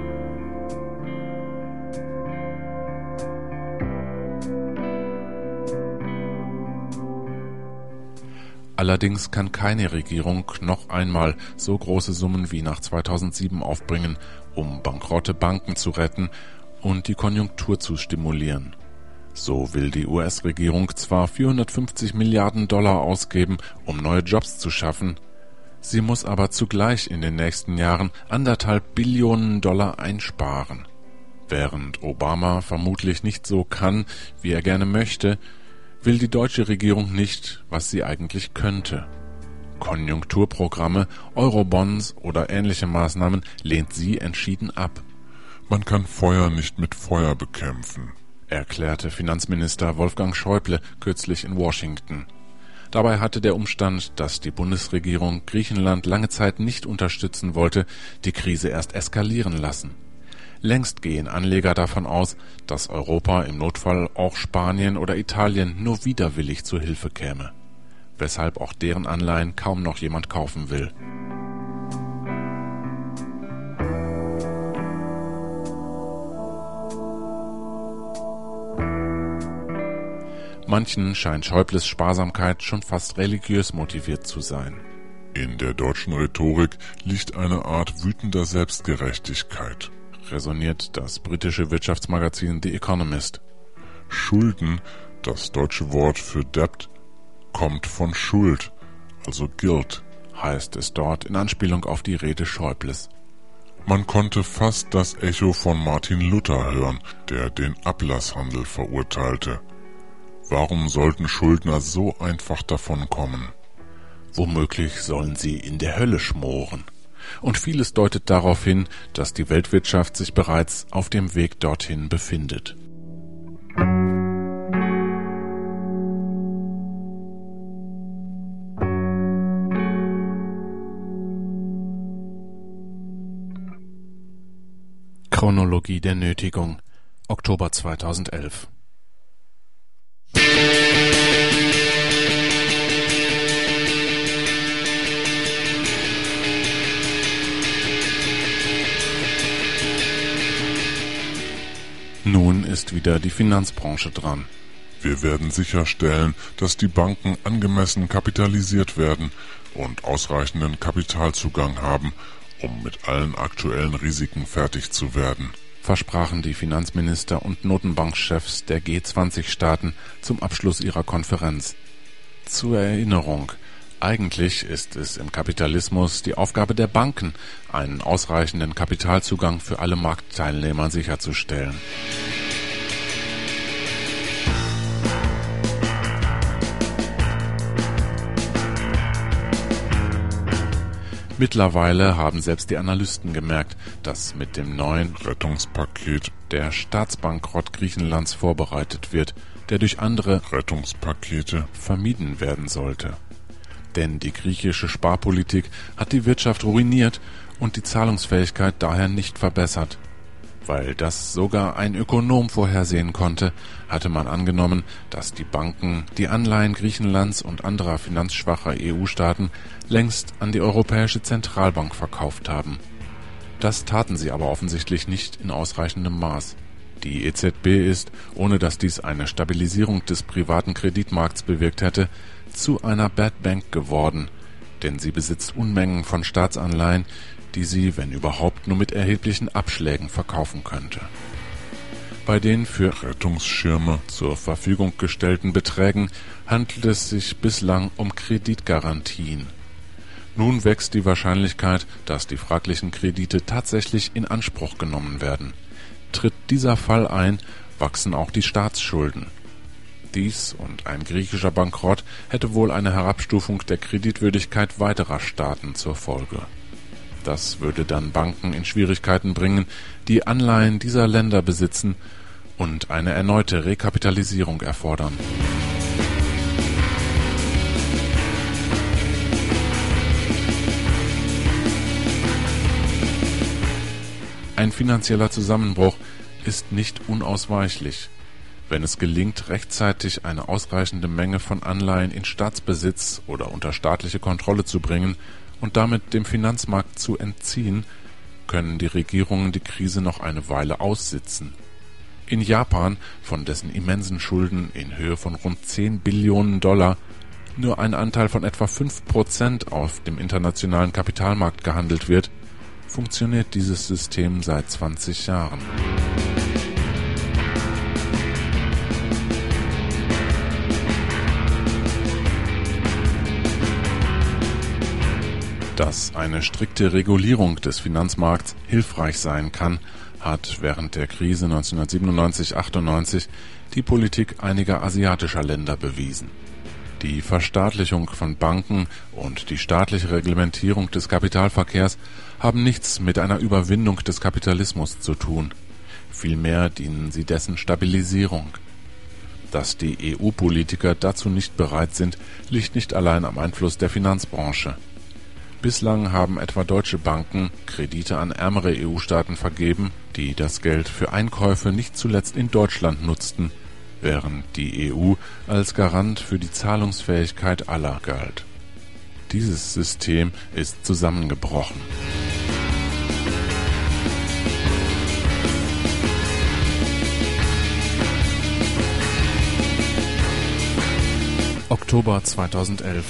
Allerdings kann keine Regierung noch einmal so große Summen wie nach zweitausendsieben aufbringen, um bankrotte Banken zu retten und die Konjunktur zu stimulieren. So will die U S-Regierung zwar vierhundertfünfzig Milliarden Dollar ausgeben, um neue Jobs zu schaffen, sie muss aber zugleich in den nächsten Jahren anderthalb Billionen Dollar einsparen. Während Obama vermutlich nicht so kann, wie er gerne möchte, will die deutsche Regierung nicht, was sie eigentlich könnte. Konjunkturprogramme, Eurobonds oder ähnliche Maßnahmen lehnt sie entschieden ab. Man kann Feuer nicht mit Feuer bekämpfen, erklärte Finanzminister Wolfgang Schäuble kürzlich in Washington. Dabei hatte der Umstand, dass die Bundesregierung Griechenland lange Zeit nicht unterstützen wollte, die Krise erst eskalieren lassen. Längst gehen Anleger davon aus, dass Europa im Notfall auch Spanien oder Italien nur widerwillig zur Hilfe käme, weshalb auch deren Anleihen kaum noch jemand kaufen will. Manchen scheint Schäubles Sparsamkeit schon fast religiös motiviert zu sein. In der deutschen Rhetorik liegt eine Art wütender Selbstgerechtigkeit, resoniert das britische Wirtschaftsmagazin The Economist. Schulden, das deutsche Wort für Debt, kommt von Schuld, also Guilt, heißt es dort in Anspielung auf die Rede Schäubles. Man konnte fast das Echo von Martin Luther hören, der den Ablasshandel verurteilte. Warum sollten Schuldner so einfach davonkommen? Womöglich sollen sie in der Hölle schmoren. Und vieles deutet darauf hin, dass die Weltwirtschaft sich bereits auf dem Weg dorthin befindet. Chronologie der Nötigung, Oktober zweitausendelf. Nun ist wieder die Finanzbranche dran. Wir werden sicherstellen, dass die Banken angemessen kapitalisiert werden und ausreichenden Kapitalzugang haben, um mit allen aktuellen Risiken fertig zu werden, versprachen die Finanzminister und Notenbankchefs der G zwanzig Staaten zum Abschluss ihrer Konferenz. Zur Erinnerung: Eigentlich ist es im Kapitalismus die Aufgabe der Banken, einen ausreichenden Kapitalzugang für alle Marktteilnehmer sicherzustellen. Mittlerweile haben selbst die Analysten gemerkt, dass mit dem neuen Rettungspaket der Staatsbankrott Griechenlands vorbereitet wird, der durch andere Rettungspakete vermieden werden sollte. Denn die griechische Sparpolitik hat die Wirtschaft ruiniert und die Zahlungsfähigkeit daher nicht verbessert. Weil das sogar ein Ökonom vorhersehen konnte, hatte man angenommen, dass die Banken die Anleihen Griechenlands und anderer finanzschwacher E U-Staaten längst an die Europäische Zentralbank verkauft haben. Das taten sie aber offensichtlich nicht in ausreichendem Maß. Die E Z B ist, ohne dass dies eine Stabilisierung des privaten Kreditmarkts bewirkt hätte, zu einer Bad Bank geworden, denn sie besitzt Unmengen von Staatsanleihen, die sie, wenn überhaupt, nur mit erheblichen Abschlägen verkaufen könnte. Bei den für Rettungsschirme zur Verfügung gestellten Beträgen handelt es sich bislang um Kreditgarantien. Nun wächst die Wahrscheinlichkeit, dass die fraglichen Kredite tatsächlich in Anspruch genommen werden. Tritt dieser Fall ein, wachsen auch die Staatsschulden. Dies und ein griechischer Bankrott hätte wohl eine Herabstufung der Kreditwürdigkeit weiterer Staaten zur Folge. Das würde dann Banken in Schwierigkeiten bringen, die Anleihen dieser Länder besitzen und eine erneute Rekapitalisierung erfordern. Ein finanzieller Zusammenbruch ist nicht unausweichlich. Wenn es gelingt, rechtzeitig eine ausreichende Menge von Anleihen in Staatsbesitz oder unter staatliche Kontrolle zu bringen und damit dem Finanzmarkt zu entziehen, können die Regierungen die Krise noch eine Weile aussitzen. In Japan, von dessen immensen Schulden in Höhe von rund zehn Billionen Dollar nur ein Anteil von etwa fünf Prozent auf dem internationalen Kapitalmarkt gehandelt wird, funktioniert dieses System seit zwanzig Jahren. Dass eine strikte Regulierung des Finanzmarkts hilfreich sein kann, hat während der Krise neunzehnhundertsiebenundneunzig achtundneunzig die Politik einiger asiatischer Länder bewiesen. Die Verstaatlichung von Banken und die staatliche Reglementierung des Kapitalverkehrs haben nichts mit einer Überwindung des Kapitalismus zu tun. Vielmehr dienen sie dessen Stabilisierung. Dass die E U-Politiker dazu nicht bereit sind, liegt nicht allein am Einfluss der Finanzbranche. Bislang haben etwa deutsche Banken Kredite an ärmere E U-Staaten vergeben, die das Geld für Einkäufe nicht zuletzt in Deutschland nutzten, während die E U als Garant für die Zahlungsfähigkeit aller galt. Dieses System ist zusammengebrochen. Oktober zweitausendelf.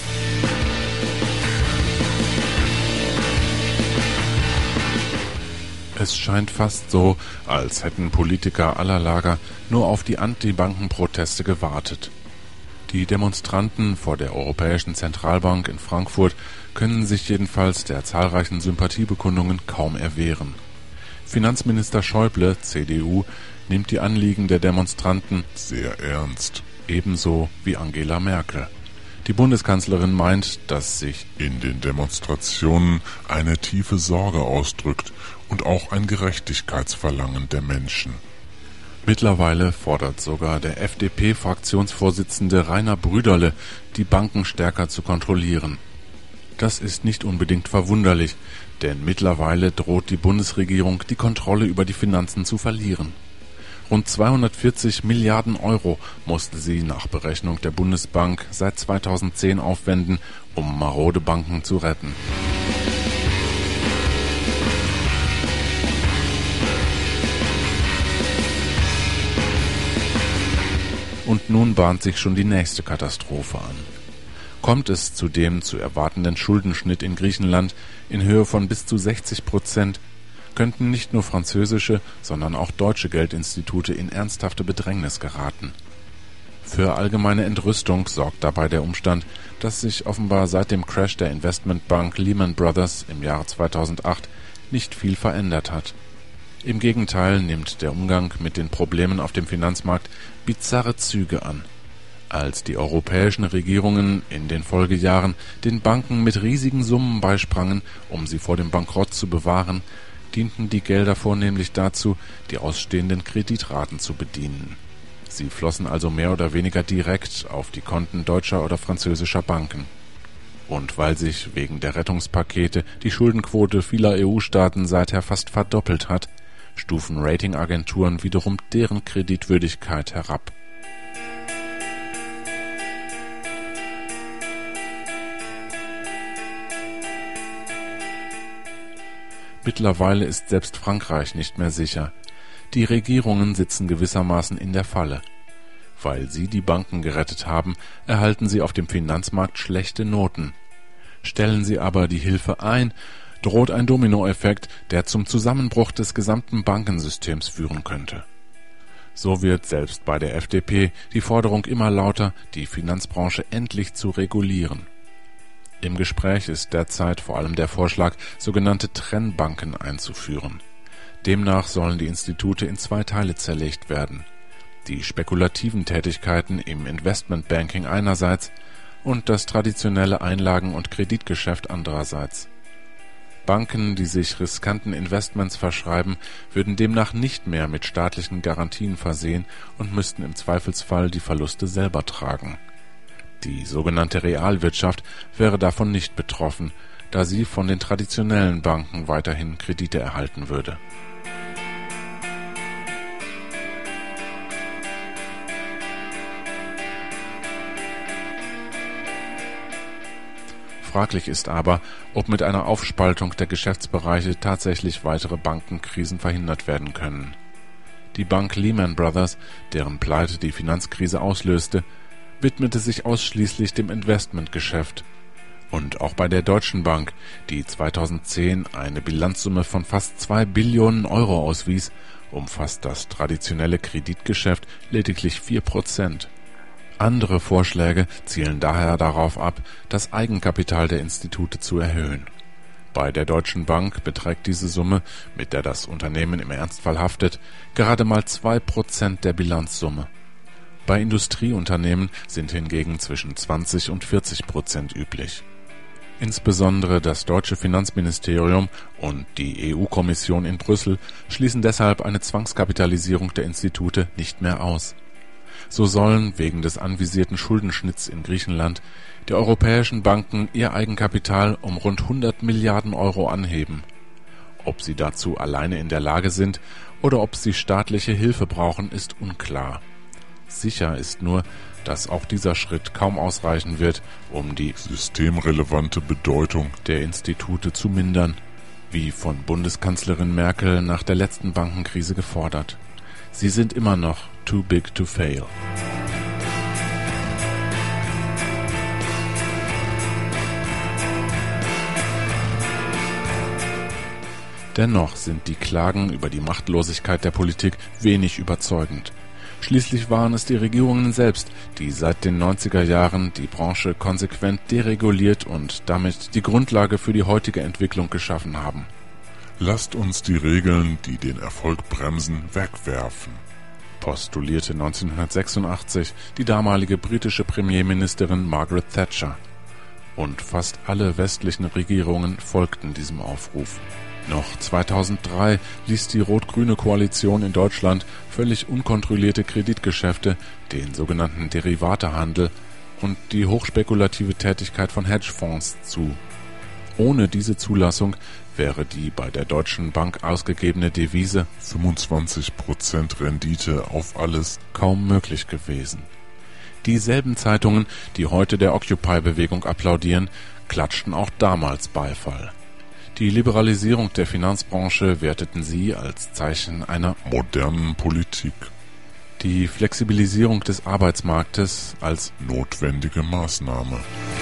Es scheint fast so, als hätten Politiker aller Lager nur auf die Anti-Banken-Proteste gewartet. Die Demonstranten vor der Europäischen Zentralbank in Frankfurt können sich jedenfalls der zahlreichen Sympathiebekundungen kaum erwehren. Finanzminister Schäuble, C D U, nimmt die Anliegen der Demonstranten sehr ernst. Ebenso wie Angela Merkel. Die Bundeskanzlerin meint, dass sich in den Demonstrationen eine tiefe Sorge ausdrückt und auch ein Gerechtigkeitsverlangen der Menschen. Mittlerweile fordert sogar der F D P-Fraktionsvorsitzende Rainer Brüderle, die Banken stärker zu kontrollieren. Das ist nicht unbedingt verwunderlich, denn mittlerweile droht die Bundesregierung, die Kontrolle über die Finanzen zu verlieren. Rund zweihundertvierzig Milliarden Euro musste sie nach Berechnung der Bundesbank seit zweitausendzehn aufwenden, um marode Banken zu retten. Und nun bahnt sich schon die nächste Katastrophe an. Kommt es zu dem zu erwartenden Schuldenschnitt in Griechenland in Höhe von bis zu sechzig Prozent, könnten nicht nur französische, sondern auch deutsche Geldinstitute in ernsthafte Bedrängnis geraten. Für allgemeine Entrüstung sorgt dabei der Umstand, dass sich offenbar seit dem Crash der Investmentbank Lehman Brothers im Jahre zweitausendacht nicht viel verändert hat. Im Gegenteil nimmt der Umgang mit den Problemen auf dem Finanzmarkt bizarre Züge an. Als die europäischen Regierungen in den Folgejahren den Banken mit riesigen Summen beisprangen, um sie vor dem Bankrott zu bewahren, dienten die Gelder vornehmlich dazu, die ausstehenden Kreditraten zu bedienen. Sie flossen also mehr oder weniger direkt auf die Konten deutscher oder französischer Banken. Und weil sich wegen der Rettungspakete die Schuldenquote vieler E U-Staaten seither fast verdoppelt hat, stufen Ratingagenturen wiederum deren Kreditwürdigkeit herab. Mittlerweile ist selbst Frankreich nicht mehr sicher. Die Regierungen sitzen gewissermaßen in der Falle. Weil sie die Banken gerettet haben, erhalten sie auf dem Finanzmarkt schlechte Noten. Stellen sie aber die Hilfe ein, droht ein Dominoeffekt, der zum Zusammenbruch des gesamten Bankensystems führen könnte. So wird selbst bei der F D P die Forderung immer lauter, die Finanzbranche endlich zu regulieren. Im Gespräch ist derzeit vor allem der Vorschlag, sogenannte Trennbanken einzuführen. Demnach sollen die Institute in zwei Teile zerlegt werden. Die spekulativen Tätigkeiten im Investmentbanking einerseits und das traditionelle Einlagen- und Kreditgeschäft andererseits. Banken, die sich riskanten Investments verschreiben, würden demnach nicht mehr mit staatlichen Garantien versehen und müssten im Zweifelsfall die Verluste selber tragen. Die sogenannte Realwirtschaft wäre davon nicht betroffen, da sie von den traditionellen Banken weiterhin Kredite erhalten würde. Fraglich ist aber, ob mit einer Aufspaltung der Geschäftsbereiche tatsächlich weitere Bankenkrisen verhindert werden können. Die Bank Lehman Brothers, deren Pleite die Finanzkrise auslöste, widmete sich ausschließlich dem Investmentgeschäft. Und auch bei der Deutschen Bank, die zweitausendzehn eine Bilanzsumme von fast zwei Billionen Euro auswies, umfasst das traditionelle Kreditgeschäft lediglich vier Prozent. Andere Vorschläge zielen daher darauf ab, das Eigenkapital der Institute zu erhöhen. Bei der Deutschen Bank beträgt diese Summe, mit der das Unternehmen im Ernstfall haftet, gerade mal zwei Prozent der Bilanzsumme. Bei Industrieunternehmen sind hingegen zwischen zwanzig und vierzig Prozent üblich. Insbesondere das deutsche Finanzministerium und die E U-Kommission in Brüssel schließen deshalb eine Zwangskapitalisierung der Institute nicht mehr aus. So sollen wegen des anvisierten Schuldenschnitts in Griechenland die europäischen Banken ihr Eigenkapital um rund hundert Milliarden Euro anheben. Ob sie dazu alleine in der Lage sind oder ob sie staatliche Hilfe brauchen, ist unklar. Sicher ist nur, dass auch dieser Schritt kaum ausreichen wird, um die systemrelevante Bedeutung der Institute zu mindern, wie von Bundeskanzlerin Merkel nach der letzten Bankenkrise gefordert. Sie sind immer noch too big to fail. Dennoch sind die Klagen über die Machtlosigkeit der Politik wenig überzeugend. Schließlich waren es die Regierungen selbst, die seit den neunziger Jahren die Branche konsequent dereguliert und damit die Grundlage für die heutige Entwicklung geschaffen haben. Lasst uns die Regeln, die den Erfolg bremsen, wegwerfen, postulierte neunzehnhundertsechsundachtzig die damalige britische Premierministerin Margaret Thatcher. Und fast alle westlichen Regierungen folgten diesem Aufruf. Noch zweitausenddrei ließ die rot-grüne Koalition in Deutschland völlig unkontrollierte Kreditgeschäfte, den sogenannten Derivatehandel und die hochspekulative Tätigkeit von Hedgefonds zu. Ohne diese Zulassung wäre die bei der Deutschen Bank ausgegebene Devise fünfundzwanzig Prozent Rendite auf alles kaum möglich gewesen. Dieselben Zeitungen, die heute der Occupy-Bewegung applaudieren, klatschten auch damals Beifall. Die Liberalisierung der Finanzbranche werteten sie als Zeichen einer modernen Politik, die Flexibilisierung des Arbeitsmarktes als notwendige Maßnahme.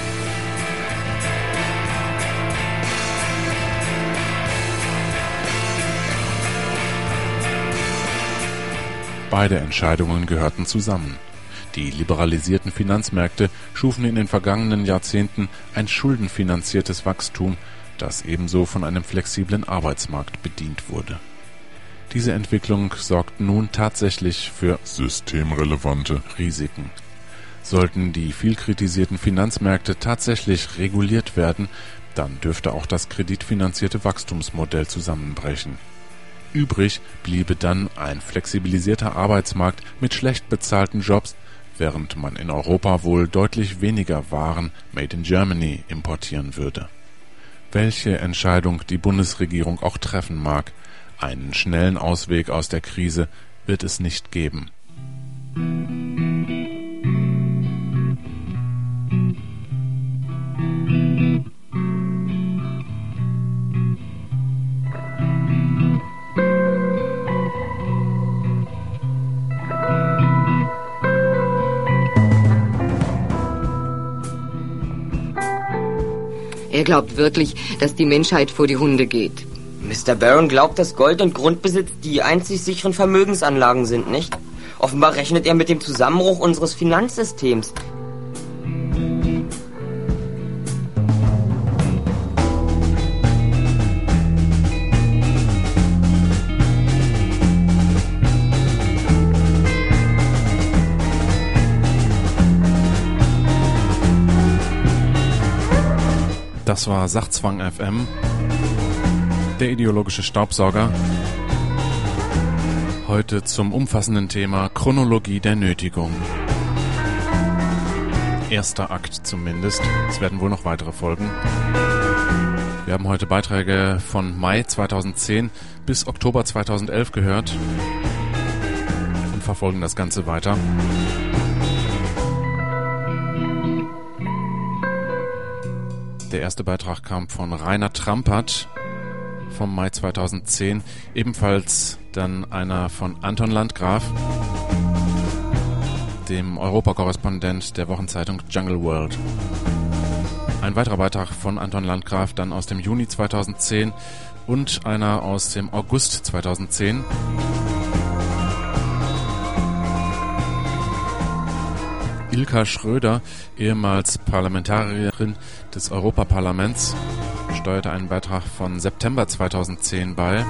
Beide Entscheidungen gehörten zusammen. Die liberalisierten Finanzmärkte schufen in den vergangenen Jahrzehnten ein schuldenfinanziertes Wachstum, das ebenso von einem flexiblen Arbeitsmarkt bedient wurde. Diese Entwicklung sorgt nun tatsächlich für systemrelevante Risiken. Sollten die viel kritisierten Finanzmärkte tatsächlich reguliert werden, dann dürfte auch das kreditfinanzierte Wachstumsmodell zusammenbrechen. Übrig bliebe dann ein flexibilisierter Arbeitsmarkt mit schlecht bezahlten Jobs, während man in Europa wohl deutlich weniger Waren made in Germany importieren würde. Welche Entscheidung die Bundesregierung auch treffen mag, einen schnellen Ausweg aus der Krise wird es nicht geben. Er glaubt wirklich, dass die Menschheit vor die Hunde geht. Mister Baron glaubt, dass Gold und Grundbesitz die einzig sicheren Vermögensanlagen sind, nicht? Offenbar rechnet er mit dem Zusammenbruch unseres Finanzsystems. Das war Sachzwang F M, der ideologische Staubsauger. Heute zum umfassenden Thema Chronologie der Nötigung. Erster Akt zumindest. Es werden wohl noch weitere folgen. Wir haben heute Beiträge von Mai zweitausendzehn bis Oktober zweitausendelf gehört und verfolgen das Ganze weiter. Der erste Beitrag kam von Rainer Trampert vom Mai zweitausendzehn, ebenfalls dann einer von Anton Landgraf, dem Europakorrespondent der Wochenzeitung Jungle World. Ein weiterer Beitrag von Anton Landgraf dann aus dem Juni zweitausendzehn und einer aus dem August zweitausendzehn. Ilka Schröder, ehemals Parlamentarierin des Europaparlaments, steuerte einen Beitrag von September zweitausendzehn bei.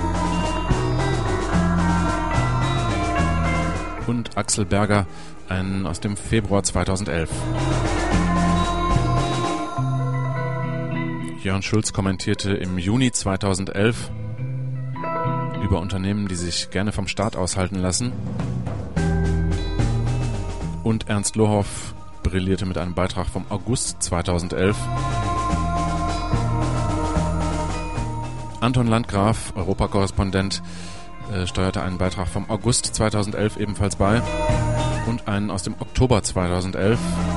Und Axel Berger, einen aus dem Februar zweitausendelf. Jörn Schulz kommentierte im Juni zweitausendelf über Unternehmen, die sich gerne vom Staat aushalten lassen. Und Ernst Lohoff brillierte mit einem Beitrag vom August zweitausendelf. Anton Landgraf, Europakorrespondent, äh, steuerte einen Beitrag vom August zweitausendelf ebenfalls bei und einen aus dem Oktober zweitausendelf.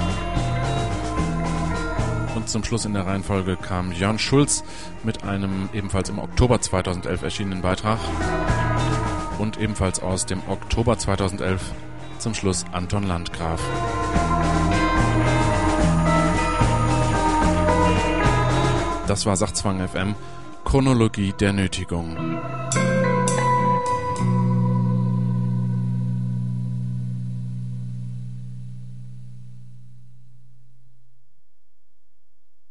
Und zum Schluss in der Reihenfolge kam Jörn Schulz mit einem ebenfalls im Oktober zweitausendelf erschienenen Beitrag und ebenfalls aus dem Oktober zweitausendelf zum Schluss Anton Landgraf. Das war Sachzwang F M, Chronologie der Nötigung.